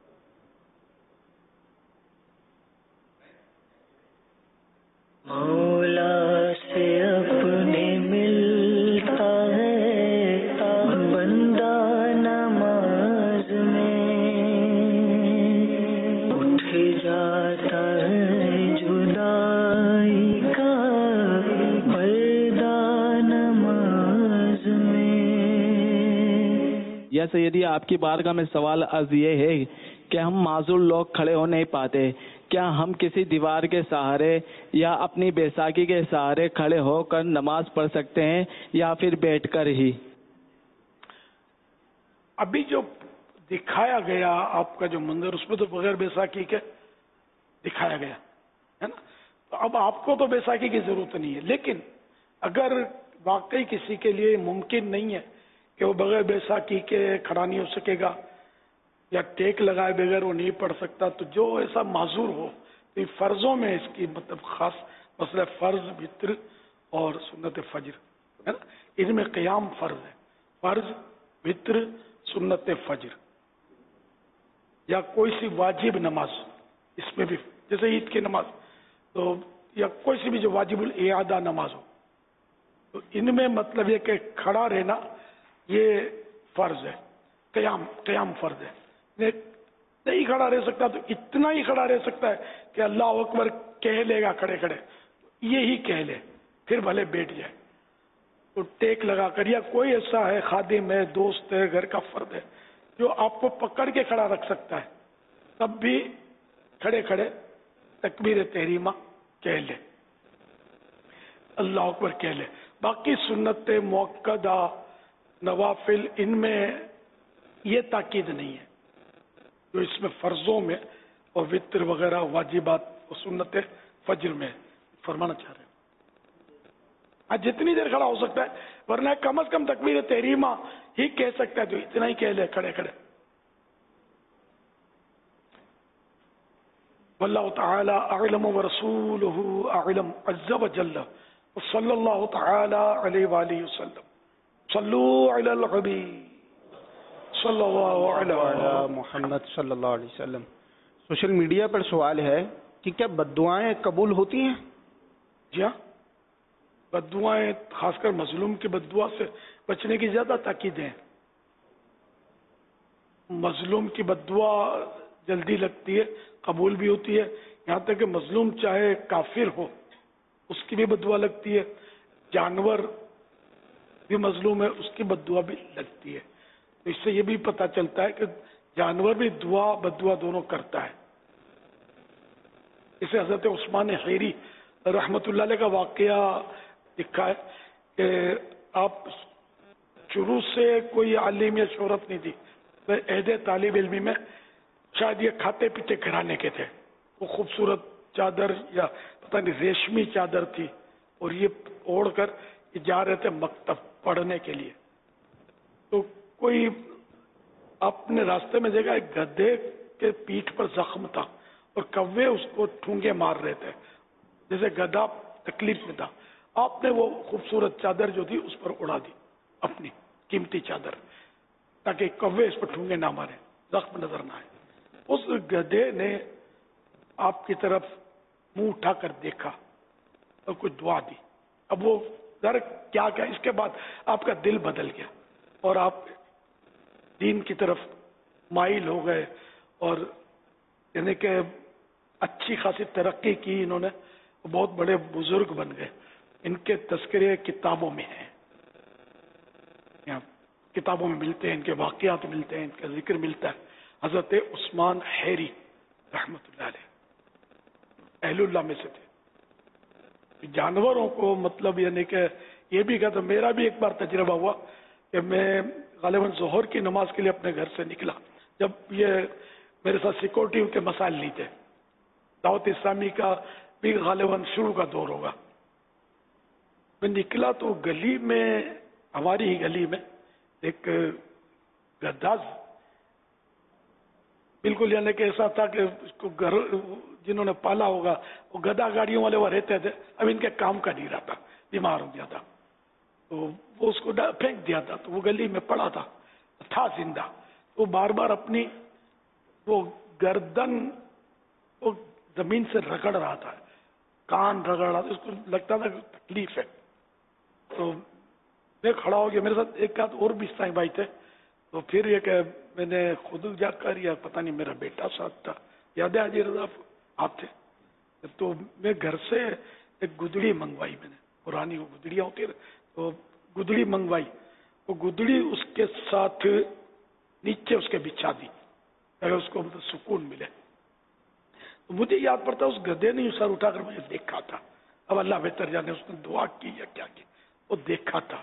مولا سے اپنے ملتا ہے بندہ نماز میں، اٹھ جاتا ہے جدائی کا پردہ نماز میں. یا سیدی آپ کی بارگاہ میں سوال عرض یہ ہے کہ ہم معذور لوگ کھڑے ہو نہیں پاتے، کیا ہم کسی دیوار کے سہارے یا اپنی بیساکھی کے سہارے کھڑے ہو کر نماز پڑھ سکتے ہیں یا پھر بیٹھ کر ہی؟ ابھی جو دکھایا گیا آپ کا جو منظر اس میں تو بغیر بیساکھی کے دکھایا گیا ہے نا. تو اب آپ کو تو بیساکھی کی ضرورت نہیں ہے، لیکن اگر واقعی کسی کے لیے ممکن نہیں ہے کہ وہ بغیر بیساکھی کے کھڑا نہیں ہو سکے گا یا ٹیک لگائے بغیر وہ نہیں پڑھ سکتا، تو جو ایسا معذور ہو تو یہ فرضوں میں اس کی مطلب خاص مسئلہ فرض وتر اور سنت فجر ہے نا، ان میں قیام فرض ہے. فرض وتر سنت فجر یا کوئی سی واجب نماز، اس میں بھی جیسے عید کی نماز تو یا کوئی سی بھی جو واجب الاعادہ نماز ہو، تو ان میں مطلب یہ کہ کھڑا رہنا یہ فرض ہے، قیام قیام فرض ہے. نہیں کھڑا رہ سکتا تو اتنا ہی کھڑا رہ سکتا ہے کہ اللہ اکبر کہہ لے گا کھڑے کھڑے، یہی کہہ لے، پھر بھلے بیٹھ جائے. تو ٹیک لگا کر یا کوئی ایسا ہے خادم ہے، دوست ہے، گھر کا فرد ہے جو آپ کو پکڑ کے کھڑا رکھ سکتا ہے، تب بھی کھڑے کھڑے تکبیر تحریمہ کہہ لے، اللہ اکبر کہہ لے. باقی سنت موقدہ نوافل ان میں یہ تاکید نہیں ہے جو اس میں فرضوں میں اور وتر وغیرہ واجبات اور سنت فجر میں فرمانا چاہ رہے ہیں. آج جتنی دیر کھڑا ہو سکتا ہے، ورنہ کم از کم تکبیر تحریمہ ہی کہہ سکتا ہے تو اتنا ہی کہہ لے کھڑے کھڑے. واللہ تعالی اعلم ورسولہ اعلم عز وجل وصلی اللہ تعالی علیہ وآلہ وسلم. صلو علی الحبیب صلی اللہ علیہ محمد صلی اللہ علیہ وسلم. سوشل میڈیا پر سوال ہے کہ کیا بد دعائیں قبول ہوتی ہیں؟ جی ہاں، بد دعائیں خاص کر مظلوم کی بد دعا سے بچنے کی زیادہ تاکید ہے. مظلوم کی بد دعا جلدی لگتی ہے، قبول بھی ہوتی ہے، یہاں تک کہ مظلوم چاہے کافر ہو اس کی بھی بد دعا لگتی ہے، جانور بھی مظلوم ہے اس کی بد دعا بھی لگتی ہے. تو اس سے یہ بھی پتہ چلتا ہے کہ جانور بھی دعا بد دعا دونوں کرتا ہے. اسے حضرت عثمان حیری رحمت اللہ علیہ کا واقعہ لکھا ہے کہ آپ شروع سے کوئی عالم یا شہرت نہیں تھی، عہد طالب علمی میں شاید یہ کھاتے پیتے گھرانے کے تھے. وہ خوبصورت چادر یا پتہ نہیں ریشمی چادر تھی اور یہ اوڑھ کر یہ جا رہے تھے مکتب پڑھنے کے لیے. تو کوئی اپنے راستے میں دیکھا ایک گدھے کے پیٹھ پر زخم تھا اور کوے اس کو ٹھونگے مار رہے تھے، جیسے گدھا تکلیف میں تھا. آپ نے وہ خوبصورت چادر جو تھی اس پر اڑا دی، اپنی قیمتی چادر، تاکہ کوے اس پر ٹھونگے نہ مارے، زخم نظر نہ آئے. اس گدھے نے آپ کی طرف منہ اٹھا کر دیکھا اور کچھ دعا دی. اب وہ ذرا کیا کیا اس کے بعد آپ کا دل بدل گیا اور آپ دین کی طرف مائل ہو گئے اور یعنی کہ اچھی خاصی ترقی کی انہوں نے، بہت بڑے بزرگ بن گئے. ان کے تذکرے کتابوں میں ہیں، یہاں کتابوں میں ملتے ہیں، ان کے واقعات ملتے ہیں، ان کا ذکر ملتا ہے. حضرت عثمان حیری رحمت اللہ علیہ اہل اللہ میں سے تھے. جانوروں کو مطلب یعنی کہ یہ بھی کہا تھا، میرا بھی ایک بار تجربہ ہوا کہ میں غالباً ظہر کی نماز کے لیے اپنے گھر سے نکلا، جب یہ میرے ساتھ سیکورٹی کے مسائل نہیں تھے، دعوت اسلامی کا بھی غالباً شروع کا دور ہوگا. میں نکلا تو گلی میں، ہماری ہی گلی میں ایک گدھا بالکل یعنی کہ ایسا تھا کہ اس کو گھر جنہوں نے پالا ہوگا وہ گدھا گاڑیوں والے وہ رہتے تھے، اب ان کے کام کا نہیں رہا تھا، بیمار ہو گیا تھا. تو وہ اس کو پھینک دیا تھا، تو وہ گلی میں پڑا تھا تھا زندہ. وہ بار بار اپنی وہ گردن وہ زمین سے رگڑ رہا تھا، کان رگڑ رہا تھا، اس کو لگتا تھا کہ تکلیف ہے. تو میں کھڑا ہو گیا، میرے ساتھ ایک آدھ اور بھی سائیں بھائی تھے. تو پھر یہ کہ میں نے خود جا کر یا پتہ نہیں میرا بیٹا ساتھ تھا، یاد ہے حاجی رضا آپ تھے، تو میں گھر سے ایک گدڑی منگوائی، میں نے پرانی وہ گدڑیاں ہوتی ہے، تو گدڑی منگوائی. وہ گدڑی اس کے ساتھ نیچے اس کے بچھا دی اگر اس کو مطلب سکون ملے. تو مجھے یاد پڑتا اس گدھے نے سر اٹھا کر مجھے دیکھا تھا. اب اللہ بہتر جانے اس نے دعا کی یا کیا کی، وہ دیکھا تھا.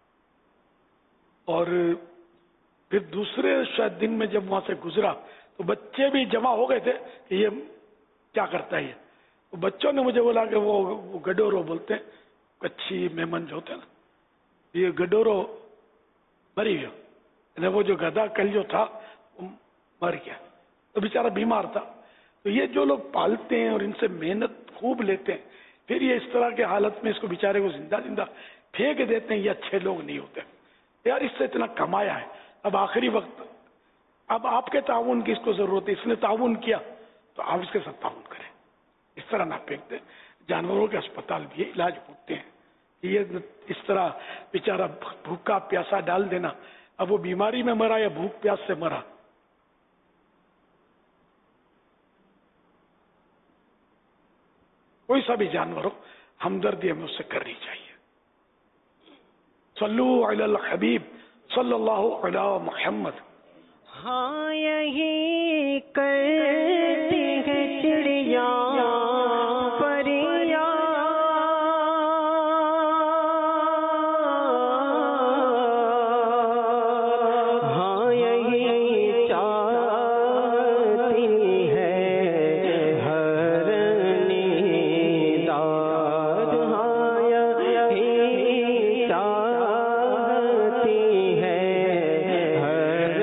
اور پھر دوسرے شاید دن میں جب وہاں سے گزرا تو بچے بھی جمع ہو گئے تھے کہ یہ کیا کرتا ہے. تو بچوں نے مجھے بولا کہ وہ گڈورو بولتے ہیں، کچھی میمن جو ہوتے ہیں نا، یہ گڈورو مری گیا، یعنی وہ جو گدھا کل جو تھا وہ مر گیا. تو بیچارہ بیمار تھا. تو یہ جو لوگ پالتے ہیں اور ان سے محنت خوب لیتے ہیں، پھر یہ اس طرح کے حالت میں اس کو بیچارے کو زندہ زندہ پھینک دیتے ہیں، یہ اچھے لوگ نہیں ہوتے. یار اس سے اتنا کمایا ہے، اب آخری وقت اب آپ کے تعاون کی اس کو ضرورت ہے، اس نے تعاون کیا تو آپ اس کے ساتھ تعاون کریں. اس طرح نہ پھینکتے. جانوروں کے اسپتال بھی علاج ہوتے ہیں. یہ اس طرح بیچارہ بھوکا پیاسا ڈال دینا، اب وہ بیماری میں مرا یا بھوک پیاس سے مرا. کوئی سا بھی جانور ہو، ہمدردی ہمیں اس سے کرنی چاہیے. صلو علی الحبیب صلی اللہ علی محمد. ہاں یہی کرتی ہے چڑیا پریا، ہاں یہی چاہتی ہے ہر نیداد، ہاں یہی چاہتی ہے ہر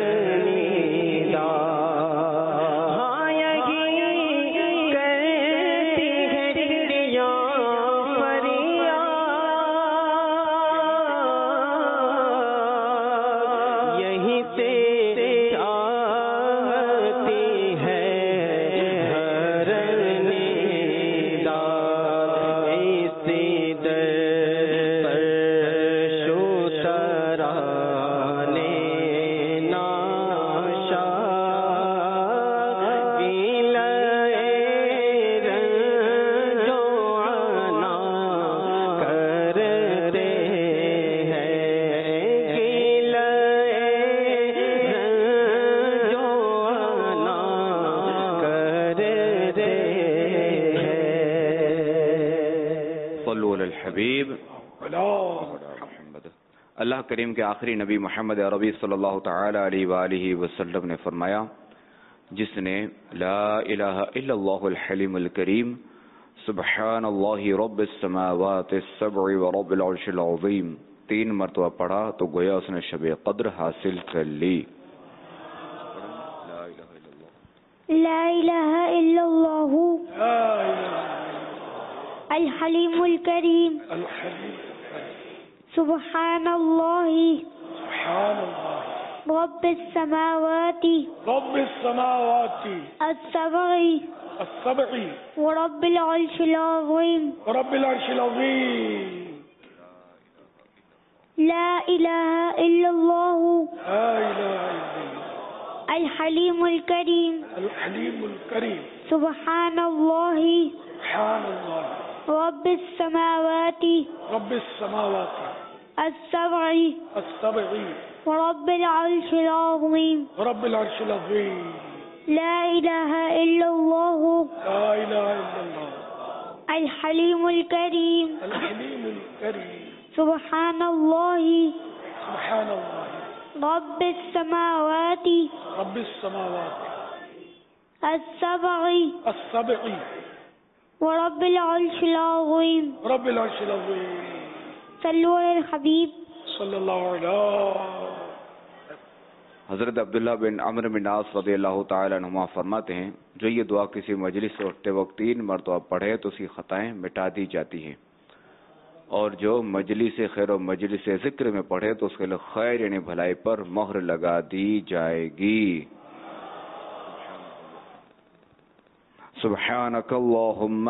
اللہ کریم کے آخری نبی محمد عربی صلی اللہ تعالی علیہ وآلہ وسلم نے فرمایا، جس نے لا الہ الا اللہ الحلیم الکریم سبحان اللہ رب السماوات السبع ورب العرش العظیم تین مرتبہ پڑھا تو گویا اس نے شب قدر حاصل کر لی. لا الہ الا اللہ الحلیم الکریم سبحان اللہ رب السماوات رب السماوات السبع السبع ورب العرش العظیم ورب العرش العظیم لا الہ الا اللہ لا الہ الا اللہ الحلیم الکریم الحلیم الکریم سبحان اللہ سبحان اللہ رب السماوات رب السماوات السبع السبع ورب العرش العظیم ورب العرش العظیم لا الہ الا اللہ لا الہ الا اللہ الحلیم الکریم الحلیم الکریم سبحان اللہ سبحان اللہ رب السماوات رب السماوات السبع السبع ورب العرش العظیم رب العرش العظیم صلو علی الحبیب صلی اللہ علیہ. حضرت عبداللہ بن عمرو بن عاص رضی اللہ تعالی عنہما فرماتے ہیں، جو یہ دعا کسی مجلس سے اٹھتے وقت تین مرتبہ پڑھے تو اس کی خطائیں مٹا دی جاتی ہیں. اور جو مجلس خیر و مجلس ذکر میں پڑھے تو اس کے لیے خیر یعنی بھلائی پر مہر لگا دی جائے گی. سبحانک اللہم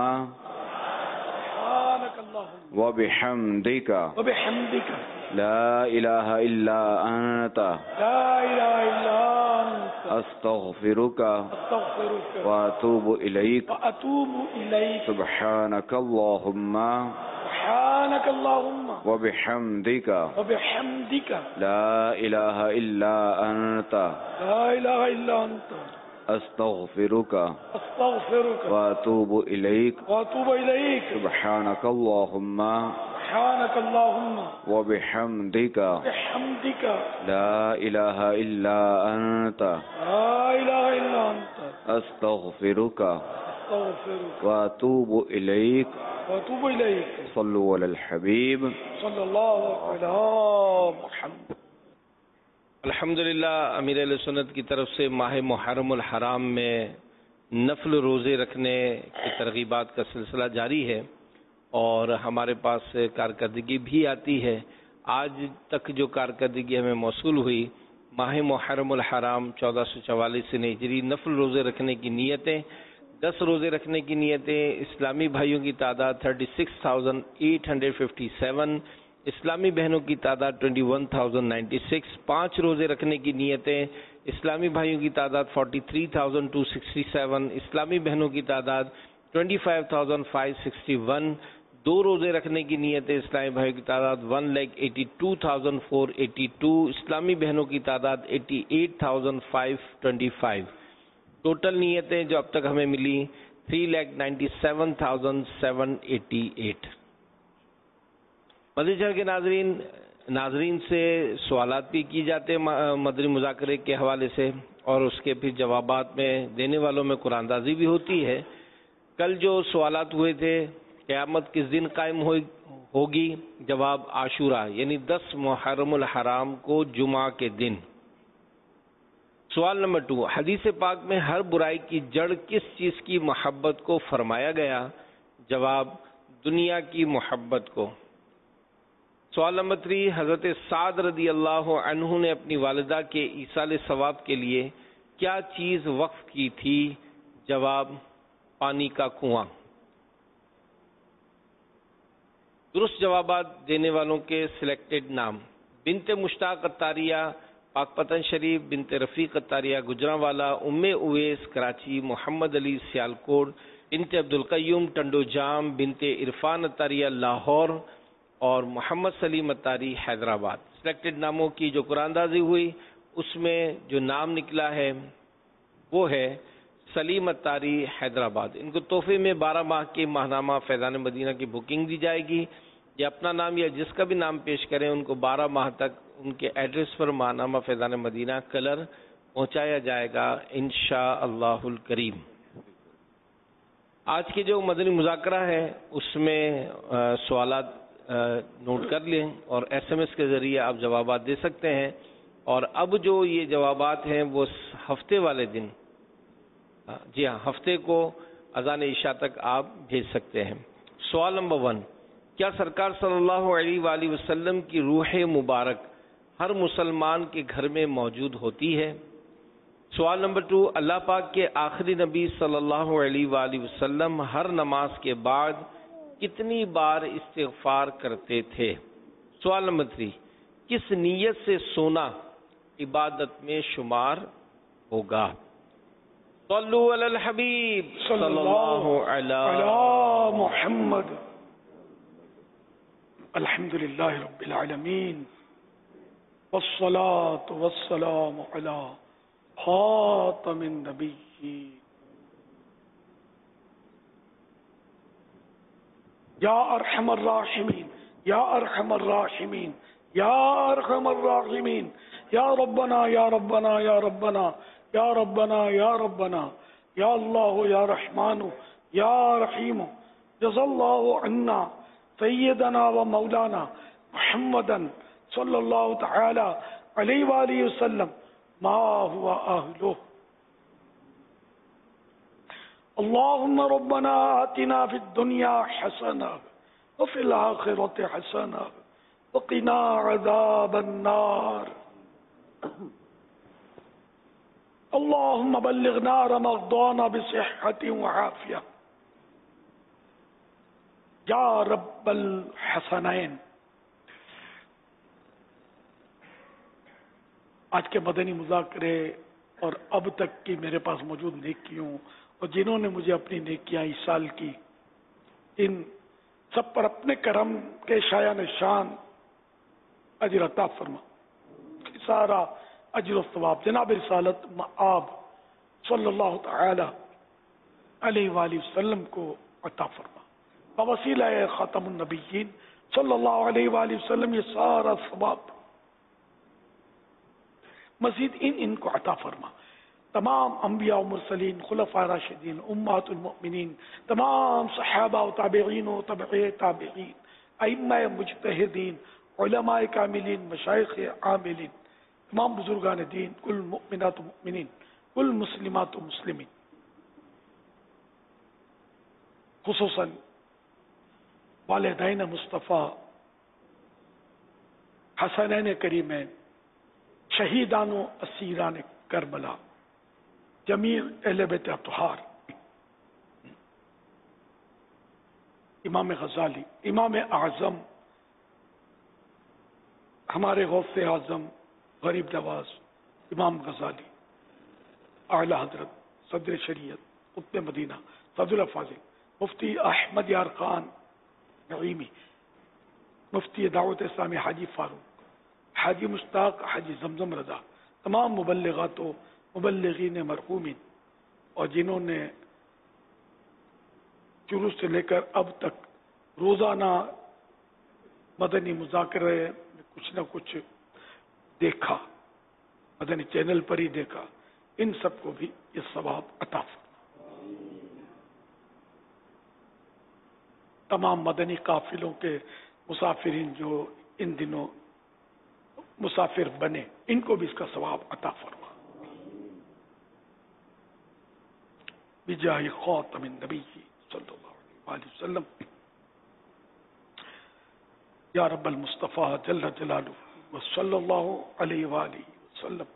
وبحمدک وبحمدک لا الہ الا انت لا الہ الا انت استغفرک استغفرک واتوب الیک واتوب الیک. سبحانک اللہم سبحانک اللہم وبحمدک وبحمدک لا الہ الا انت لا الہ الا انت استغفرک استغفرک واتوب الیک واتوب الیک. سبحانک اللہم سبحانک اللہم وبحمدک وبحمدک لا الہ الا انت لا الہ الا انت استغفرک استغفرک واتوب الیک. واتوب الیک. صلو علی الحبیب صلی اللہ علی محمد. الحمدللہ امیر اہل سنت کی طرف سے ماہ محرم الحرام میں نفل روزے رکھنے کی ترغیبات کا سلسلہ جاری ہے اور ہمارے پاس کارکردگی بھی آتی ہے. آج تک جو کارکردگی ہمیں موصول ہوئی ماہ محرم الحرام چودہ سو چوالیس ہجری نفل روزے رکھنے کی نیتیں دس روزے رکھنے کی نیتیں اسلامی بھائیوں کی تعداد thirty six thousand eight hundred fifty seven اسلامی بہنوں کی تعداد twenty one thousand ninety six پانچ روزے رکھنے کی نیتیں اسلامی بھائیوں کی تعداد forty three thousand two sixty seven اسلامی بہنوں کی تعداد twenty five thousand five sixty one دو روزے رکھنے کی نیتیں اسلامی بھائیوں کی تعداد one lakh eighty two thousand four eighty two اسلامی بہنوں کی تعداد eighty eight thousand five twenty five. Total نیتیں جو اب تک ہمیں ملی three lakh ninety seven thousand seven eighty eight. Madani channel کے ناظرین ناظرین سے سوالات بھی کی جاتے ہیں مدنی مذاکرے کے حوالے سے اور اس کے پھر جوابات میں دینے والوں میں قرآن اندازی بھی ہوتی ہے. کل جو سوالات ہوئے تھے قیامت کس دن قائم ہوگی؟ جواب عاشورہ یعنی دس محرم الحرام کو جمعہ کے دن. سوال نمبر ٹو، حدیث پاک میں ہر برائی کی جڑ کس چیز کی محبت کو فرمایا گیا؟ جواب دنیا کی محبت کو. سوال نمبر تھری، حضرت سعد رضی اللہ عنہ نے اپنی والدہ کے ایصال ثواب کے لیے کیا چیز وقف کی تھی؟ جواب پانی کا کنواں. درست جوابات دینے والوں کے سلیکٹڈ نام: بنت مشتاق اتاریہ پاک پتن شریف، بنت رفیق اتاریہ گجرانوالا، ام اویس کراچی، محمد علی سیالکوٹ، بنت عبدالقیوم ٹنڈو جام، بنت عرفان اتاریہ لاہور اور محمد سلیم اتاری حیدرآباد. سلیکٹڈ ناموں کی جو قرآن اندازی ہوئی اس میں جو نام نکلا ہے وہ ہے سلیم اتاری حیدرآباد. ان کو تحفے میں بارہ ماہ کے ماہنامہ فیضان مدینہ کی بکنگ دی جائے گی. یا اپنا نام یا جس کا بھی نام پیش کریں ان کو بارہ ماہ تک ان کے ایڈریس پر ماہنامہ فیضان مدینہ کلر پہنچایا جائے گا انشاء اللہ الکریم. آج کے جو مدنی مذاکرہ ہے اس میں سوالات نوٹ کر لیں اور ایس ایم ایس کے ذریعے آپ جوابات دے سکتے ہیں. اور اب جو یہ جوابات ہیں وہ ہفتے والے دن جی ہاں ہفتے کو اذان عشاء تک آپ بھیج سکتے ہیں. سوال نمبر ون، کیا سرکار صلی اللہ علیہ وآلہ وسلم کی روح مبارک ہر مسلمان کے گھر میں موجود ہوتی ہے؟ سوال نمبر ٹو، اللہ پاک کے آخری نبی صلی اللہ علیہ وآلہ وسلم ہر نماز کے بعد کتنی بار استغفار کرتے تھے؟ سوال نمبر تھری، کس نیت سے سونا عبادت میں شمار ہوگا؟ صلو علی الحبیب صلی اللہ علی محمد. الحمدللہ رب العالمین والصلاة والسلام علی خاتم النبیین. یا ارحم الراحمین یا ارحم الراحمین یا ارحم الراحمین یا ربنا یا ربنا یا ربنا یا ربنا یا ربنا یا اللہ یا رحمان یا رحیم. جزا اللہ عنا سیدنا و مولانا محمدا صلی اللہ تعالی علیہ وآلہ وسلم ما هو اہلہ. اللهم ربنا آتنا في الدنيا حسنة وفي الآخرة حسنة وقنا عذاب النار اللهم بلغنا رمضان بصحة وعافية یا رب الحسنین. آج کے مدنی مذاکرے اور اب تک کی میرے پاس موجود نیکیوں اور جنہوں نے مجھے اپنی نیکیاں اس سال کی، ان سب پر اپنے کرم کے شایان شان اجر عطا فرما. سارا اجر و ثواب جناب رسالت مآب صلی اللہ تعالی علیہ وآلہ وسلم کو عطا فرما. وسیلہ خاتم النبیین صلی اللہ علیہ وآلہ وسلم یہ سارا ثواب مزید ان ان کو عطا فرما. تمام انبیاء و مرسلین، خلفاء راشدین، امہات المؤمنین، تمام صحابہ و تابعین و تبع تابعین، ائمہ مجتہدین، علماء کاملین، مشائخ عاملین، تمام بزرگان دین، کل مؤمنات و مؤمنین، کل مسلمات و مسلمین، خصوصاً والدین مصطفیٰ حسنین کریمین، شہیدان و اسیران کربلا، جمیع اہل بیت اطہار، امام غزالی، امام اعظم، ہمارے غوث اعظم غریب نواز امام غزالی، اعلی حضرت صدر شریعت قطب مدینہ فضل اللہ فاضل، مفتی احمد یار خان نعیمی، مفتی دعوت اسلامی حاجی فاروق، حاجی مشتاق، حاجی زمزم رضا، تمام مبلغات و مبلغین مرحومین، اور جنہوں نے شروع سے لے کر اب تک روزانہ مدنی مذاکرے میں کچھ نہ کچھ دیکھا، مدنی چینل پر ہی دیکھا، ان سب کو بھی یہ ثواب عطا فرما. تمام مدنی قافلوں کے مسافرین جو ان دنوں مسافر بنے، ان کو بھی اس کا ثواب عطا فرما. بجاہ خاتم النبی صلی اللہ علیہ وسلم یا رب المصطفیٰ جل جلالہ وصلی اللہ علیہ وآلہ وسلم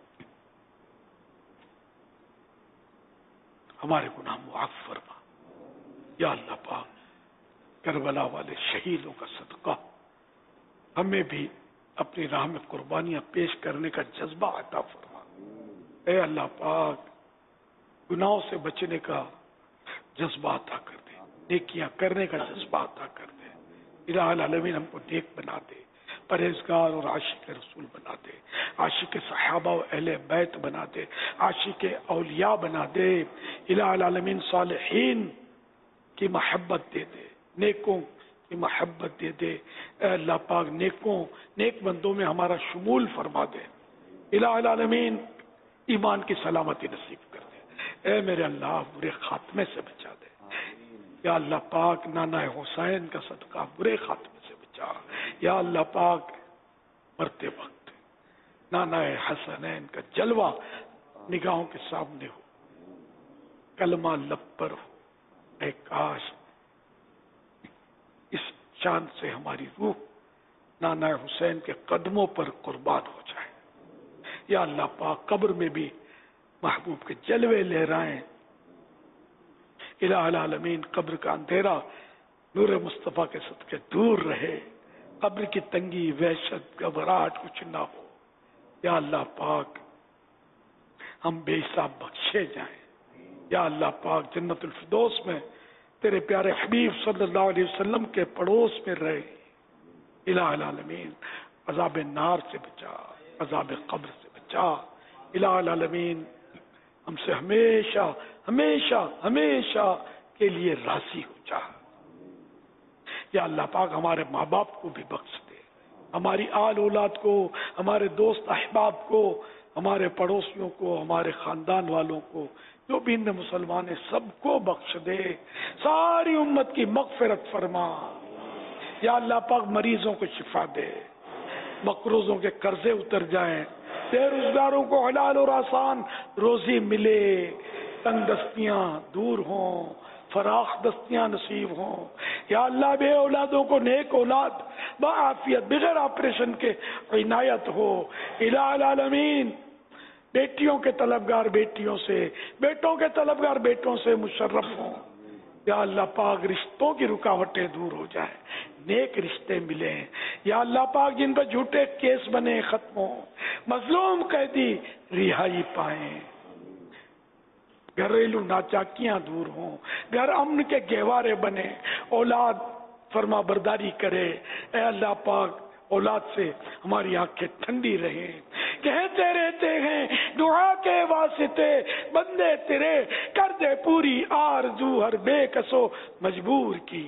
ہمارے گناہ معاف فرما. یا اللہ پاک کربلا والے شہیدوں کا صدقہ ہمیں بھی اپنی راہ میں قربانیاں پیش کرنے کا جذبہ عطا فرما. اے اللہ پاک گناہوں سے بچنے کا جذبہ عطا کر دے، نیکیاں کرنے کا جذبہ عطا کر دے. الہ العالمین ہم کو نیک بنا دے، پرہیزگار اور عاشق رسول بنا دے، عاشق صحابہ و اہل بیت بنا دے، عاشق اولیاء بنا دے. الہ العالمین صالحین کی محبت دے دے، نیکوں کی محبت دے دے. اے اللہ پاک نیکوں نیک بندوں میں ہمارا شمول فرما دے. الہ العالمین ایمان کی سلامتی نصیب کر دے. اے میرے اللہ برے خاتمے سے بچا دے. یا اللہ پاک نانا حسین کا صدقہ برے خاتمے سے بچا. یا اللہ پاک مرتے وقت نانا حسنین کا جلوہ نگاہوں کے سامنے ہو، کلمہ لب پر ہو. اے کاش اس چاند سے ہماری روح نانا حسین کے قدموں پر قربان ہو جائے. یا اللہ پاک قبر میں بھی محبوب کے جلوے لہرائیں. الہ العالمین قبر کا اندھیرا نور مصطفیٰ کے صدقے دور رہے، قبر کی تنگی، وحشت، گھبراہٹ کچھ نہ ہو. یا اللہ پاک ہم بے حساب بخشے جائیں. یا اللہ پاک جنت الفردوس میں تیرے پیارے حبیب صلی اللہ علیہ وسلم کے پڑوس میں رہے. الہ العالمین عذاب نار سے بچا، عذاب قبر سے بچا. الہ العالمین ہم سے ہمیشہ ہمیشہ ہمیشہ کے لیے راضی ہو جا. یا اللہ پاک ہمارے ماں باپ کو بھی بخش دے، ہماری آل اولاد کو، ہمارے دوست احباب کو، ہمارے پڑوسیوں کو، ہمارے خاندان والوں کو، جو بھی ان مسلمان ہیں سب کو بخش دے. ساری امت کی مغفرت فرما. یا اللہ پاک مریضوں کو شفا دے، مقروضوں کے قرضے اتر جائیں، بے روزگاروں کو حلال اور آسان روزی ملے، تنگ دستیاں دور ہوں، فراخ دستیاں نصیب ہوں. یا اللہ بے اولادوں کو نیک اولاد بعافیت بغیر آپریشن کے عنایت ہو. الہ العالمین بیٹیوں کے طلبگار بیٹیوں سے، بیٹوں کے طلبگار بیٹوں سے مشرف ہوں. یا اللہ پاک رشتوں کی رکاوٹیں دور ہو جائیں، نیک رشتے ملیں. یا اللہ پاک جن پر جھوٹے کیس بنے ختم ہوں، مظلوم قیدی رہائی پائیں، گھریلو ناچاکیاں دور ہوں، گھر امن کے گہوارے بنے، اولاد فرما برداری کرے. اے اللہ پاک اولاد سے ہماری آنکھیں ٹھنڈی رہیں. کہتے رہتے ہیں دعا کے واسطے بندے تیرے، کر دے پوری آرزو ہر بے کسو مجبور کی.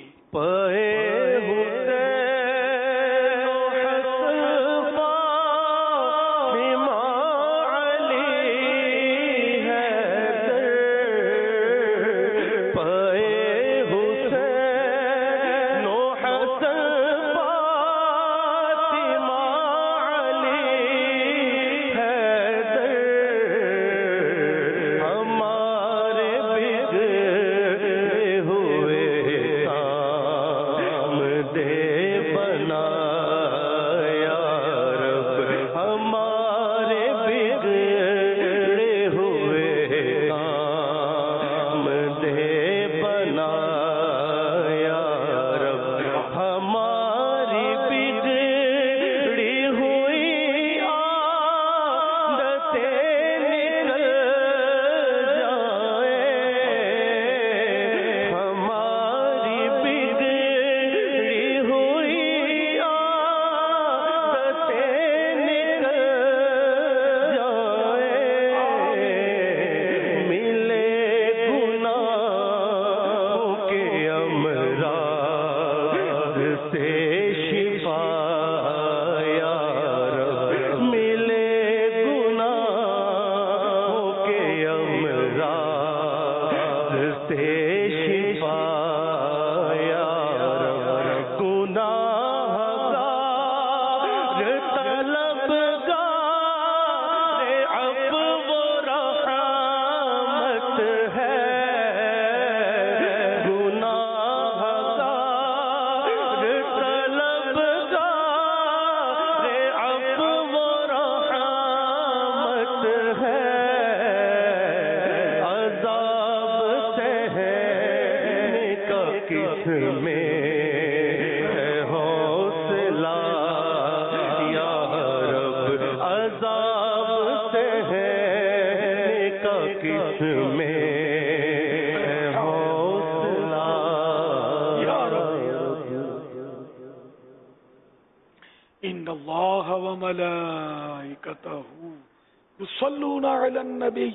يصلون على النبي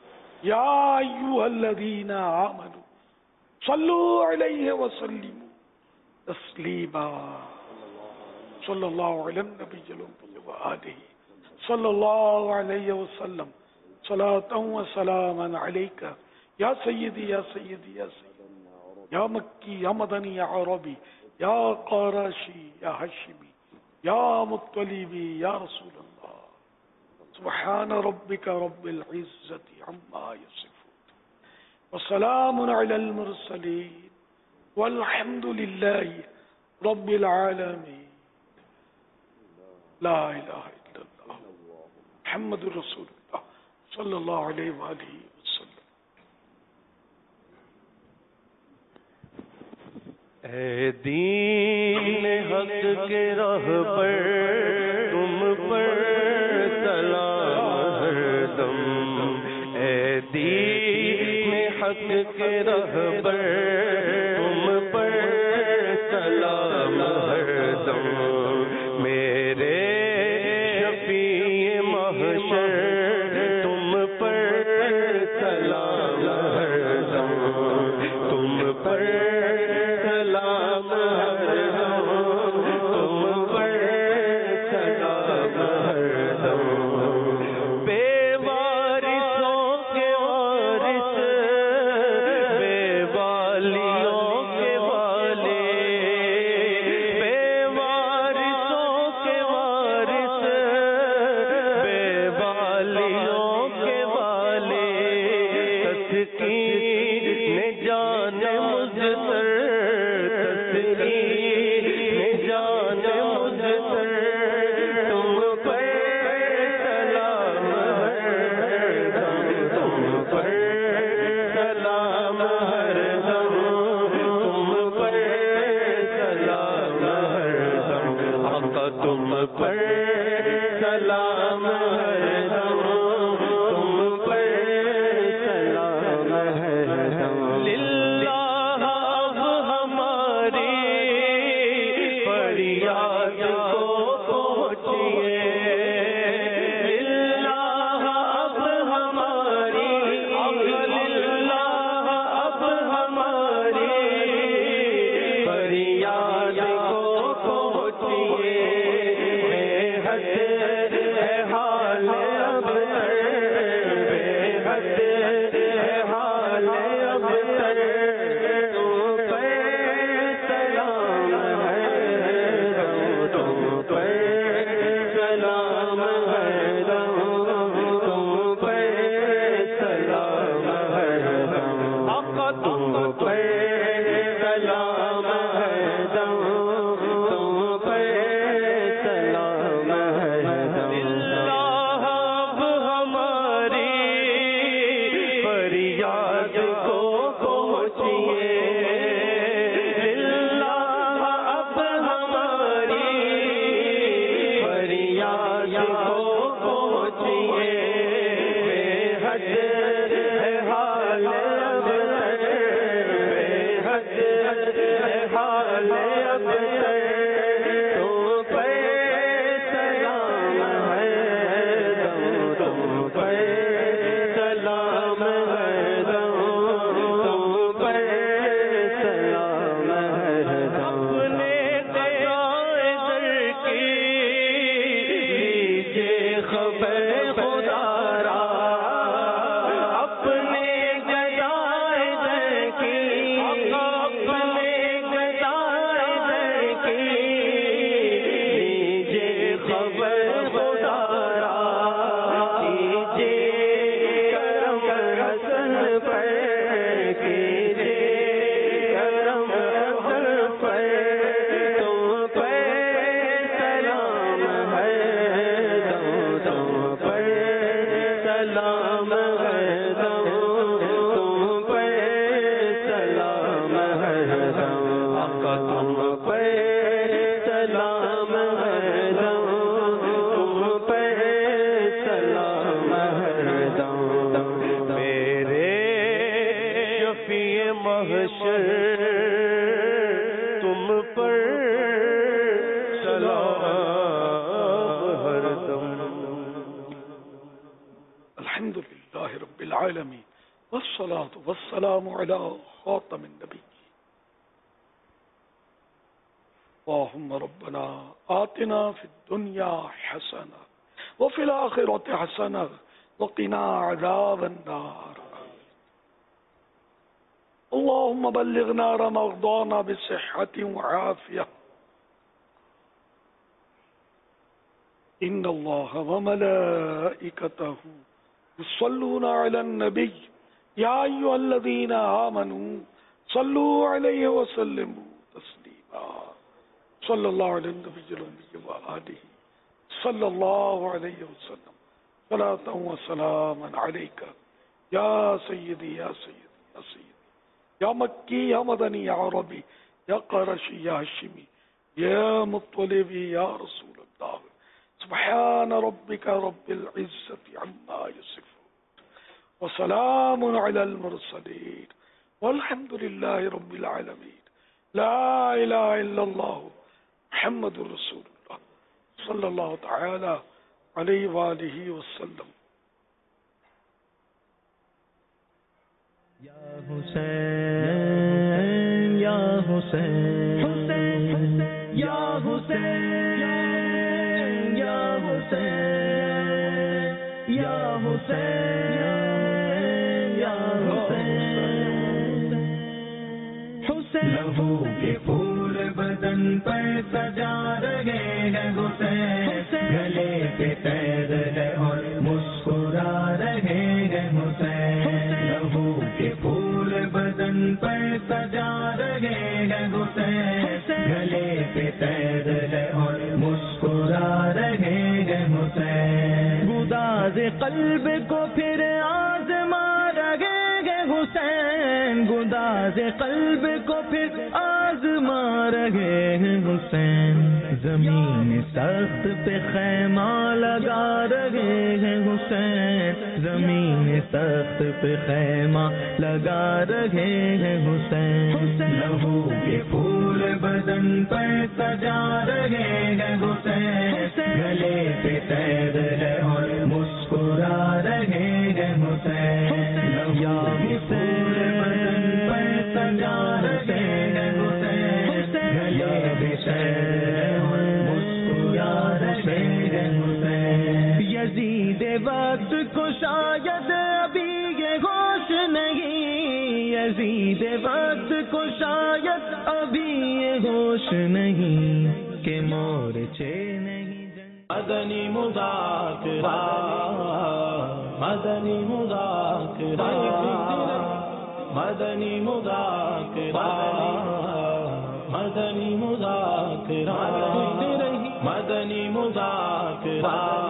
يا أيها الذين آمنوا صلوا عليه وسلموا تسليما. صلى الله على النبي وآله صلى الله عليه وسلم صلاة وسلاما عليك يا سيدي يا سيدي يا سيدي يا مكي يا مدني يا عربي يا قرشي يا هاشمي يا مطلبي يا رسول الله. سبحان ربك رب العزة عما يصفون وسلام على المرسلين والحمد لله رب العالمين. لا إله إلا الله محمد رسول الله صلى الله عليه وآله وسلم. اے دین حق کے راہ پر تم پر سلام ہر دم. اے دین حق کے راہ پر تم پر سلام ہر دم. میرے شفیع محشر تم پر سلام ہر دم. تم پر سلام ہر دم. تم پر سلام ہر دم. بے وارثوں کے وارث بے والی تم پر سلام ہر دم، تم پر سلام ہر دم، للہ اب ہماری فریاد کو پہنچیے، للہ اب ہماری، للہ اب ہماری فریاد کو پہنچیے، بے حد ہے حال اب تر، بے حد ہے حال اب تر، تم پر سلام ہے دم، تم پر سلام ہے دم، تم پر سلام ہے دم، آقا تم پر سلام ہے دم، تم پر سلام ہے دم، اللہ اب ہماری فریاد کو پہنچیے، اللہ اب ہماری فریاد کو پہنچیے، بے حد ہے حال اب تر، بے حد ہے حال اب تر، تم پر سلام ہے دم، تم پر سلام ہے دم، تم پر سلام ہے دم، اپنے قضائے در کی لیجیے خبر خدا را، اپنے جزائے در کی، اپنے جزائے در کی لیجیے خبر خدا را، کیجیے کرم حسن پر، کیجیے کرم حسن پر، تم پر سلام ہے دم، تم پر سلام ہے دم، تم پر سلام ہے دم، آقا تم پر سلام ہے دم، تم پر سلام ہے دم، میرے شفیع محشر تم پر سلام ہر دم۔ الحمد للہ رب العالمین والصلاة والسلام علی خاتم النبی، اللہم ربنا آتنا فی الدنیا حسنہ وفی الآخرۃ حسنہ وقنا عذاب النار، اللہم بلغنا رمضان بصحۃ وعافیہ، ان اللہ وملائکتہ يصلون على النبي يا أيها الذين آمنوا صلوا عليه وسلموا تسليما، صلى الله على النبي الأمي وآله صلى الله عليه وسلم، صلاة وسلاما عليك يا سيدي يا سيدي يا سيدي يا مكي يا مدني يا عربي يا قرشي يا هاشمي يا مطلبي يا رسول الله، سبحان ربك رب العزة عما يصفون وسلام على المرسلين والحمد لله رب العالمين، لا إله إلا الله محمد رسول الله صلى الله تعالى عليه وآله وسلم۔ یا حسین یا حسین حسین یا حسین یا حسین یا حسین یا حسین، حسین لہو کے پھول بدن پر سجا رہے ہیں حسین، گلے پہ تیر ہے اور مسکرا رہے ہیں حسین، لہو کے پھول بدن پر سجا رہے ہیں حسین، گلے پہ تیر ہے اور مسکرا رہے ہیں حسین، گداز قلب کو پھر آزما رہے ہیں حسین، گداز قلب کو پھر آزما رہے ہیں حسین، زمین سخت پہ خیمہ لگا رہے ہیں حسین، زمین سخت پہ خیمہ لگا رہے ہیں حسین، لہو کے پھول بدن پر سجا رہے ہیں حسین، گلے پہ تیر ہے اور مسکرا رہے ہیں حسین، لہو کے پھول بدن پر سجا رہے ہیں حسین، گلے پہ تیر اور مسکرا رہے ہیں حسین، یزید وقت کو شاید ابھی یہ ہوش نہیں، یزید وقت کو شاید ابھی یہ ہوش نہیں کہ مورچے نہیں مدنی مذاکرہ، مدنی مذاکرہ، مدنی مذاکرہ، مدنی مذاکرہ، مدنی مذاکرہ،